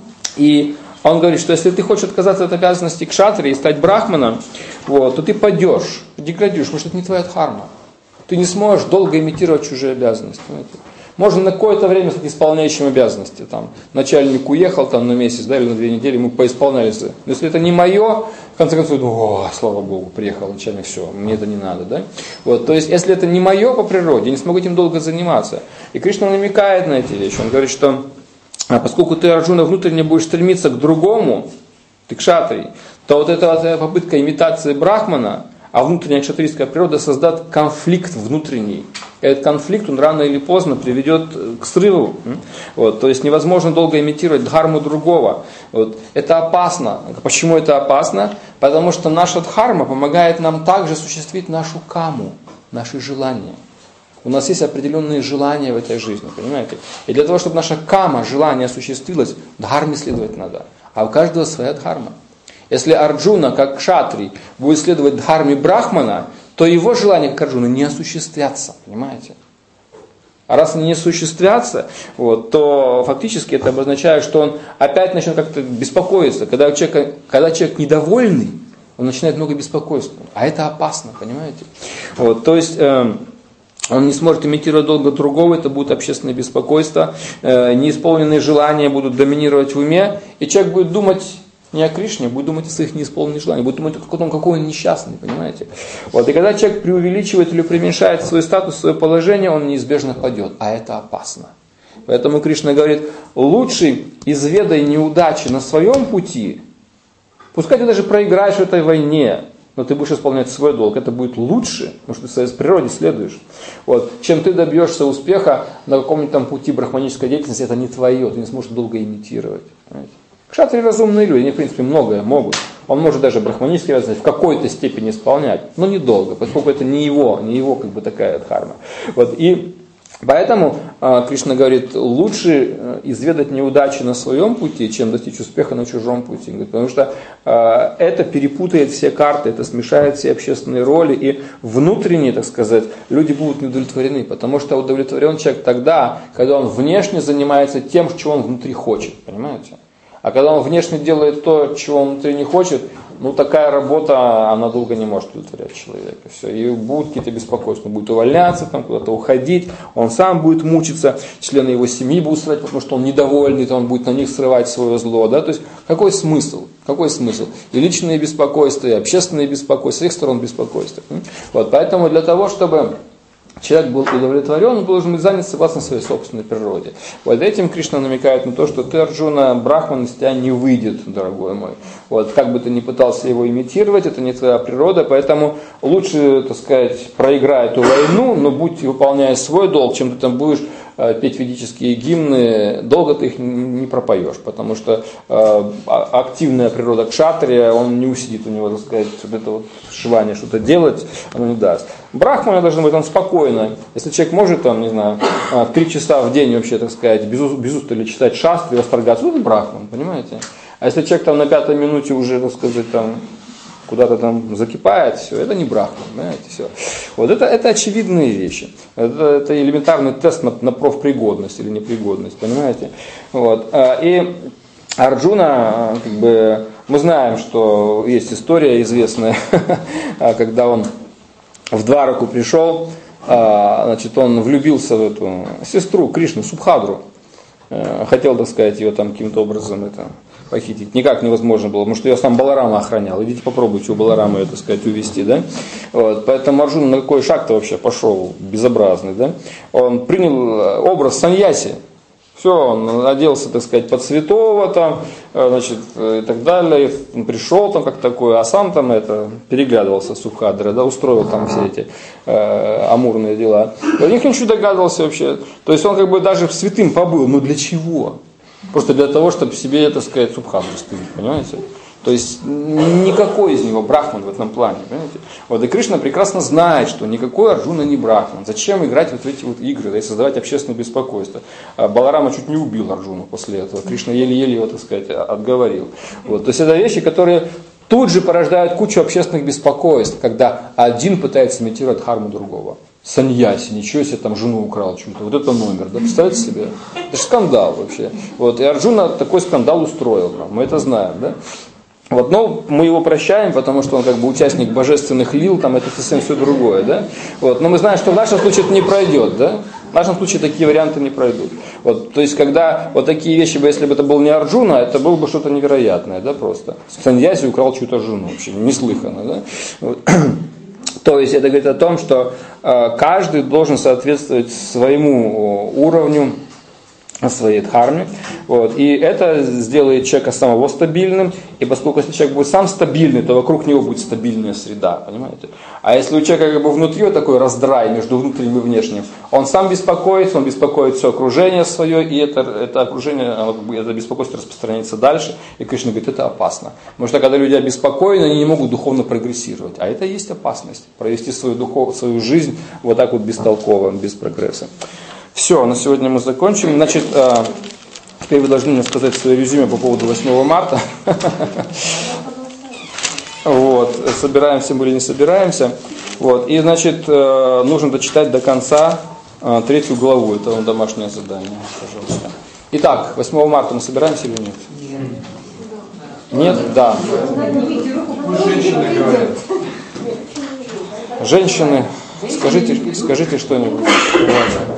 И он говорит, что если ты хочешь отказаться от обязанностей кшатри и стать брахманом, то ты падешь, деградируешь, потому что это не твоя дхарма. Ты не сможешь долго имитировать чужие обязанности. Понимаете? Можно на какое-то время стать исполняющим обязанности. Начальник уехал на месяц, или на 2 недели, мы поисполняли. Но если это не мое, в конце концов, слава Богу, приехал начальник, все, мне это не надо. Да? То есть, если это не мое по природе, я не смогу этим долго заниматься. И Кришна намекает на эти вещи. Он говорит, что поскольку ты, Арджуна, внутренне будешь стремиться к другому, ты кшатрий, то эта попытка имитации брахмана, а внутренняя кшатрийская природа создаст конфликт внутренний. Этот конфликт, он рано или поздно приведет к срыву. То есть невозможно долго имитировать дхарму другого. Это опасно. Почему это опасно? Потому что наша дхарма помогает нам также осуществить нашу каму, наши желания. У нас есть определенные желания в этой жизни, понимаете? И для того, чтобы наша кама, желание осуществилось, дхарме следовать надо. А у каждого своя дхарма. Если Арджуна, как кшатрий, будет следовать дхарме брахмана, то его желания, как Арджуна, не осуществятся, понимаете? А раз они не осуществятся, то фактически это обозначает, что он опять начнет как-то беспокоиться. Когда человек недовольный, он начинает много беспокойства. А это опасно, понимаете? То есть он не сможет имитировать долго другого, это будет общественное беспокойство, неисполненные желания будут доминировать в уме, и человек будет думать не о Кришне, будет думать о своих неисполненных желаниях, будет думать о том, какой он несчастный, понимаете? И когда человек преувеличивает или преуменьшает свой статус, свое положение, он неизбежно падет, а это опасно. Поэтому Кришна говорит, лучше изведай неудачи на своем пути, пускай ты даже проиграешь в этой войне, но ты будешь исполнять свой долг, это будет лучше, потому что ты своей природе следуешь, чем ты добьешься успеха на каком-нибудь пути брахманической деятельности, это не твое, ты не сможешь долго имитировать. Понимаете? Кшатри разумные люди, они, в принципе, многое могут. Он может даже брахманические обязанности в какой-то степени исполнять, но недолго, поскольку это не его такая дхарма. И поэтому Кришна говорит, лучше изведать неудачи на своем пути, чем достичь успеха на чужом пути. Потому что это перепутает все карты, это смешает все общественные роли, и внутренне, так сказать, люди будут не удовлетворены. Потому что удовлетворен человек тогда, когда он внешне занимается тем, чего он внутри хочет. Понимаете? А когда он внешне делает то, чего он внутри не хочет, такая работа, она долго не может удовлетворять человека. Все. И будут какие-то беспокойства. Он будет увольняться, куда-то уходить, он сам будет мучиться, члены его семьи будут страдать, потому что он недовольный, то он будет на них срывать свое зло. Да? То есть какой смысл? Какой смысл? И личные беспокойства, и общественные беспокойства, с их сторон беспокойства. Поэтому для того, чтобы человек был удовлетворен, он должен быть занят согласно своей собственной природе. Этим Кришна намекает на то, что ты, Арджуна, брахман из тебя не выйдет, дорогой мой. Как бы ты ни пытался его имитировать, это не твоя природа, поэтому лучше, так сказать, проиграй эту войну, но выполняя свой долг, чем ты будешь петь ведические гимны, долго ты их не пропоешь, потому что активная природа кшатрия, он не усидит у него, так сказать, вот это вот желание что-то делать, оно не даст. Брахмана должен быть, он спокойно. Если человек может, там, не знаю, 3 часа в день вообще, так сказать, без устали читать шастры, восторгаться, это брахман, понимаете? А если человек там на 5-й минуте уже, так сказать, там куда-то там закипает, все, это не брахман, понимаете, все. Вот это очевидные вещи. Это элементарный тест на профпригодность или непригодность, понимаете? Вот. И Арджуна, как бы, мы знаем, что есть история известная, когда он в Двараку пришел, значит, он влюбился в эту сестру Кришны, Субхадру. Хотел, так сказать, ее там каким-то образом похитить. Никак невозможно было, потому что ее сам Баларама охранял. Идите попробуйте у Баларамы ее, так сказать, увести, да? Вот. Поэтому Арджуна на какой шаг-то вообще пошел безобразный, да? Он принял образ саньяси. Все, он оделся, так сказать, под святого там, значит, и так далее. Он пришел там как такой, а сам там переглядывался с Субхадрой, да, устроил там все эти амурные дела. О них ничего догадывался вообще. То есть он как бы даже святым побыл, но для чего? Просто для того, чтобы себе, так сказать, Субхадру стыдить, понимаете? То есть никакой из него брахман в этом плане, понимаете? Вот и Кришна прекрасно знает, что никакой Арджуна не брахман. Зачем играть вот в эти вот игры, да, и создавать общественное беспокойство? Баларама чуть не убил Арджуну после этого. Кришна еле-еле его, так сказать, отговорил. Вот. То есть это вещи, которые тут же порождают кучу общественных беспокойств, когда один пытается имитировать дхарму другого. Саньяси, ничего себе, там жену украл чуть-то. Вот это номер, да, представьте себе. Это же скандал вообще. Вот. И Арджуна такой скандал устроил, мы это знаем, да. Вот, но мы его прощаем, потому что он как бы участник божественных лил, там это совсем все другое, да? Вот, но мы знаем, что в нашем случае это не пройдет, да? В нашем случае такие варианты не пройдут. Вот, то есть, когда вот такие вещи, если бы это был не Арджуна, это было бы что-то невероятное, да, просто. Саньяси украл чью-то жену, вообще неслыханно, да? Вот. То есть, это говорит о том, что каждый должен соответствовать своему уровню, своей дхарме. Вот. И это сделает человека самого стабильным. И поскольку если человек будет сам стабильный, то вокруг него будет стабильная среда. Понимаете? А если у человека как бы внутри вот такой раздрай между внутренним и внешним, он сам беспокоится, он беспокоит все окружение свое, и это окружение, это беспокойство распространяется дальше. И Кришна говорит, это опасно. Потому что когда люди обеспокоены, они не могут духовно прогрессировать. А это и есть опасность. Провести свою жизнь вот так вот бестолково, без прогресса. Все, на сегодня мы закончим. Значит, теперь вы должны мне сказать свое резюме по поводу 8 марта. Вот, собираемся мы или не собираемся. Вот, и, значит, нужно дочитать до конца 3 главу. Это домашнее задание, пожалуйста. Итак, 8 марта мы собираемся или нет? Нет? Да. Женщины говорят. Женщины, скажите что-нибудь.